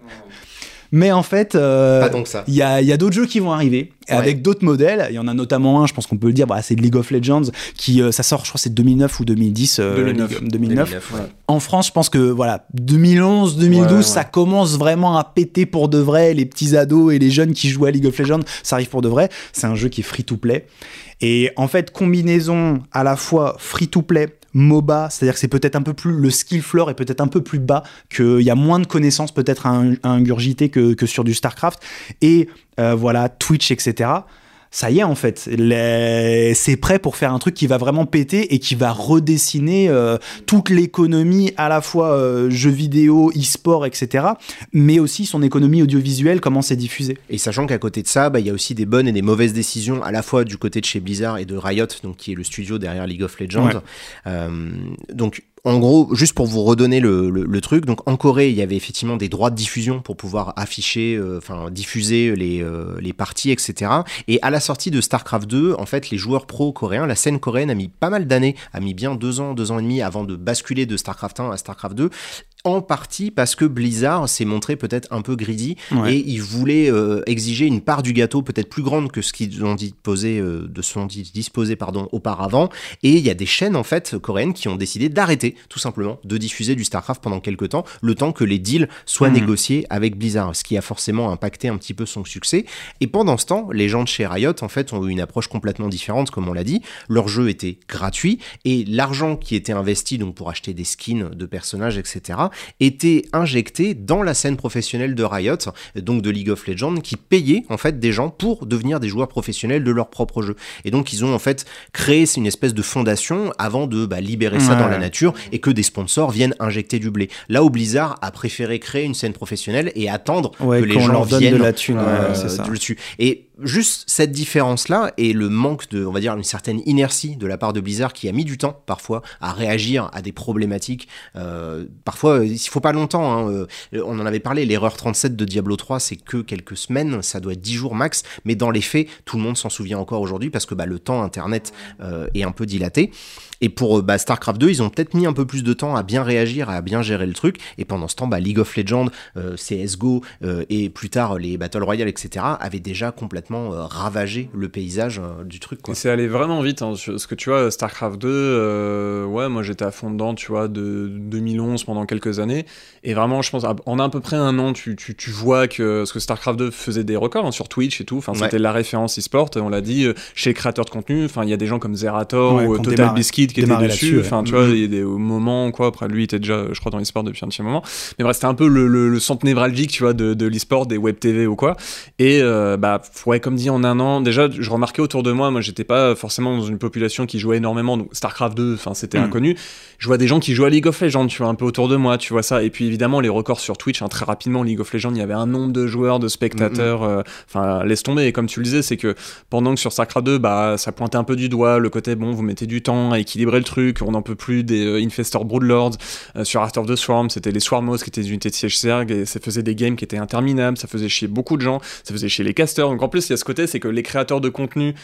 Mais en fait, euh, il y a, y a d'autres jeux qui vont arriver ouais. avec d'autres modèles. Il y en a notamment un, je pense qu'on peut le dire, bah, c'est League of Legends, qui euh, ça sort, je crois, c'est deux mille neuf ou deux mille dix. Euh, deux mille neuf. deux mille neuf. deux mille neuf ouais. En France, je pense que voilà, deux mille onze, deux mille douze, ouais, ouais. ça commence vraiment à péter pour de vrai. Les petits ados et les jeunes qui jouent à League of Legends, ça arrive pour de vrai. C'est un jeu qui est free-to-play. Et en fait, combinaison à la fois free-to-play, MOBA, c'est-à-dire que c'est peut-être un peu plus, le skill floor est peut-être un peu plus bas, qu'il y a moins de connaissances peut-être à, à ingurgiter que, que sur du StarCraft, et euh, voilà, Twitch, et cetera. Ça y est, en fait, les... c'est prêt pour faire un truc qui va vraiment péter et qui va redessiner euh, toute l'économie, à la fois euh, jeux vidéo, e-sport, et cetera, mais aussi son économie audiovisuelle, comment c'est diffusé. Et sachant qu'à côté de ça, bah, y a aussi des bonnes et des mauvaises décisions, à la fois du côté de chez Blizzard et de Riot, donc, qui est le studio derrière League of Legends. Ouais. Euh, donc, en gros, juste pour vous redonner le, le, le truc, donc en Corée, il y avait effectivement des droits de diffusion pour pouvoir afficher, enfin euh, diffuser les, euh, les parties, et cetera. Et à la sortie de StarCraft deux, en fait, les joueurs pro coréens, la scène coréenne a mis pas mal d'années, a mis bien deux ans, deux ans et demi avant de basculer de StarCraft un à StarCraft deux. En partie parce que Blizzard s'est montré peut-être un peu greedy ouais. et il voulait euh, exiger une part du gâteau peut-être plus grande que ce qu'ils ont disposé, euh, de ce dont ils disposaient pardon, auparavant. Et il y a des chaînes en fait coréennes qui ont décidé d'arrêter tout simplement de diffuser du StarCraft pendant quelques temps, le temps que les deals soient mmh. négociés avec Blizzard, ce qui a forcément impacté un petit peu son succès. Et pendant ce temps, les gens de chez Riot en fait ont eu une approche complètement différente, comme on l'a dit. Leur jeu était gratuit et l'argent qui était investi donc pour acheter des skins de personnages, et cetera était injecté dans la scène professionnelle de Riot, donc de League of Legends, qui payait en fait des gens pour devenir des joueurs professionnels de leur propre jeu. Et donc ils ont en fait créé une espèce de fondation avant de bah, libérer ça ouais. dans la nature et que des sponsors viennent injecter du blé. Là où Blizzard a préféré créer une scène professionnelle et attendre ouais, que les gens viennent de la thune, euh, ouais, c'est ça. dessus. Et juste cette différence-là et le manque de, on va dire, une certaine inertie de la part de Blizzard qui a mis du temps parfois à réagir à des problématiques. Euh, parfois, il faut pas longtemps. Hein, euh, on en avait parlé. L'erreur trente-sept de Diablo trois, c'est que quelques semaines. Ça doit être dix jours max. Mais dans les faits, tout le monde s'en souvient encore aujourd'hui parce que bah, le temps Internet euh, est un peu dilaté. Et pour bah, StarCraft deux, ils ont peut-être mis un peu plus de temps à bien réagir, à bien gérer le truc. Et pendant ce temps, bah, League of Legends, euh, C S G O euh, et plus tard les Battle Royale, et cetera avaient déjà complètement euh, ravagé le paysage euh, du truc. Quoi. Et c'est allé vraiment vite. Hein, parce que tu vois, StarCraft deux, euh, ouais, moi j'étais à fond dedans, tu vois, de deux mille onze pendant quelques années. Et vraiment, je pense, en à peu près un an, tu, tu, tu vois que, parce que StarCraft deux faisait des records hein, sur Twitch et tout. Enfin, c'était ouais. la référence e-sport. On l'a dit, chez les créateurs de contenu. Enfin, il y a des gens comme Zerator ouais, ou Total démarré, Biscuit qui étaient dessus. Enfin, ouais. tu vois, il y a des moments, quoi. Après, lui, il était déjà, je crois, dans l'e-sport depuis un petit moment. Mais bref, c'était un peu le, le, le centre névralgique, tu vois, de, de l'e-sport, des web T V ou quoi. Et, euh, bah, ouais, comme dit, en un an, déjà, je remarquais autour de moi, moi, j'étais pas forcément dans une population qui jouait énormément. Donc, StarCraft deux, enfin, c'était mmh. inconnu. Je vois des gens qui jouent à League of Legends, tu vois, un peu autour de moi, tu vois ça. Et puis, évidemment, les records sur Twitch, hein, très rapidement, League of Legends, il y avait un nombre de joueurs, de spectateurs, enfin, mmh. euh, laisse tomber. Et comme tu le disais, c'est que pendant que sur StarCraft deux, bah, ça pointait un peu du doigt, le côté, bon, vous mettez du temps à équilibrer le truc, on n'en peut plus des euh, Infestor Broodlords, euh, sur Heart of the Swarm, c'était les Swarmos qui étaient des unités de siège Zerg, et ça faisait des games qui étaient interminables, ça faisait chier beaucoup de gens, ça faisait chier les casters. Donc en plus, il y a ce côté, c'est que les créateurs de contenu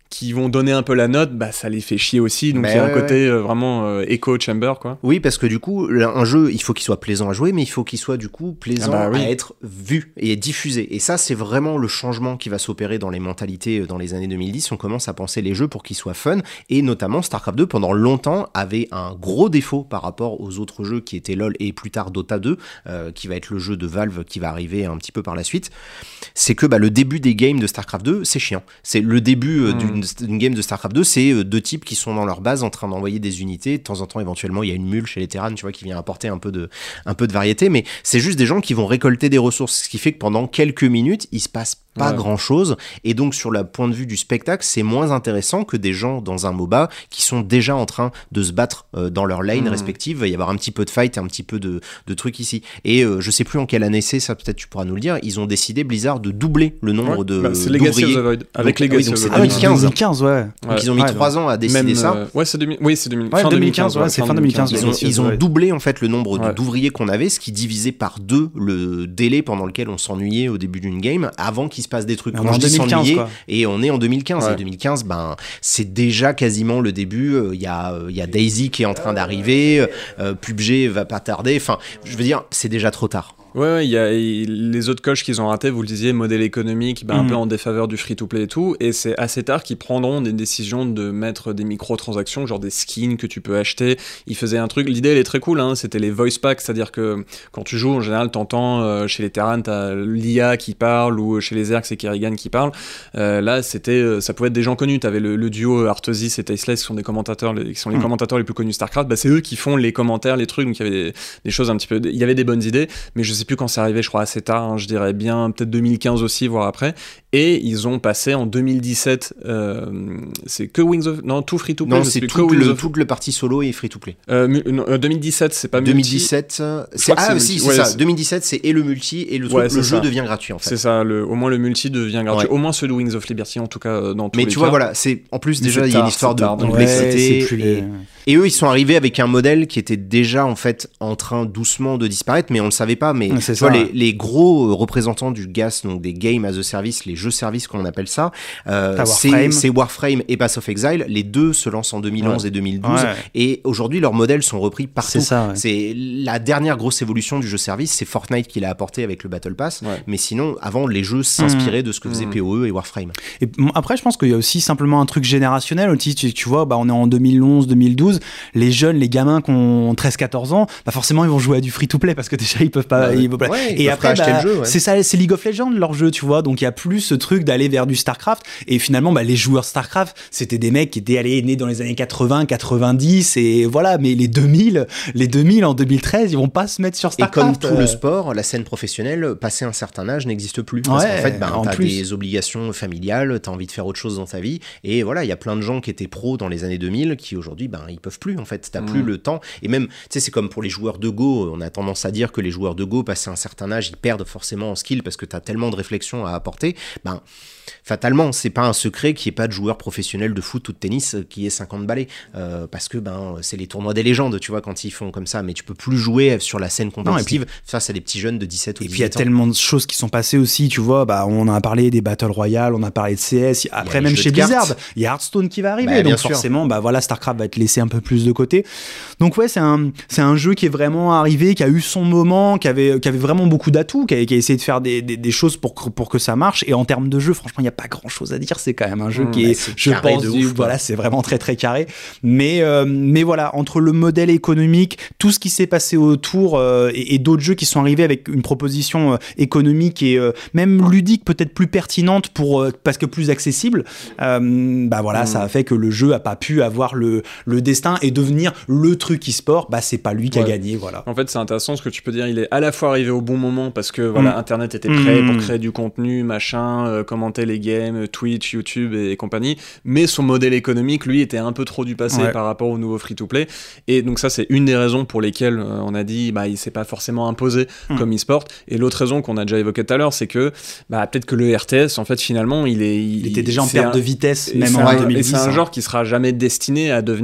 qui vont donner un peu la note, bah ça les fait chier aussi. Donc il y a un ouais, côté ouais. Euh, vraiment euh, echo chamber, quoi. Oui, parce que du coup, un jeu, il faut qu'il soit plaisant à jouer, mais il faut qu'il soit du coup plaisant ah bah, oui. à être vu et diffusé. Et ça, c'est vraiment le changement qui va s'opérer dans les mentalités dans les années deux mille dix. On commence à penser les jeux pour qu'ils soient fun. Et notamment, StarCraft deux, pendant longtemps, avait un gros défaut par rapport aux autres jeux qui étaient LoL et plus tard Dota deux, euh, qui va être le jeu de Valve qui va arriver un petit peu par la suite. C'est que bah, le début des games de StarCraft deux, c'est chiant. C'est le début euh, mmh. d'une Une game de StarCraft deux, c'est deux types qui sont dans leur base en train d'envoyer des unités. De temps en temps, éventuellement, il y a une mule chez les Terrans, tu vois, qui vient apporter un peu de, un peu de variété, mais c'est juste des gens qui vont récolter des ressources, ce qui fait que pendant quelques minutes, il se passe pas ouais. grand chose, et donc sur le point de vue du spectacle, c'est moins intéressant que des gens dans un MOBA qui sont déjà en train de se battre euh, dans leur lane mmh. respective. Il va y avoir un petit peu de fight et un petit peu de, de trucs ici. Et euh, je sais plus en quelle année c'est, ça peut-être tu pourras nous le dire, ils ont décidé, Blizzard, de doubler le nombre ouais. de bah, c'est Legacy of the Void. Avec donc, Legacy oui, donc of c'est the deux mille quinze. deux mille quinze, ouais. Donc ouais. ils ont mis trois ouais, ans à décider même, ça. Euh, ouais, c'est deux mille... Oui, c'est deux mille... ouais, fin deux mille quinze, ouais, c'est fin deux mille quinze. Ils ont, ils ont doublé en fait le nombre ouais. d'ouvriers qu'on avait, ce qui divisait par deux le délai pendant lequel on s'ennuyait au début d'une game, avant qu'il se passe des trucs. Quand je dis s'ennuyer, et on est en deux mille quinze. Ouais. Et deux mille quinze, ben, c'est déjà quasiment le début. Il euh, y, euh, y a Daisy qui est en train d'arriver, euh, P U B G va pas tarder. Enfin, je veux dire, c'est déjà trop tard. Ouais, il y a les autres coches qu'ils ont ratés, vous le disiez, modèle économique, bah, mmh. un peu en défaveur du free-to-play et tout, et c'est assez tard qu'ils prendront des décisions de mettre des microtransactions, genre des skins que tu peux acheter. Ils faisaient un truc, l'idée elle est très cool, hein, c'était les voice packs, c'est-à-dire que quand tu joues, en général, t'entends euh, chez les Terrans, t'as l'I A qui parle, ou chez les Zerg, c'est Kerrigan qui parle. Euh, là, c'était, ça pouvait être des gens connus, t'avais le, le duo Arthezis et Tasteless qui sont des commentateurs, les, qui sont les mmh. commentateurs les plus connus de StarCraft, bah, c'est eux qui font les commentaires, les trucs, donc il y avait des, des choses un petit peu, il y avait des bonnes idées, mais je sais plus quand c'est arrivé, je crois assez tard, hein, je dirais bien peut-être deux mille quinze aussi, voire après, et ils ont passé en deux mille dix-sept, euh, c'est que Wings of... Non, tout free-to-play. Non, c'est tout le, of... toute le partie solo et free-to-play. Euh, non, deux mille dix-sept, c'est pas deux mille dix-sept, multi. C'est... Ah c'est si, c'est ouais, ça, c'est... deux mille dix-sept, c'est et le multi, et le, truc, ouais, le jeu ça. devient gratuit, en fait. C'est ça, le... au moins le multi devient gratuit, ouais. au moins celui de Wings of Liberty, en tout cas, dans tous Mais les tu vois, cas. voilà, c'est... en plus, déjà, il y a une histoire de complexité, et... et eux, ils sont arrivés avec un modèle qui était déjà, en fait, en train doucement de disparaître, mais on le savait pas, mais tu vois, les gros représentants du G A S, donc des Game as a Service, les jeux services qu'on appelle ça, euh, c'est, c'est Warframe et Path of Exile. Les deux se lancent en deux mille onze ouais. et deux mille douze, ouais. et aujourd'hui leurs modèles sont repris partout. C'est ça. Ouais. C'est la dernière grosse évolution du jeu service, c'est Fortnite qui l'a apporté avec le Battle Pass, ouais. mais sinon avant les jeux s'inspiraient mmh. de ce que faisaient mmh. P O E et Warframe. Et bon, après je pense qu'il y a aussi simplement un truc générationnel. Tu, tu, tu vois, bah, on est en deux mille onze deux mille douze, les jeunes, les gamins qui ont treize quatorze ans, bah forcément ils vont jouer à du free-to-play parce que déjà ils peuvent pas. Ouais. Ils peuvent pas. Ouais, et ils après, bah, le jeu, ouais. c'est ça, c'est League of Legends leur jeu, tu vois. Donc il y a plus ce truc d'aller vers du StarCraft. Et finalement, bah, les joueurs StarCraft, c'était des mecs qui étaient allés nés dans les années quatre-vingts, quatre-vingt-dix, et voilà. Mais les deux mille, les deux mille en deux mille treize, ils vont pas se mettre sur StarCraft. Et comme tout euh... le sport, la scène professionnelle, passé un certain âge, n'existe plus. Parce ouais, qu'en fait, bah, t'as plus. des obligations familiales, t'as envie de faire autre chose dans ta vie. Et voilà, il y a plein de gens qui étaient pros dans les années deux mille qui aujourd'hui, ben, ils peuvent plus. En fait, t'as mmh. plus le temps. Et même, tu sais, c'est comme pour les joueurs de Go. On a tendance à dire que les joueurs de Go, passé un certain âge, ils perdent forcément en skill parce que t'as tellement de réflexion à apporter. Ben, fatalement, c'est pas un secret qu'il n'y ait pas de joueur professionnel de foot ou de tennis qui ait cinquante balais. Euh, parce que ben, c'est les tournois des légendes, tu vois, quand ils font comme ça. Mais tu peux plus jouer sur la scène compétitive. Non, puis, ça, c'est des petits jeunes de dix-sept ou dix-huit ans. Et puis, il y a tellement de choses qui sont passées aussi, tu vois. Bah, on a parlé des Battle Royale, on a parlé de C S. Après, même chez Blizzard, il y a Hearthstone qui va arriver. Bah, donc, forcément, bah, voilà, StarCraft va être laissé un peu plus de côté. Donc, ouais, c'est un, c'est un jeu qui est vraiment arrivé, qui a eu son moment, qui avait, qui avait vraiment beaucoup d'atouts, qui a, qui a essayé de faire des, des, des choses pour, pour que ça marche. Et en termes de jeu, franchement, il n'y a pas grand chose à dire. C'est quand même un jeu mmh, qui est, c'est je pense, du, ouf, voilà, c'est vraiment très très carré. Mais, euh, mais voilà, entre le modèle économique, tout ce qui s'est passé autour euh, et, et d'autres jeux qui sont arrivés avec une proposition euh, économique et euh, même ludique, peut-être plus pertinente pour, euh, parce que plus accessible, euh, bah voilà, mmh. ça a fait que le jeu a pas pu avoir le, le destin et devenir le truc e-sport. Bah c'est pas lui qui ouais. a gagné, voilà. En fait, c'est intéressant ce que tu peux dire. Il est à la fois arrivé au bon moment parce que voilà, mmh. Internet était prêt mmh. pour créer du contenu, machin, euh, commenter les games, Twitch, YouTube et compagnie, mais son modèle économique, lui, était un peu trop du passé ouais. par rapport au nouveau free-to-play. Et donc ça, c'est une des raisons pour lesquelles euh, on a dit, bah, il s'est pas forcément imposé mmh. comme e-sport. Et l'autre raison qu'on a déjà évoquée tout à l'heure, c'est que bah, peut-être que le R T S, en fait, finalement, il est, il, il était déjà en perte un, de vitesse, même en deux mille dix. Et c'est un hein. genre qui sera jamais destiné à devenir euh,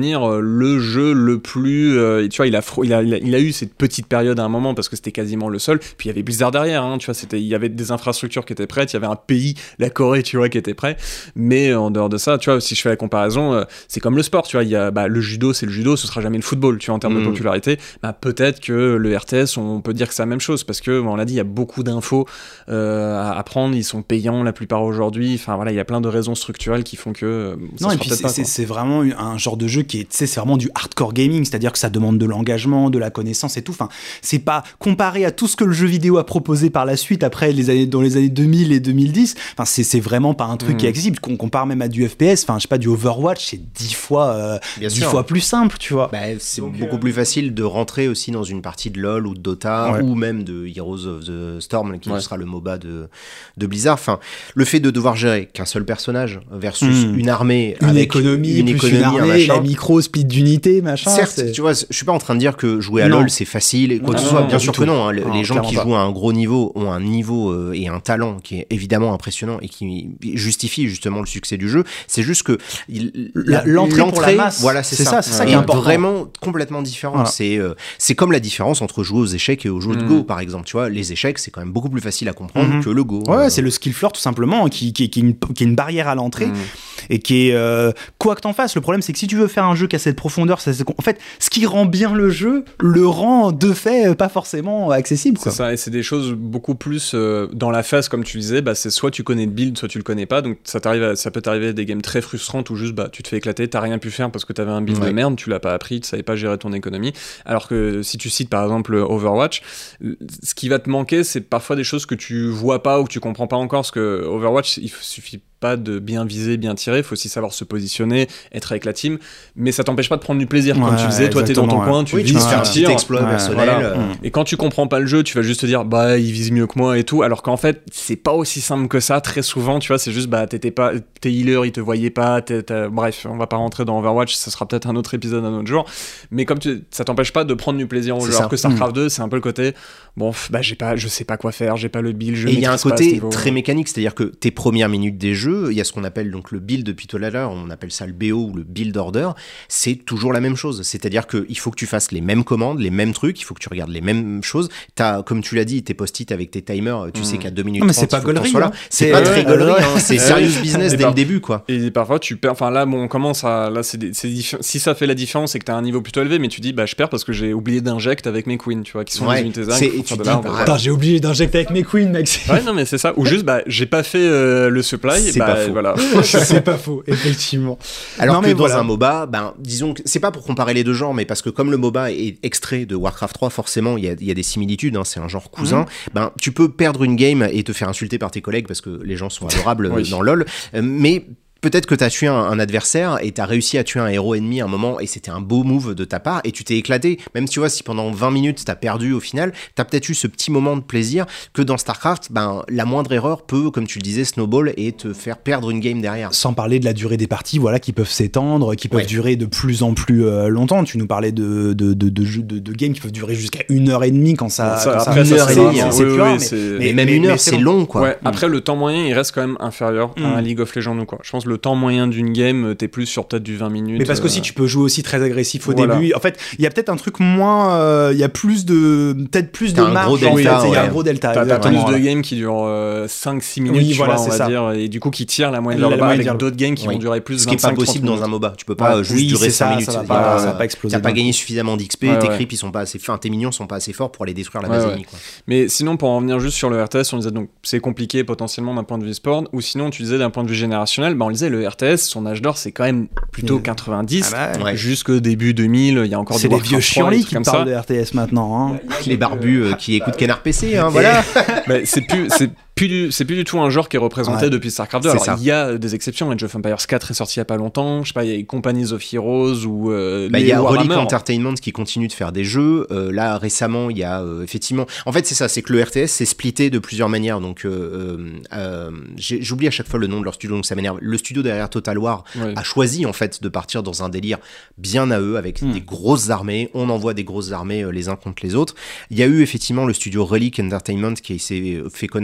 le jeu le plus euh, tu vois il a, il a il a il a eu cette petite période à un moment parce que c'était quasiment le seul, puis il y avait Blizzard derrière hein, tu vois, c'était il y avait des infrastructures qui étaient prêtes, il y avait un pays, la Corée tu vois, qui était prêt, mais en dehors de ça tu vois, si je fais la comparaison euh, c'est comme le sport tu vois, il y a bah, le judo c'est le judo, ce sera jamais le football tu vois en termes mmh. de popularité, bah, peut-être que le R T S on peut dire que c'est la même chose parce que on l'a dit il y a beaucoup d'infos euh, à, à prendre, ils sont payants la plupart aujourd'hui, enfin voilà il y a plein de raisons structurelles qui font que euh, ça non et puis c'est, pas, c'est, c'est vraiment un genre de jeu qui est tu sais c'est vraiment du hardcore gaming, c'est-à-dire que ça demande de l'engagement, de la connaissance et tout, enfin c'est pas comparé à tout ce que le jeu vidéo a proposé par la suite après les années dans les années deux mille et deux mille dix, enfin c'est c'est vraiment pas un truc mmh. qui est accessible, qu'on compare même à du F P S, enfin je sais pas du Overwatch, c'est dix fois euh, dix sûr. fois plus simple, tu vois. Bah, c'est Donc, beaucoup euh... plus facile de rentrer aussi dans une partie de LoL ou de Dota ouais. ou même de Heroes of the Storm qui ouais. sera le MOBA de de Blizzard, enfin le fait de devoir gérer qu'un seul personnage versus mmh. une armée une avec économie, une plus économie, une armée, un machin. La micro split d'unité, machin. Certes, c'est... tu vois, je suis pas en train de dire que jouer à non. LoL c'est facile et quoi que ce soit. Bien sûr que non. Hein, non les gens qui pas. jouent à un gros niveau ont un niveau euh, et un talent qui est évidemment impressionnant et qui justifie justement le succès du jeu. C'est juste que il, la, l'entrée, l'entrée pour la masse, voilà, c'est, c'est ça. ça, c'est ça ouais. qui est important. Vraiment complètement différent. Voilà. C'est euh, c'est comme la différence entre jouer aux échecs et aux jeux mmh. de Go, par exemple. Tu vois, les échecs c'est quand même beaucoup plus facile à comprendre mmh. que le Go. Ouais, euh... c'est le skill floor tout simplement qui qui, qui, est, une, qui est une barrière à l'entrée. Mmh. Et qui est euh, quoi que t'en fasses, le problème c'est que si tu veux faire un jeu qui a cette profondeur, ça, c'est, en fait ce qui rend bien le jeu le rend de fait pas forcément accessible quoi. C'est ça, et c'est des choses beaucoup plus euh, dans la phase comme tu disais, bah, c'est soit tu connais le build soit tu le connais pas, donc ça, t'arrive à, ça peut t'arriver à des games très frustrantes où juste bah, tu te fais éclater, t'as rien pu faire parce que t'avais un build ouais. de merde, tu l'as pas appris, tu savais pas gérer ton économie, alors que si tu cites par exemple Overwatch, ce qui va te manquer c'est parfois des choses que tu vois pas ou que tu comprends pas encore, parce que Overwatch il suffit pas de bien viser, bien tirer, il faut aussi savoir se positionner, être avec la team, mais ça t'empêche pas de prendre du plaisir. Ouais, comme tu disais, toi t'es dans ton ouais. coin, tu oui, vises, tu fais un petit exploit ouais, personnel. Voilà. Mmh. Et quand tu comprends pas le jeu, tu vas juste te dire bah il vise mieux que moi et tout, alors qu'en fait c'est pas aussi simple que ça. Très souvent, tu vois, c'est juste bah t'étais pas, tes healers ils te voyaient pas, t'es, t'es... bref, on va pas rentrer dans Overwatch, ça sera peut-être un autre épisode un autre jour. Mais comme tu... ça t'empêche pas de prendre du plaisir au jeu. Alors que Starcraft mmh. deux, c'est un peu le côté bon bah j'ai pas, je sais pas quoi faire, j'ai pas le build. Je et il y a un côté très mécanique, c'est-à-dire que tes premières minutes des jeux, il y a ce qu'on appelle donc le build depuis tout à l'heure, on appelle ça le B O ou le build order, c'est toujours la même chose, c'est-à-dire qu'il faut que tu fasses les mêmes commandes, les mêmes trucs, il faut que tu regardes les mêmes choses, t'as, comme tu l'as dit, tes post-it avec tes timers, tu mmh. sais qu'à deux minutes non, mais trente, c'est pas gaulerie, hein. c'est, c'est pas très gaulerie, hein. c'est serious business dès par... le début quoi. Et parfois tu perds, enfin là bon on commence à, là c'est, des, c'est diffi... si ça fait la différence c'est que t'as un niveau plutôt élevé, mais tu dis bah je perds parce que j'ai oublié d'inject avec mes queens, tu vois, qui sont ouais, les unités zinc. Et tu dis bah, attends j'ai oublié d'injecter avec mes queens mec. Ouais non mais c'est ça, ou juste bah j'ai pas fait euh, le supply, c'est bah pas faux. Voilà. C'est pas faux, effectivement. Alors non, que mais dans voilà. un MOBA, ben, disons que c'est pas pour comparer les deux genres, mais parce que comme le MOBA est extrait de Warcraft trois, forcément, il y a, y a des similitudes, hein, c'est un genre cousin, mmh. ben, tu peux perdre une game et te faire insulter par tes collègues parce que les gens sont adorables oui. dans LoL, mais peut-être que t'as tué un, un adversaire et t'as réussi à tuer un héros ennemi à un moment et c'était un beau move de ta part et tu t'es éclaté. Même tu vois, si pendant vingt minutes t'as perdu au final, t'as peut-être eu ce petit moment de plaisir que dans StarCraft, ben, la moindre erreur peut, comme tu le disais, snowball et te faire perdre une game derrière. Sans parler de la durée des parties, voilà, qui peuvent s'étendre, qui peuvent ouais. durer de plus en plus euh, longtemps. Tu nous parlais de, de, de, de jeux de, de games qui peuvent durer jusqu'à une heure et demie quand ça. ça, quand après, ça, ça, ça c'est, une heure et demie, c'est, c'est oui, plus oui, mais, c'est... mais, mais même mais, une heure, c'est, c'est long, long quoi. Ouais. Mm. Après, le temps moyen, il reste quand même inférieur mm. à un League of Legends ou quoi. Je pense que le temps moyen d'une game, t'es plus sur peut-être du vingt minutes. Mais parce qu'aussi, euh... tu peux jouer aussi très agressif au voilà. début. En fait, il y a peut-être un truc moins. Il euh, y a plus de. Peut-être plus t'as de marge. Il y a ouais. un gros delta. T'as, t'as plus voilà. de games qui durent euh, cinq six minutes, oui, tu voilà, vois, on va ça. dire. Et du coup, qui tirent la moyenne de leur bas avec d'autres games qui oui. vont durer plus de vingt-cinq, ce qui est pas possible minutes. dans un MOBA. Tu peux pas ouais. juste oui, durer cinq ça, minutes. Ça va pas, ça va pas exploser. T'as pas gagné suffisamment d'X P, ouais, tes ouais. creeps ils sont pas assez, enfin tes minions sont pas assez forts pour aller détruire la ouais, base ouais. ennemie. Mais sinon, pour en revenir juste sur le R T S, on disait donc c'est compliqué potentiellement d'un point de vue sport, ou sinon tu disais d'un point de vue générationnel, bah on disait le R T S, son âge d'or c'est quand même plutôt quatre-vingt-dix ah bah, ouais. jusqu'au début deux mille. Il y a encore c'est des vieux chienlis qui parlent de R T S maintenant. Hein. Les barbus euh, qui écoutent Canard P C, hein, voilà. bah, c'est plus, c'est plus du, c'est plus du tout un genre qui est représenté ouais. depuis StarCraft deux. Alors il y a des exceptions. Age of Empires quatre est sorti il y a pas longtemps. Je sais pas, il y a Companies of Heroes ou euh, bah, il y a Relic Entertainment qui continue de faire des jeux. Euh, là récemment, il y a euh, effectivement. En fait, c'est ça, c'est que le R T S c'est splitté de plusieurs manières. Donc euh, euh, j'oublie à chaque fois le nom de leur studio, donc ça m'énerve. Le studio derrière Total War ouais. a choisi en fait de partir dans un délire bien à eux avec mmh. des grosses armées. On envoie des grosses armées euh, les uns contre les autres. Il y a eu effectivement le studio Relic Entertainment qui s'est fait connaître avec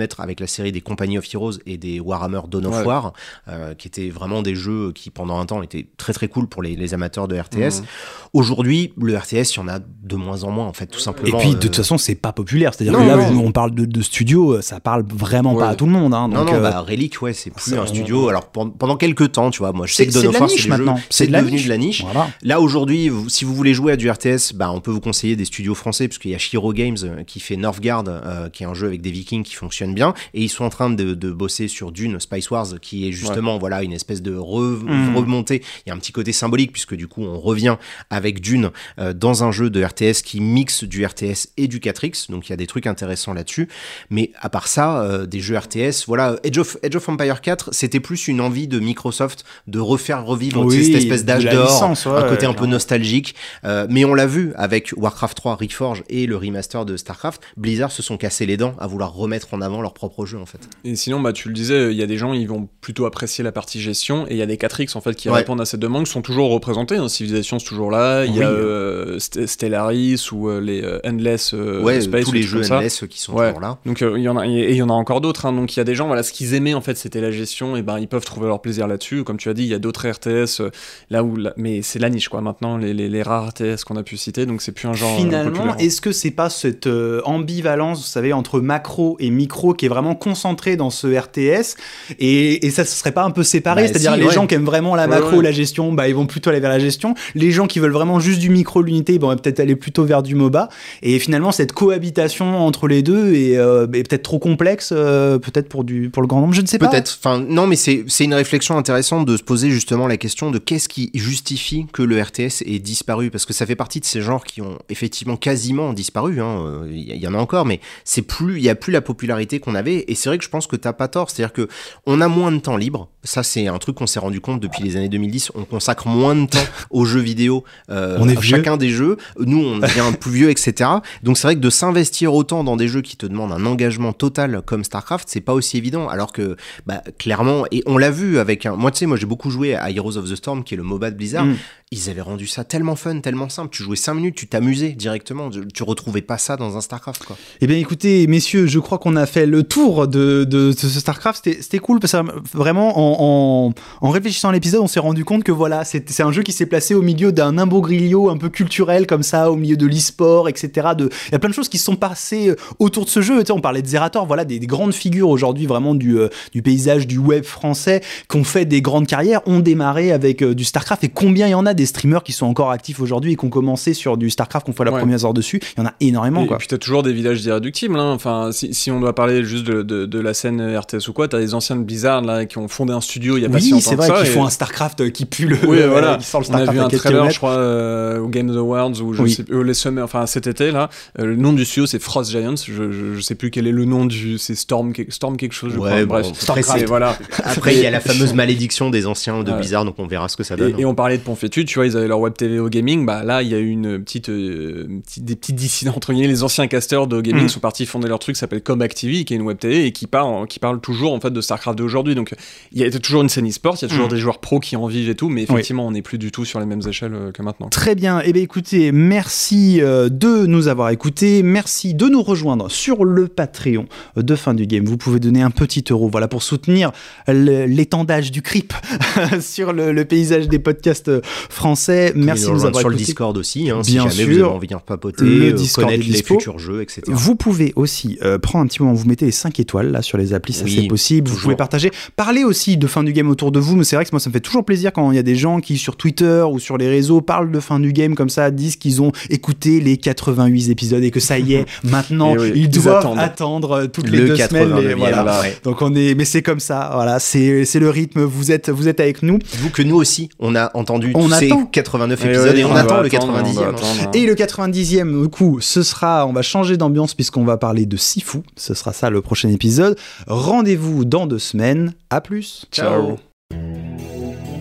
la série des Company of Heroes et des Warhammer Dawn of ouais. War, euh, qui étaient vraiment des jeux qui pendant un temps étaient très très cool pour les, les amateurs de R T S. Mmh. Aujourd'hui, le R T S, il y en a de moins en moins en fait, tout simplement. Et puis de toute euh... façon, c'est pas populaire, c'est-à-dire non, que là, non. on parle de, de studio, ça parle vraiment ouais. pas à tout le monde. Hein, donc non, non, euh... bah Relic, ouais, c'est plus c'est un studio. Alors pendant quelques temps, tu vois, moi je sais que Dawn of War, c'est maintenant. Jeux, c'est, c'est devenu de la niche. Voilà. Là aujourd'hui, vous, si vous voulez jouer à du R T S, bah on peut vous conseiller des studios français, puisqu'il y a Shiro Games euh, qui fait Northgard, euh, qui est un jeu avec des Vikings qui fonctionne bien, et ils sont en train de, de bosser sur Dune Spice Wars, qui est justement ouais. voilà une espèce de re- mmh. remontée. Il y a un petit côté symbolique puisque du coup on revient avec Dune euh, dans un jeu de R T S qui mixe du R T S et du quatre X, donc il y a des trucs intéressants là-dessus. Mais à part ça, euh, des jeux R T S, voilà, Age of Age of Empire quatre, c'était plus une envie de Microsoft de refaire revivre oui, cette espèce d'âge d'or, licence, ouais, un côté ouais, un peu nostalgique. Euh, mais on l'a vu avec Warcraft trois Reforged et le remaster de Starcraft, Blizzard se sont cassés les dents à vouloir remettre en avant leur propre jeu en fait. Et sinon, bah tu le disais, il y a des gens ils vont plutôt apprécier la partie gestion et il y a des quatre X en fait qui ouais. répondent à cette demande, qui sont toujours représentés. Hein. Civilization c'est toujours là. Il oui. y a euh, Stellaris ou euh, les euh, Endless euh, ouais, Space, tous les jeux Endless qui sont ouais. toujours là. Donc il euh, y en a et il y en a encore d'autres. Hein. Donc il y a des gens voilà ce qu'ils aimaient en fait c'était la gestion et ben ils peuvent trouver leur plaisir là-dessus. Comme tu as dit, il y a d'autres R T S euh, là où la... mais c'est la niche quoi. Maintenant les, les, les rares R T S qu'on a pu citer, donc c'est plus un genre. Finalement, euh, est-ce que c'est pas cette euh, ambivalence, vous savez, entre macro et micro qui est vraiment concentrée dans ce R T S et, et ça se serait pas un peu séparé, bah, c'est-à-dire si, les ouais. gens qui aiment vraiment la macro, ouais, ouais. la gestion, bah ils vont plutôt aller vers la gestion. Les gens qui veulent vraiment juste du micro, l'unité, ils vont peut-être aller plutôt vers du MOBA. Et finalement, cette cohabitation entre les deux est, euh, est peut-être trop complexe, euh, peut-être pour du pour le grand nombre, je ne sais peut-être. pas. Peut-être. Enfin, non, mais c'est c'est une réflexion intéressante de se poser justement la question de qu'est-ce qui justifie que le R T S ait disparu, parce que ça fait partie de ces genres qui ont effectivement quasiment disparu. Hein. Il y en a encore, mais c'est plus, il y a plus la popularité qu'on avait. Et c'est vrai que je pense que t'as pas tort. C'est-à-dire que on a moins de temps libre. Ça, c'est un truc qu'on s'est rendu compte depuis les années deux mille dix. On consacre moins de temps aux jeux vidéo. Euh, on est vieux. Chacun des jeux. Nous, on devient plus vieux, et cetera. Donc c'est vrai que de s'investir autant dans des jeux qui te demandent un engagement total comme Starcraft, c'est pas aussi évident. Alors que, bah, clairement, et on l'a vu avec un. Moi, tu sais, moi, j'ai beaucoup joué à Heroes of the Storm, qui est le MOBA de Blizzard. Mm. Ils avaient rendu ça tellement fun, tellement simple. Tu jouais cinq minutes, tu t'amusais directement. Tu retrouvais pas ça dans un Starcraft, quoi. Eh bien, écoutez, messieurs, je crois qu'on a fait le tour de, de, de ce Starcraft. C'était, c'était cool parce que vraiment, en, en, en réfléchissant à l'épisode, on s'est rendu compte que voilà, c'est, c'est un jeu qui s'est placé au milieu d'un imbroglio un peu culturel comme ça, au milieu de l'e-sport, et cetera. De, il y a plein de choses qui se sont passées autour de ce jeu. Tu sais, on parlait de Zerator, voilà, des, des grandes figures aujourd'hui vraiment du, euh, du paysage du web français qui ont fait des grandes carrières, ont démarré avec euh, du Starcraft. Et combien il y en a des streamers qui sont encore actifs aujourd'hui et qui ont commencé sur du Starcraft, qu'on fait la ouais. première heure dessus, il y en a énormément. Et, quoi. et puis t'as toujours des villages irréductibles. Hein. Enfin, si, si on doit parler juste de, de, de la scène R T S ou quoi, t'as des anciens de Blizzard là, qui ont fondé un studio il y a oui, pas si longtemps c'est vrai que ça, qu'ils et... font un Starcraft qui pue le. Oui, voilà. Qui sort le on a vu un trailer, kilomètres. je crois, euh, au Game Awards ou je oui. sais, euh, les Summer, enfin cet été là. Euh, le nom du studio c'est Frost Giants. Je, je, je sais plus quel est le nom du. C'est Storm, Storm quelque chose. Je ouais, crois. Bon, bref, Starcraft. Voilà. Après, il y a la fameuse malédiction des anciens de ouais. Blizzard, donc on verra ce que ça donne. Et, et on parlait de Ponfétude, tu vois, ils avaient leur web T V au gaming. Bah là, il y a eu une petite, euh, petite, des petits dissidents entre guillemets. Les anciens casters de gaming mmh. sont partis fonder leur truc, qui s'appelle Comac T V, qui est une web T V et qui parle, qui parle toujours en fait de Starcraft d'aujourd'hui. Donc il y a toujours une scène e-sport, il y a toujours mmh. des joueurs pros qui en vivent et tout, mais effectivement, oui. on n'est plus du tout sur les mêmes échelles euh, que maintenant. Très bien. Et eh bien, écoutez, merci euh, de nous avoir écoutés, merci de nous rejoindre sur le Patreon de Fin du Game. Vous pouvez donner un petit euro, voilà, pour soutenir le, l'étendage du creep sur le, le paysage des podcasts français. Merci de nous avoir sur écoutés. Le Discord aussi, hein, bien si jamais sûr, vous avez envie de papoter, le euh, connaître les futurs jeux, et cetera. Vous pouvez aussi euh, prendre un petit moment, vous mettez les cinq étoiles là sur les applis, ça oui, c'est possible. Toujours. Vous pouvez partager, parler aussi de Fin du Game autour de vous. Mais c'est vrai que moi ça me fait toujours plaisir quand il y a des gens qui sur Twitter ou sur les réseaux parlent de Fin du Game comme ça, disent qu'ils ont écouté les quatre-vingt-huit épisodes et que ça y est, maintenant oui, ils, ils doivent attendre toutes les le deux semaines. Les, voilà. Voilà, ouais. Donc on est, mais c'est comme ça, voilà, c'est c'est le rythme. Vous êtes vous êtes avec nous. Vous que nous aussi, on a entendu on tous attend. ces quatre-vingt-neuf épisodes et, et on, on attend le quatre-vingt-dixième. Et le quatre-vingt-dixième, du coup, ce sera, on va changer d'ambiance puisqu'on va parler de Sifu. Ce sera ça le prochain épisode. Rendez-vous dans deux semaines. À plus. Ciao. Ciao.